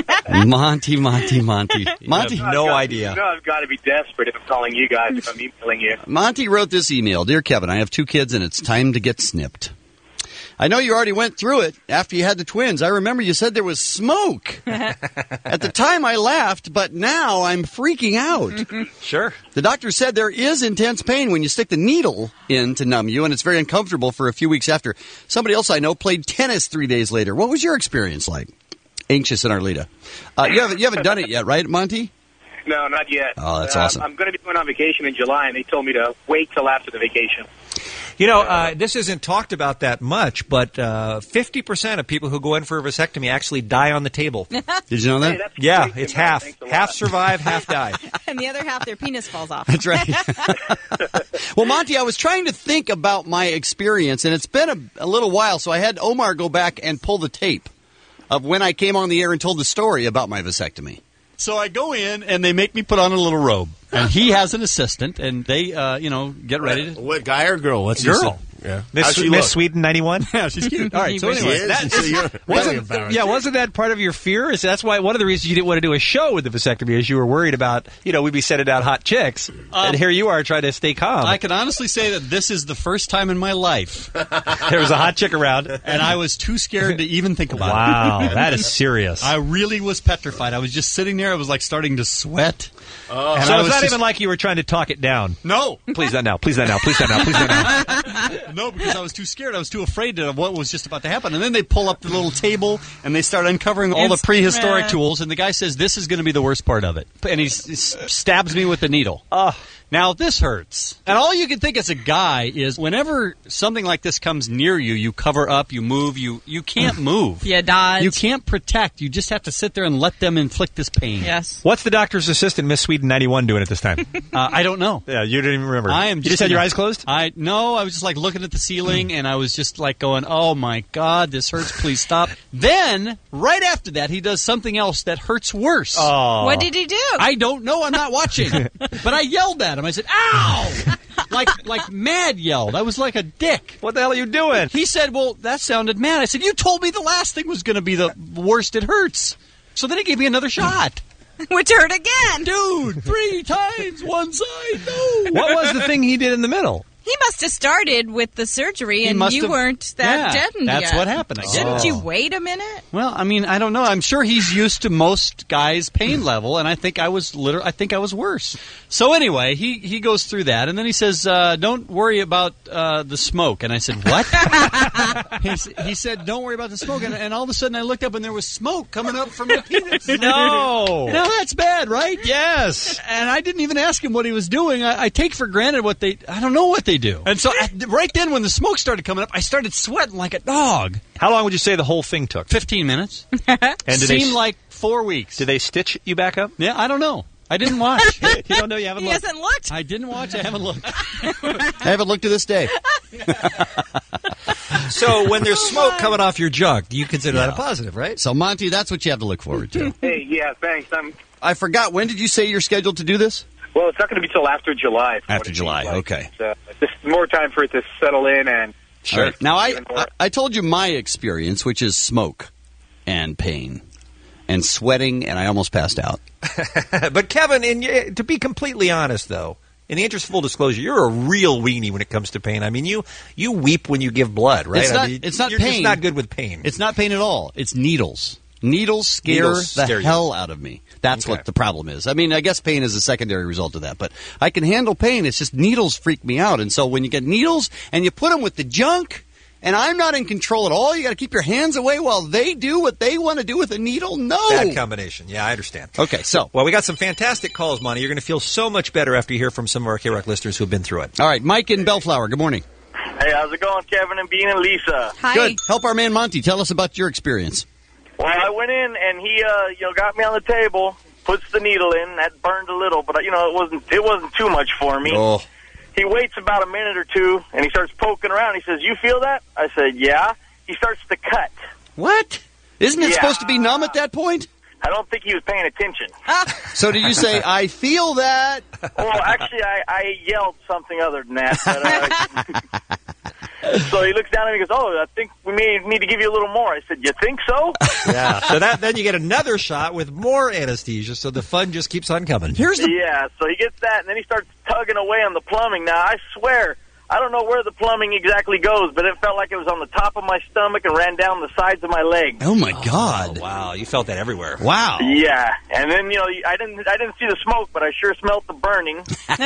Monty. No idea. You know I've got to be desperate if I'm calling you guys, if I'm emailing you. Monty wrote this email. Dear Kevin, I have 2 kids and it's time to get snipped. I know you already went through it after you had the twins. I remember you said there was smoke. At the time, I laughed, but now I'm freaking out. Sure. The doctor said there is intense pain when you stick the needle in to numb you, and it's very uncomfortable for a few weeks after. Somebody else I know played tennis 3 days later. What was your experience like? Anxious in Arleta. You haven't done it yet, right, Monty? No, not yet. Oh, that's awesome. I'm going to be going on vacation in July, and they told me to wait till after the vacation. You know, this isn't talked about that much, but 50% of people who go in for a vasectomy actually die on the table. Did you know that? Hey, that's Yeah, great. it's half. Half survive, half die. And the other half, their penis falls off. That's right. Well, Monty, I was trying to think about my experience, and it's been a little while, so I had Omar go back and pull the tape of when I came on the air and told the story about my vasectomy. So I go in, and they make me put on a little robe. And he has an assistant, and they, get ready to... What, guy or girl? What's girl. Yeah. Miss Sweden 91? Yeah, she's cute. All right, so anyway. Wasn't that part of your fear? That's why one of the reasons you didn't want to do a show with the vasectomy is you were worried about, we'd be sending out hot chicks. And here you are trying to stay calm. I can honestly say that this is the first time in my life there was a hot chick around. And I was too scared to even think about it. Wow, that is serious. I really was petrified. I was just sitting there. I was like starting to sweat. So it's not even like you were trying to talk it down. No. Please not now. Please not now. Please not now. Please not now. No, because I was too scared. I was too afraid of what was just about to happen. And then they pull up the little table, and they start uncovering all the prehistoric tools, and the guy says, this is going to be the worst part of it. And he stabs me with the needle. Now, this hurts. And all you can think as a guy is whenever something like this comes near you, you cover up, you move, you can't move. You dodge. You can't protect. You just have to sit there and let them inflict this pain. Yes. What's the doctor's assistant, Miss Sweden 91, doing at this time? I don't know. Yeah, you didn't even remember. You just had your eyes closed? No, I was just like looking at the ceiling, and I was just like going, oh my God, this hurts, please stop. Then, right after that, he does something else that hurts worse. Oh. What did he do? I don't know, I'm not watching. But I yelled at him. I said, ow! like mad yelled. I was like a dick. What the hell are you doing? He said, well, that sounded mad. I said, you told me the last thing was going to be the worst it hurts. So then he gave me another shot. Which hurt again. Dude, 3 times, one side, no. What was the thing he did in the middle? He must have started with the surgery, and you weren't that deadened yet. That's what happened, I guess. Shouldn't you wait a minute? Well, I mean, I don't know. I'm sure he's used to most guys' pain level, and I think I was worse. So anyway, he goes through that, and then he says, "Don't worry about the smoke." And I said, "What?" he said, "Don't worry about the smoke." And all of a sudden, I looked up, and there was smoke coming up from the penis. No, now that's bad, right? Yes. And I didn't even ask him what he was doing. I take for granted I don't know what they do. And so right then when the smoke started coming up, I started sweating like a dog. How long would you say the whole thing took? 15 minutes. And seemed like 4 weeks. Did they stitch you back up? Yeah, I don't know. I didn't watch. You don't know? You haven't looked? He hasn't looked. I didn't watch. I haven't looked. I haven't looked to this day. So when there's smoke coming off your junk, you consider that a positive, right? So, Monty, that's what you have to look forward to. Hey, yeah, thanks. I forgot. When did you say you're scheduled to do this? Well, it's not going to be till after July. After July, okay. Just more time for it to settle in and... Sure. Right. Now, I told you my experience, which is smoke and pain and sweating, and I almost passed out. But, Kevin, to be completely honest, though, in the interest of full disclosure, you're a real weenie when it comes to pain. I mean, you weep when you give blood, right? It's not you're pain. Just not good with pain. It's not pain at all. It's needles. Needles scare the hell out of me. That's what the problem is. I mean, I guess pain is a secondary result of that, but I can handle pain. It's just needles freak me out. And so when you get needles and you put them with the junk, and I'm not in control at all, you got to keep your hands away while they do what they want to do with a needle? No. Bad combination. Yeah, I understand. Okay, so. Well, we got some fantastic calls, Monty. You're going to feel so much better after you hear from some of our K-Rock listeners who have been through it. All right, Mike in Bellflower, good morning. Hey, how's it going, Kevin and Bean and Lisa? Hi. Good. Help our man Monty. Tell us about your experience. Well, I went in and he, got me on the table, puts the needle in. That burned a little, but it wasn't too much for me. Oh. He waits about a minute or two and he starts poking around. He says, "You feel that?" I said, "Yeah." He starts to cut. What? Isn't it supposed to be numb at that point? I don't think he was paying attention. So did you say, "I feel that"? Well, actually, I yelled something other than that. But, so he looks down and he goes, "Oh, I think we may need to give you a little more." I said, "You think so?" Yeah. So then you get another shot with more anesthesia, so the fun just keeps on coming. Yeah, so he gets that, and then he starts tugging away on the plumbing. Now, I swear, I don't know where the plumbing exactly goes, but it felt like it was on the top of my stomach and ran down the sides of my legs. Oh, my God. Oh, wow, you felt that everywhere. Wow. Yeah, and then, I didn't see the smoke, but I sure smelled the burning.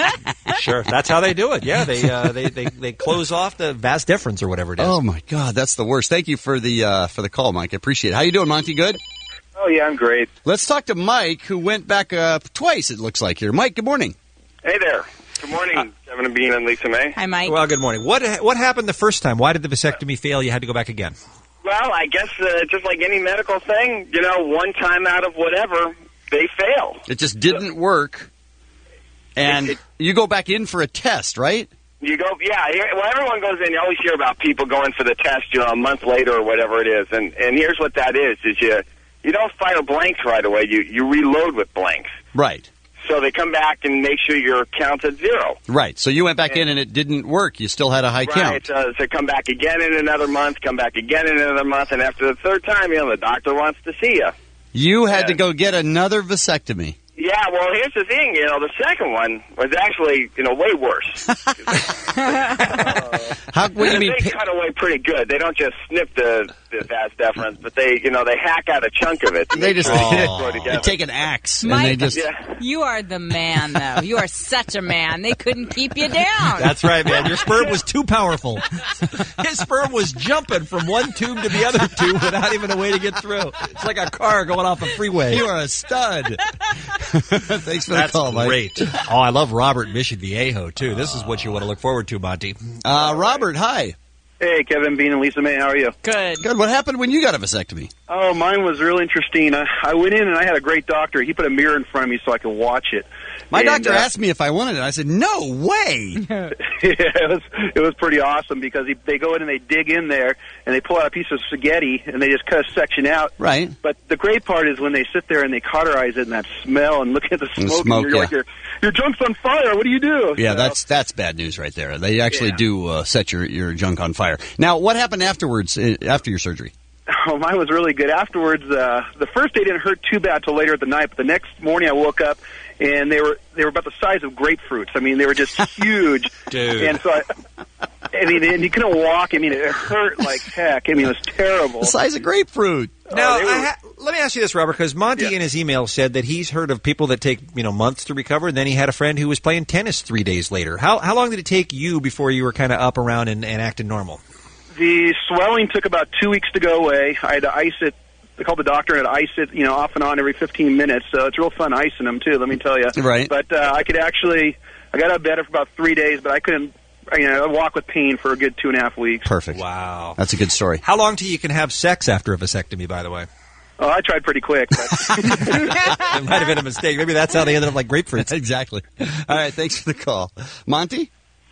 Sure, that's how they do it. Yeah, they close off the vas deferens or whatever it is. Oh, my God, that's the worst. Thank you for the call, Mike. I appreciate it. How you doing, Monty? Good? Oh, yeah, I'm great. Let's talk to Mike, who went back twice, it looks like here. Mike, good morning. Hey there. Good morning, Kevin and Bean and Lisa May. Hi, Mike. Well, good morning. What happened the first time? Why did the vasectomy fail? You had to go back again. Well, I guess just like any medical thing, one time out of whatever, they fail. It just didn't work. And you go back in for a test, right? You go, yeah. Well, everyone goes in. You always hear about people going for the test, a month later or whatever it is. And here's what that is you don't fire blanks right away. You reload with blanks. Right. So they come back and make sure your count's at 0. Right. So you went back in and it didn't work. You still had a high count. Right. So come back again in another month, come back again in another month, and after the third time, the doctor wants to see you. You had to go get another vasectomy. Yeah, well, here's the thing. The second one was actually, way worse. What do you mean? They cut away pretty good. They don't just snip the vas deferens, but they hack out a chunk of it. They just go together. They take an axe Mike, and they just. You are the man, though. You are such a man. They couldn't keep you down. That's right, man. Your sperm was too powerful. His sperm was jumping from one tube to the other tube without even a way to get through. It's like a car going off a freeway. You are a stud. Thanks for the call, Mike. Great. Oh, I love Robert Mission Viejo, too. This is what you want to look forward to, Monty. Robert, hi. Hey, Kevin, Bean, and Lisa May. How are you? Good. Good. What happened when you got a vasectomy? Oh, mine was real interesting. I went in and I had a great doctor. He put a mirror in front of me so I could watch it. My doctor asked me if I wanted it. I said, no way. It was pretty awesome because they go in and they dig in there and they pull out a piece of spaghetti and they just cut a section out. Right. But the great part is when they sit there and they cauterize it and that smell and look at the smoke, and you're like, your junk's on fire. What do you do? Yeah, that's bad news right there. They actually do set your junk on fire. Now, what happened afterwards, after your surgery? Oh, mine was really good. Afterwards, the first day didn't hurt too bad till later at the night, but the next morning I woke up and they were about the size of grapefruits. I mean, they were just huge. Dude. And so and you couldn't walk. I mean, it hurt like heck. I mean, it was terrible. The size of grapefruit. Now, let me ask you this, Robert, because Monty in his email said that he's heard of people that take months to recover, and then he had a friend who was playing tennis 3 days later. How long did it take you before you were kind of up around and acting normal? The swelling took about 2 weeks to go away. I had to ice it. They called the doctor and I'd ice it, off and on every 15 minutes. So it's real fun icing them, too, let me tell you. Right. But I got out of bed for about 3 days, but I couldn't, walk with pain for a good 2.5 weeks. Perfect. Wow. That's a good story. How long till you can have sex after a vasectomy, by the way? Oh, I tried pretty quick. But it might have been a mistake. Maybe that's how they ended up like grapefruits. Exactly. All right, thanks for the call. Monty?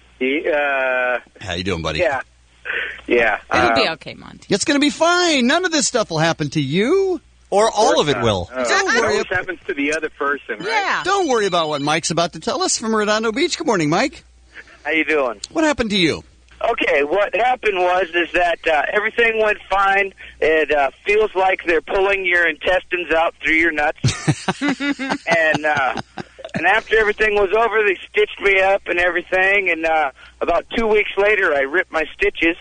How you doing, buddy? Yeah. It'll be okay, Monty. It's going to be fine. None of this stuff will happen to you. Or all of it will. Don't worry. It happens to the other person, right? Yeah. Don't worry about what Mike's about to tell us from Redondo Beach. Good morning, Mike. How you doing? What happened to you? Okay, what happened was that everything went fine. It feels like they're pulling your intestines out through your nuts. And after everything was over, they stitched me up and everything. And about 2 weeks later, I ripped my stitches.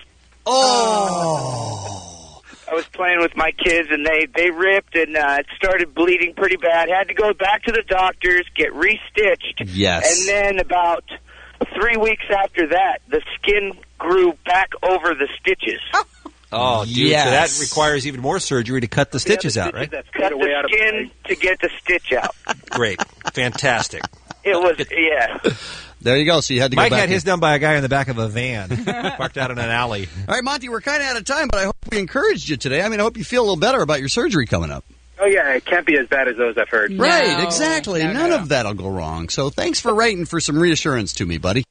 Oh! I was playing with my kids, and they ripped, and it started bleeding pretty bad. Had to go back to the doctors, get re-stitched. Yes. And then about 3 weeks after that, the skin grew back over the stitches. Oh, dude, yes. So that requires even more surgery to cut the stitches out, right? Cut the skin to get the stitch out. Great. Fantastic. It was, yeah. There you go. So you had to go Mike back. had his done by a guy in the back of a van, parked out in an alley. All right, Monty, we're kind of out of time, but I hope we encouraged you today. I mean, I hope you feel a little better about your surgery coming up. Oh, yeah, it can't be as bad as those I've heard. Right, exactly. None of that will go wrong. So thanks for writing for some reassurance to me, buddy.